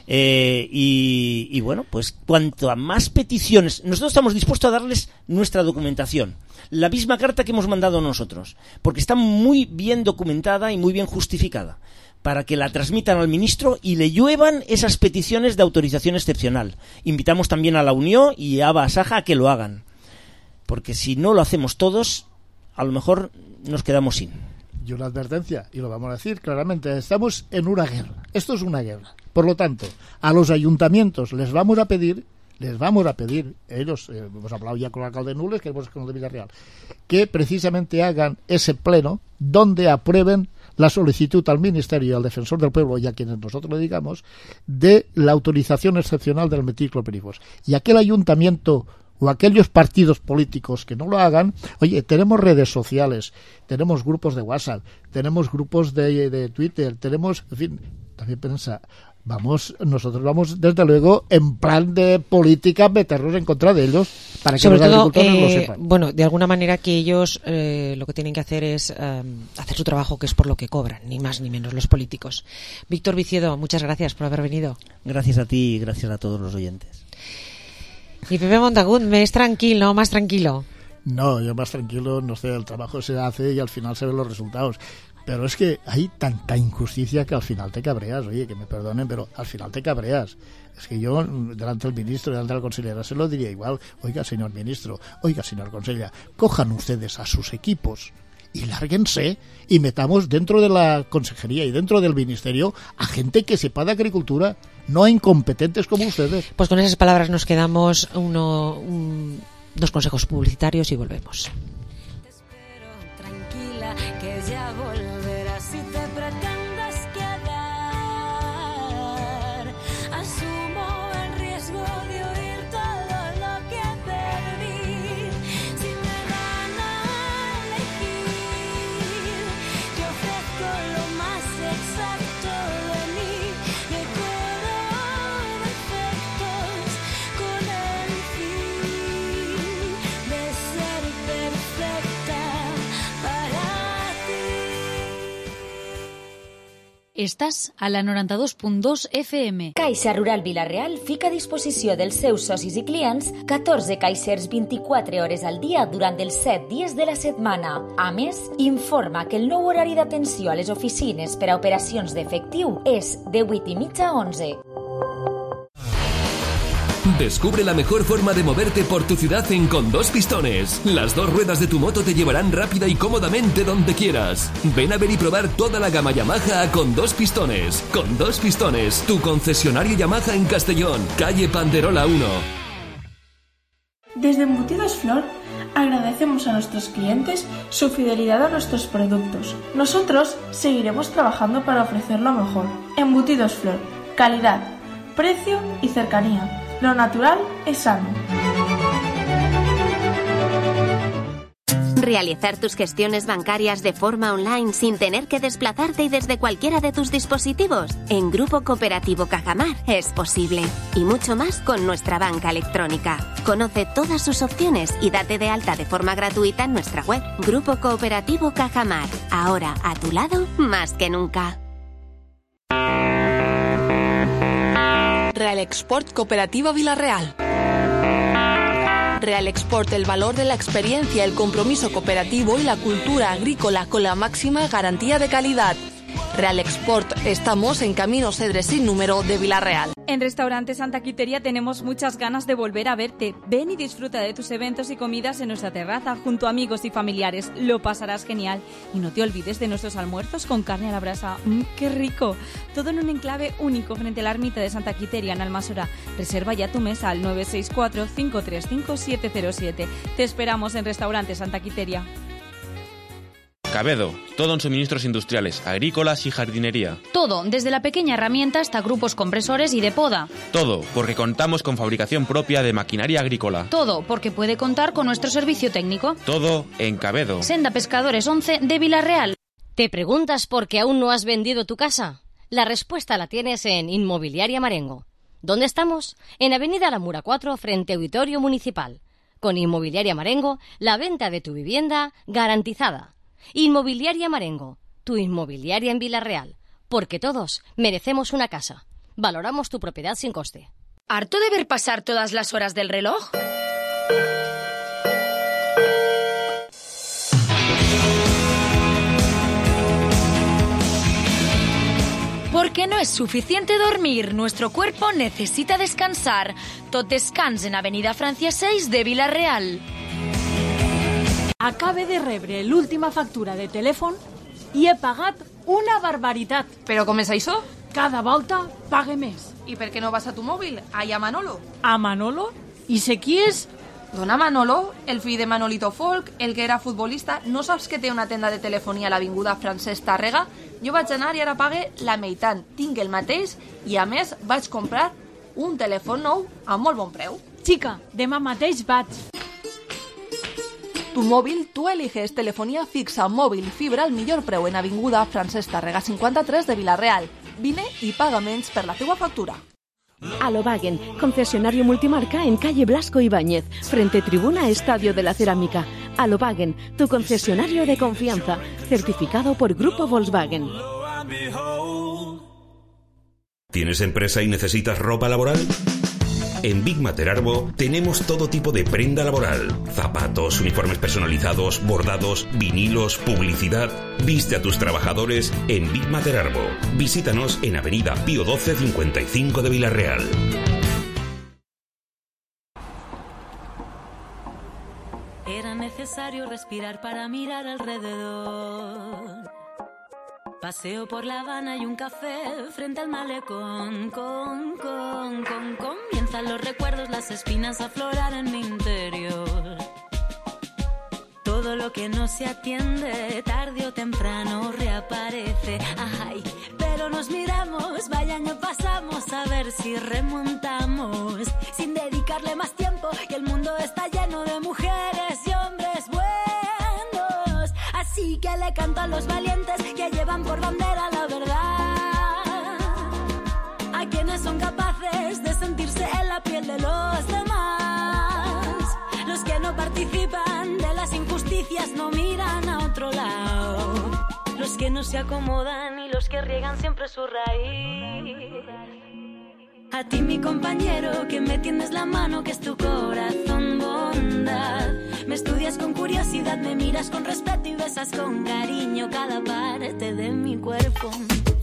Y bueno, pues cuanto a más peticiones, nosotros estamos dispuestos a darles nuestra documentación, la misma carta que hemos mandado nosotros, porque está muy bien documentada y muy bien justificada, para que la transmitan al ministro y le lluevan esas peticiones de autorización excepcional. Invitamos también a la Unión y a Aba Saja a que lo hagan, porque si no lo hacemos todos, a lo mejor nos quedamos sin. Y una advertencia, y lo vamos a decir claramente, estamos en una guerra. Esto es una guerra. Por lo tanto, a los ayuntamientos les vamos a pedir, ellos, hemos hablado ya con el alcalde de Nules, que hemos con el de Villarreal, que precisamente hagan ese pleno donde aprueben la solicitud al Ministerio y al Defensor del Pueblo, y a quienes nosotros le digamos, de la autorización excepcional del metilclorpirifos. Y aquel ayuntamiento o aquellos partidos políticos que no lo hagan, oye, tenemos redes sociales, tenemos grupos de WhatsApp, tenemos grupos de Twitter, tenemos, en fin, también piensa, nosotros vamos desde luego en plan de política meternos en contra de ellos para que los agricultores lo sepan. Bueno, de alguna manera que ellos lo que tienen que hacer es hacer su trabajo, que es por lo que cobran, ni más ni menos los políticos. Víctor Viciedo, muchas gracias por haber venido. Gracias a ti y gracias a todos los oyentes. Y Pepe Montagut, más tranquilo. No, yo más tranquilo, no sé, el trabajo se hace y al final se ven los resultados. Pero es que hay tanta injusticia que al final te cabreas. Oye, que me perdonen, pero al final te cabreas. Es que yo, delante del ministro, delante de la consellera, se lo diría igual. Oiga, señor ministro, oiga, señor consellera, cojan ustedes a sus equipos y lárguense y metamos dentro de la consejería y dentro del ministerio a gente que sepa de agricultura, no a incompetentes como ustedes. Pues con esas palabras nos quedamos dos consejos publicitarios y volvemos. Te espero tranquila, que ya volverás si te pretendes quedar. Asumo el riesgo de oír todo lo que perdí. Si me dan a elegir, yo ofrezco lo más exacto de mí. Me curo defectos con el fin de ser perfecto. Estàs a la 92.2 FM. Caixa Rural Vila-real fica a disposició dels seus socis i clients 14 caixers 24 hores al dia durant els 7 dies de la setmana. A més, informa que el nou horari d'atenció a les oficines per a operacions d'efectiu és de 8:30 a 11. Descubre la mejor forma de moverte por tu ciudad en Con Dos Pistones. Las dos ruedas de tu moto te llevarán rápida y cómodamente donde quieras. Ven a ver y probar toda la gama Yamaha a Con Dos Pistones. Con Dos Pistones, tu concesionario Yamaha en Castellón, calle Panderola 1. Desde Embutidos Flor agradecemos a nuestros clientes su fidelidad a nuestros productos. Nosotros seguiremos trabajando para ofrecer lo mejor. Embutidos Flor, calidad, precio y cercanía. Lo natural es sano. Realizar tus gestiones bancarias de forma online sin tener que desplazarte y desde cualquiera de tus dispositivos. En Grupo Cooperativo Cajamar es posible. Y mucho más con nuestra banca electrónica. Conoce todas sus opciones y date de alta de forma gratuita en nuestra web. Grupo Cooperativo Cajamar. Ahora a tu lado más que nunca. Real Export Cooperativa Vila-real. Real Export, el valor de la experiencia, el compromiso cooperativo y la cultura agrícola con la máxima garantía de calidad. Real Export, estamos en Camino Cedres sin número de Vila-real. En Restaurante Santa Quiteria tenemos muchas ganas de volver a verte. Ven y disfruta de tus eventos y comidas en nuestra terraza junto a amigos y familiares. Lo pasarás genial. Y no te olvides de nuestros almuerzos con carne a la brasa. ¡Qué rico! Todo en un enclave único frente a la ermita de Santa Quiteria en Almasora. Reserva ya tu mesa al 964-535-707. Te esperamos en Restaurante Santa Quiteria. Cabedo, todo en suministros industriales, agrícolas y jardinería. Todo, desde la pequeña herramienta hasta grupos compresores y de poda. Todo, porque contamos con fabricación propia de maquinaria agrícola. Todo, porque puede contar con nuestro servicio técnico. Todo en Cabedo. Senda Pescadores 11 de Vila-real. ¿Te preguntas por qué aún no has vendido tu casa? La respuesta la tienes en Inmobiliaria Marengo. ¿Dónde estamos? En Avenida La Mura 4, frente a Auditorio Municipal. Con Inmobiliaria Marengo, la venta de tu vivienda garantizada. Inmobiliaria Marengo, tu inmobiliaria en Vila-real, porque todos merecemos una casa. Valoramos tu propiedad sin coste. ¿Harto de ver pasar todas las horas del reloj? Porque no es suficiente dormir, nuestro cuerpo necesita descansar. Tot descans en Avenida Francia 6 de Vila-real. Acabe de rebre l'última factura de telèfon i he pagat una barbaritat. ¿Pero com és això? Cada volta pague més. ¿Y por qué no vas a tu móvil? Allá a Manolo. ¿A Manolo? ¿Y sé qui és? Dona Manolo, el fill de Manolito Folk, el que era futbolista. No saps que té una tenda de telefonia a l'avinguda Francesc Tàrrega? Jo vaig anar i ara pague la meitat. Tinc el mateix i, a més, vaig comprar un telèfon nou a molt bon preu. Xica, demà mateix vaig. Tu móvil, tú eliges telefonía fixa, móvil y fibra al millor preu en avinguda Francesc Tàrrega 53 de Vila-real. Vine y paga menys per la teua factura. Alobagen, concesionario multimarca en calle Blasco Ibáñez, frente tribuna Estadio de la Cerámica. Alobagen, tu concesionario de confianza, certificado por Grupo Volkswagen. ¿Tienes empresa y necesitas ropa laboral? En Big Materarbo tenemos todo tipo de prenda laboral. Zapatos, uniformes personalizados, bordados, vinilos, publicidad. Viste a tus trabajadores en Big Materarbo. Visítanos en Avenida Pío XII 55 de Vila-real. Era necesario respirar para mirar alrededor. Paseo por La Habana y un café frente al malecón. Comienzan los recuerdos, las espinas a aflorar en mi interior. Todo lo que no se atiende, tarde o temprano reaparece. Ay, pero nos miramos, vaya año pasamos, a ver si remontamos. Sin dedicarle más tiempo, que el mundo está lleno de mujeres y hombres buenos. Así que le canto a los valientes que llevan por bandera la verdad. A quienes son capaces de sentirse en la piel de los demás. Los que no participan de las injusticias no miran a otro lado. Los que no se acomodan y los que riegan siempre su raíz. A ti mi compañero, que me tiendes la mano, que es tu corazón bondad. Me estudias con curiosidad, me miras con respeto y besas con cariño cada parte de mi cuerpo.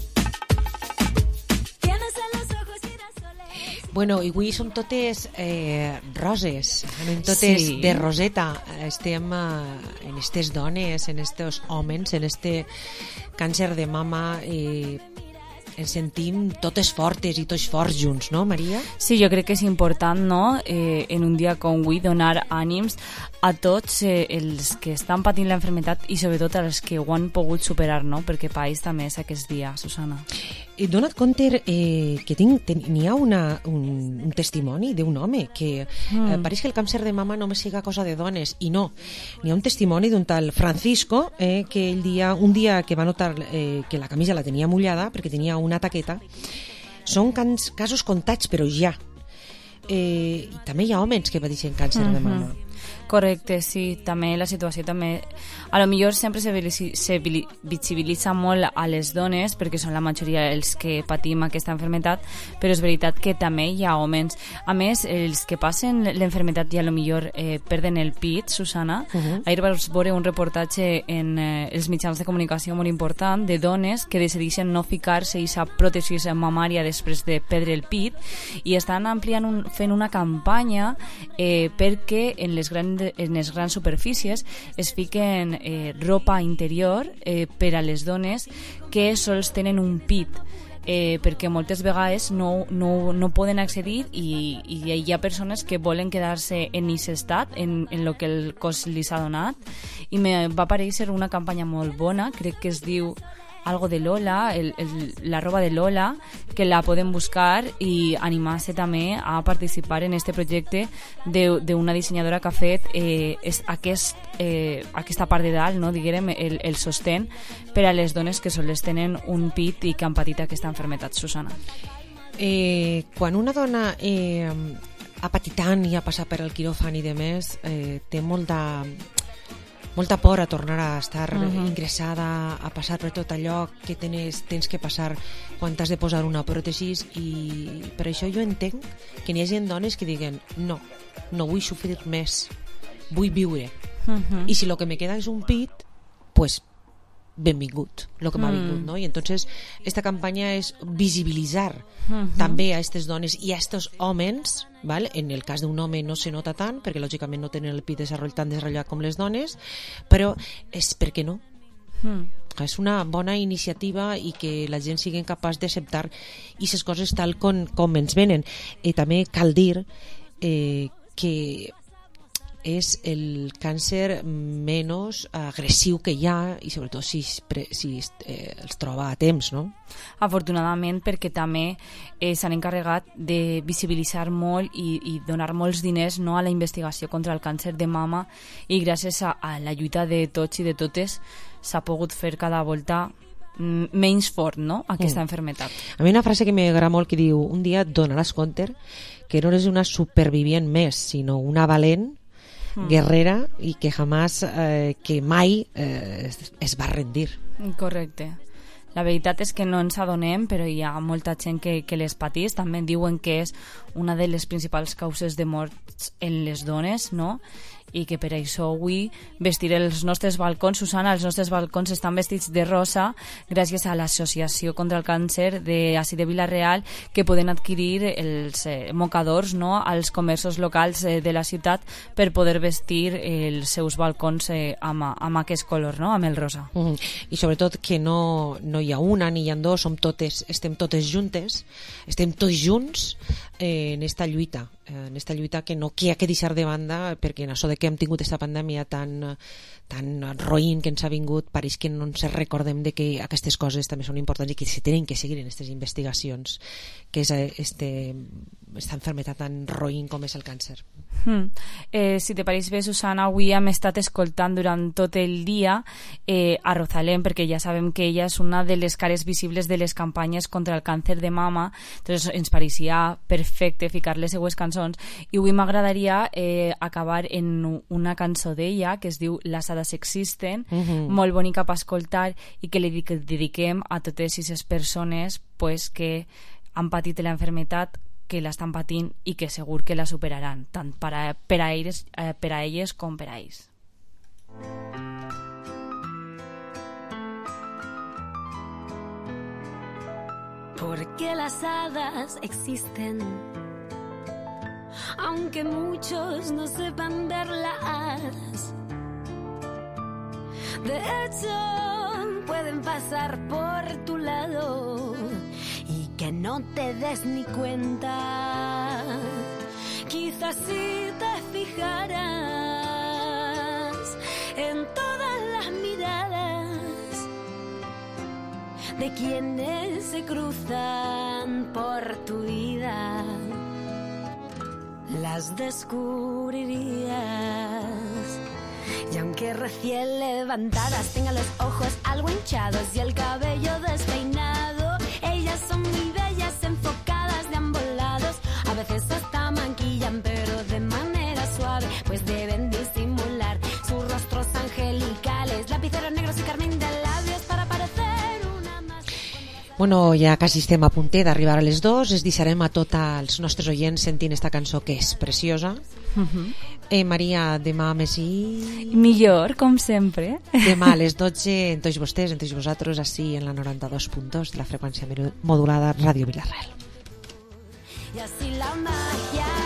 Bueno, i avui som totes roses, anem totes Sí. de roseta. Estem en estes dones, en estos homes, en este càncer de mama, ens sentim totes fortes i tots forts junts, no, Maria? Sí, jo crec que és important, no?, en un dia com avui, donar ànims a tots els que estan patint la enfermedad i sobretot als que ho han pogut superar, no?, perquè per ells també és aquest dia, Susana. He donat compte que n'hi ha un testimoni d'un home que pareix que el càncer de mama només siga cosa de dones, i no. N'hi ha un testimoni d'un tal Francisco que un dia que va notar que la camisa la tenia mullada perquè tenia una taqueta. Són casos comptats, però ja. I també hi ha homes que pateixen càncer de mama. Correcte, sí, també la situació també... A lo millor sempre se visibilitza molt a les dones perquè són la majoria els que patim aquesta enfermedad, però és veritat que també hi ha homes. A més, els que passen l'enfermedad i a lo millor perden el pit, Susana, ahir vas veure un reportatge en els mitjans de comunicació molt important de dones que decideixen no ficar-se i aquesta pròtesi mamària després de perdre el pit i estan fent una campanya perquè en les grans superfícies es fiquen ropa interior per a les dones que sols tenen un pit, perquè moltes vegades no poden accedir i hi ha persones que volen quedar-se en aquest estat, en el que el cos li s'ha donat, i me va parèixer una campanya molt bona, crec que es diu algo de Lola, la roba de Lola, que la poden buscar i animar-se també a participar en este projecte d'una dissenyadora que ha fet aquesta part de dalt, no, diguem, el sostén per a les dones que sols tenen un pit i que han patit aquesta enfermedad, Susana. Quan una dona ha patit tant i ha passat per el quiròfan i demés, té molta por a tornar a estar ingressada, a passar per tot allò que tens que passar quan t'has de posar una pròtesi, i per això jo entenc que n'hi hagi dones que diguen no vull sofrir més, vull viure, i si el que me queda és un pit, pues benvingut, el que m'ha vingut, no? I entonces esta campanya és visibilitzar també a aquestes dones i a aquests homes, ¿vale? En el cas d'un home no se nota tant perquè lògicament no tenen el pit tan desenvolupat com les dones, però és perquè no. És una bona iniciativa i que la gent sigui capaç d'acceptar aquestes coses tal com ens venen. I també cal dir que és el càncer menys agressiu que hi ha, i sobretot si els troba a temps, no? Afortunadament, perquè també s'han encarregat de visibilitzar molt i donar molts diners, no, a la investigació contra el càncer de mama, i gràcies a la lluita de tots i de totes s'ha pogut fer cada volta menys fort, no?, aquesta enfermedad. A mi una frase que m'agrada molt que diu: un dia et donaràs compte que no eres una supervivient més, sinó una valent guerrera i que jamás, que mai es va rendir. Correcte. La veritat és que no ens adonem, però hi ha molta gent que les patís. També diuen que és una de les principals causes de morts en les dones, no? I que per això avui vestir els nostres balcons, Susana, els nostres balcons estan vestits de rosa gràcies a l'Associació contra el Càncer d'ací de Vila-real, que poden adquirir els mocadors, no?, als comerços locals de la ciutat per poder vestir els seus balcons amb aquest color, no?, amb el rosa. I sobretot que no hi ha una ni hi ha dos, estem totes juntes, estem tots junts en esta lluita que no hi ha que deixar de banda, perquè en això de que hem tingut aquesta pandèmia tan roïn que ens ha vingut, pareix que no ens recordem de que aquestes coses també són importants i que se tenen que seguir en aquestes investigacions, que és esta enfermedad tan roïn com és el càncer. Si te pareix bé, Susana, avui hem estat escoltant durant tot el dia a Rosalén, perquè ja sabem que ella és una de les cares visibles de les campanyes contra el càncer de mama, entonces ens pareixia perfecte ficar les seues cançons cançons. I avui m'agradaria acabar en una cançó d'ella que es diu Las hadas existen, molt bonica per escoltar i que li dediquem a totes aquestes persones pues, que han patit la enfermedad, que la estan patint i que segur que la superaran, tant per a elles com per a ells. Porque las hadas existen, aunque muchos no sepan verlas. De hecho, pueden pasar por tu lado y que no te des ni cuenta. Quizás si te fijaras en todas las miradas de quienes se cruzan por tu vida, las descubrirías. Y aunque recién levantadas tengan los ojos algo hinchados y el cabello despeinado, ellas son muy bellas, enfocadas de ambos lados. A veces hasta maquillan, pero de manera suave, pues deben disimular sus rostros angelicales, lapiceros negros y carmín de labios para parecer. Bueno, ja quasi estem a punter d'arribar a les 2. Es deixarem a tots els nostres oients sentint esta cançó que és preciosa. Maria, demà més i... Millor, com sempre. Demà a les 12, en tots vostès, en tots vosaltres, així en la 92.2 de la freqüència modulada Ràdio Vilarreal. Y así la magia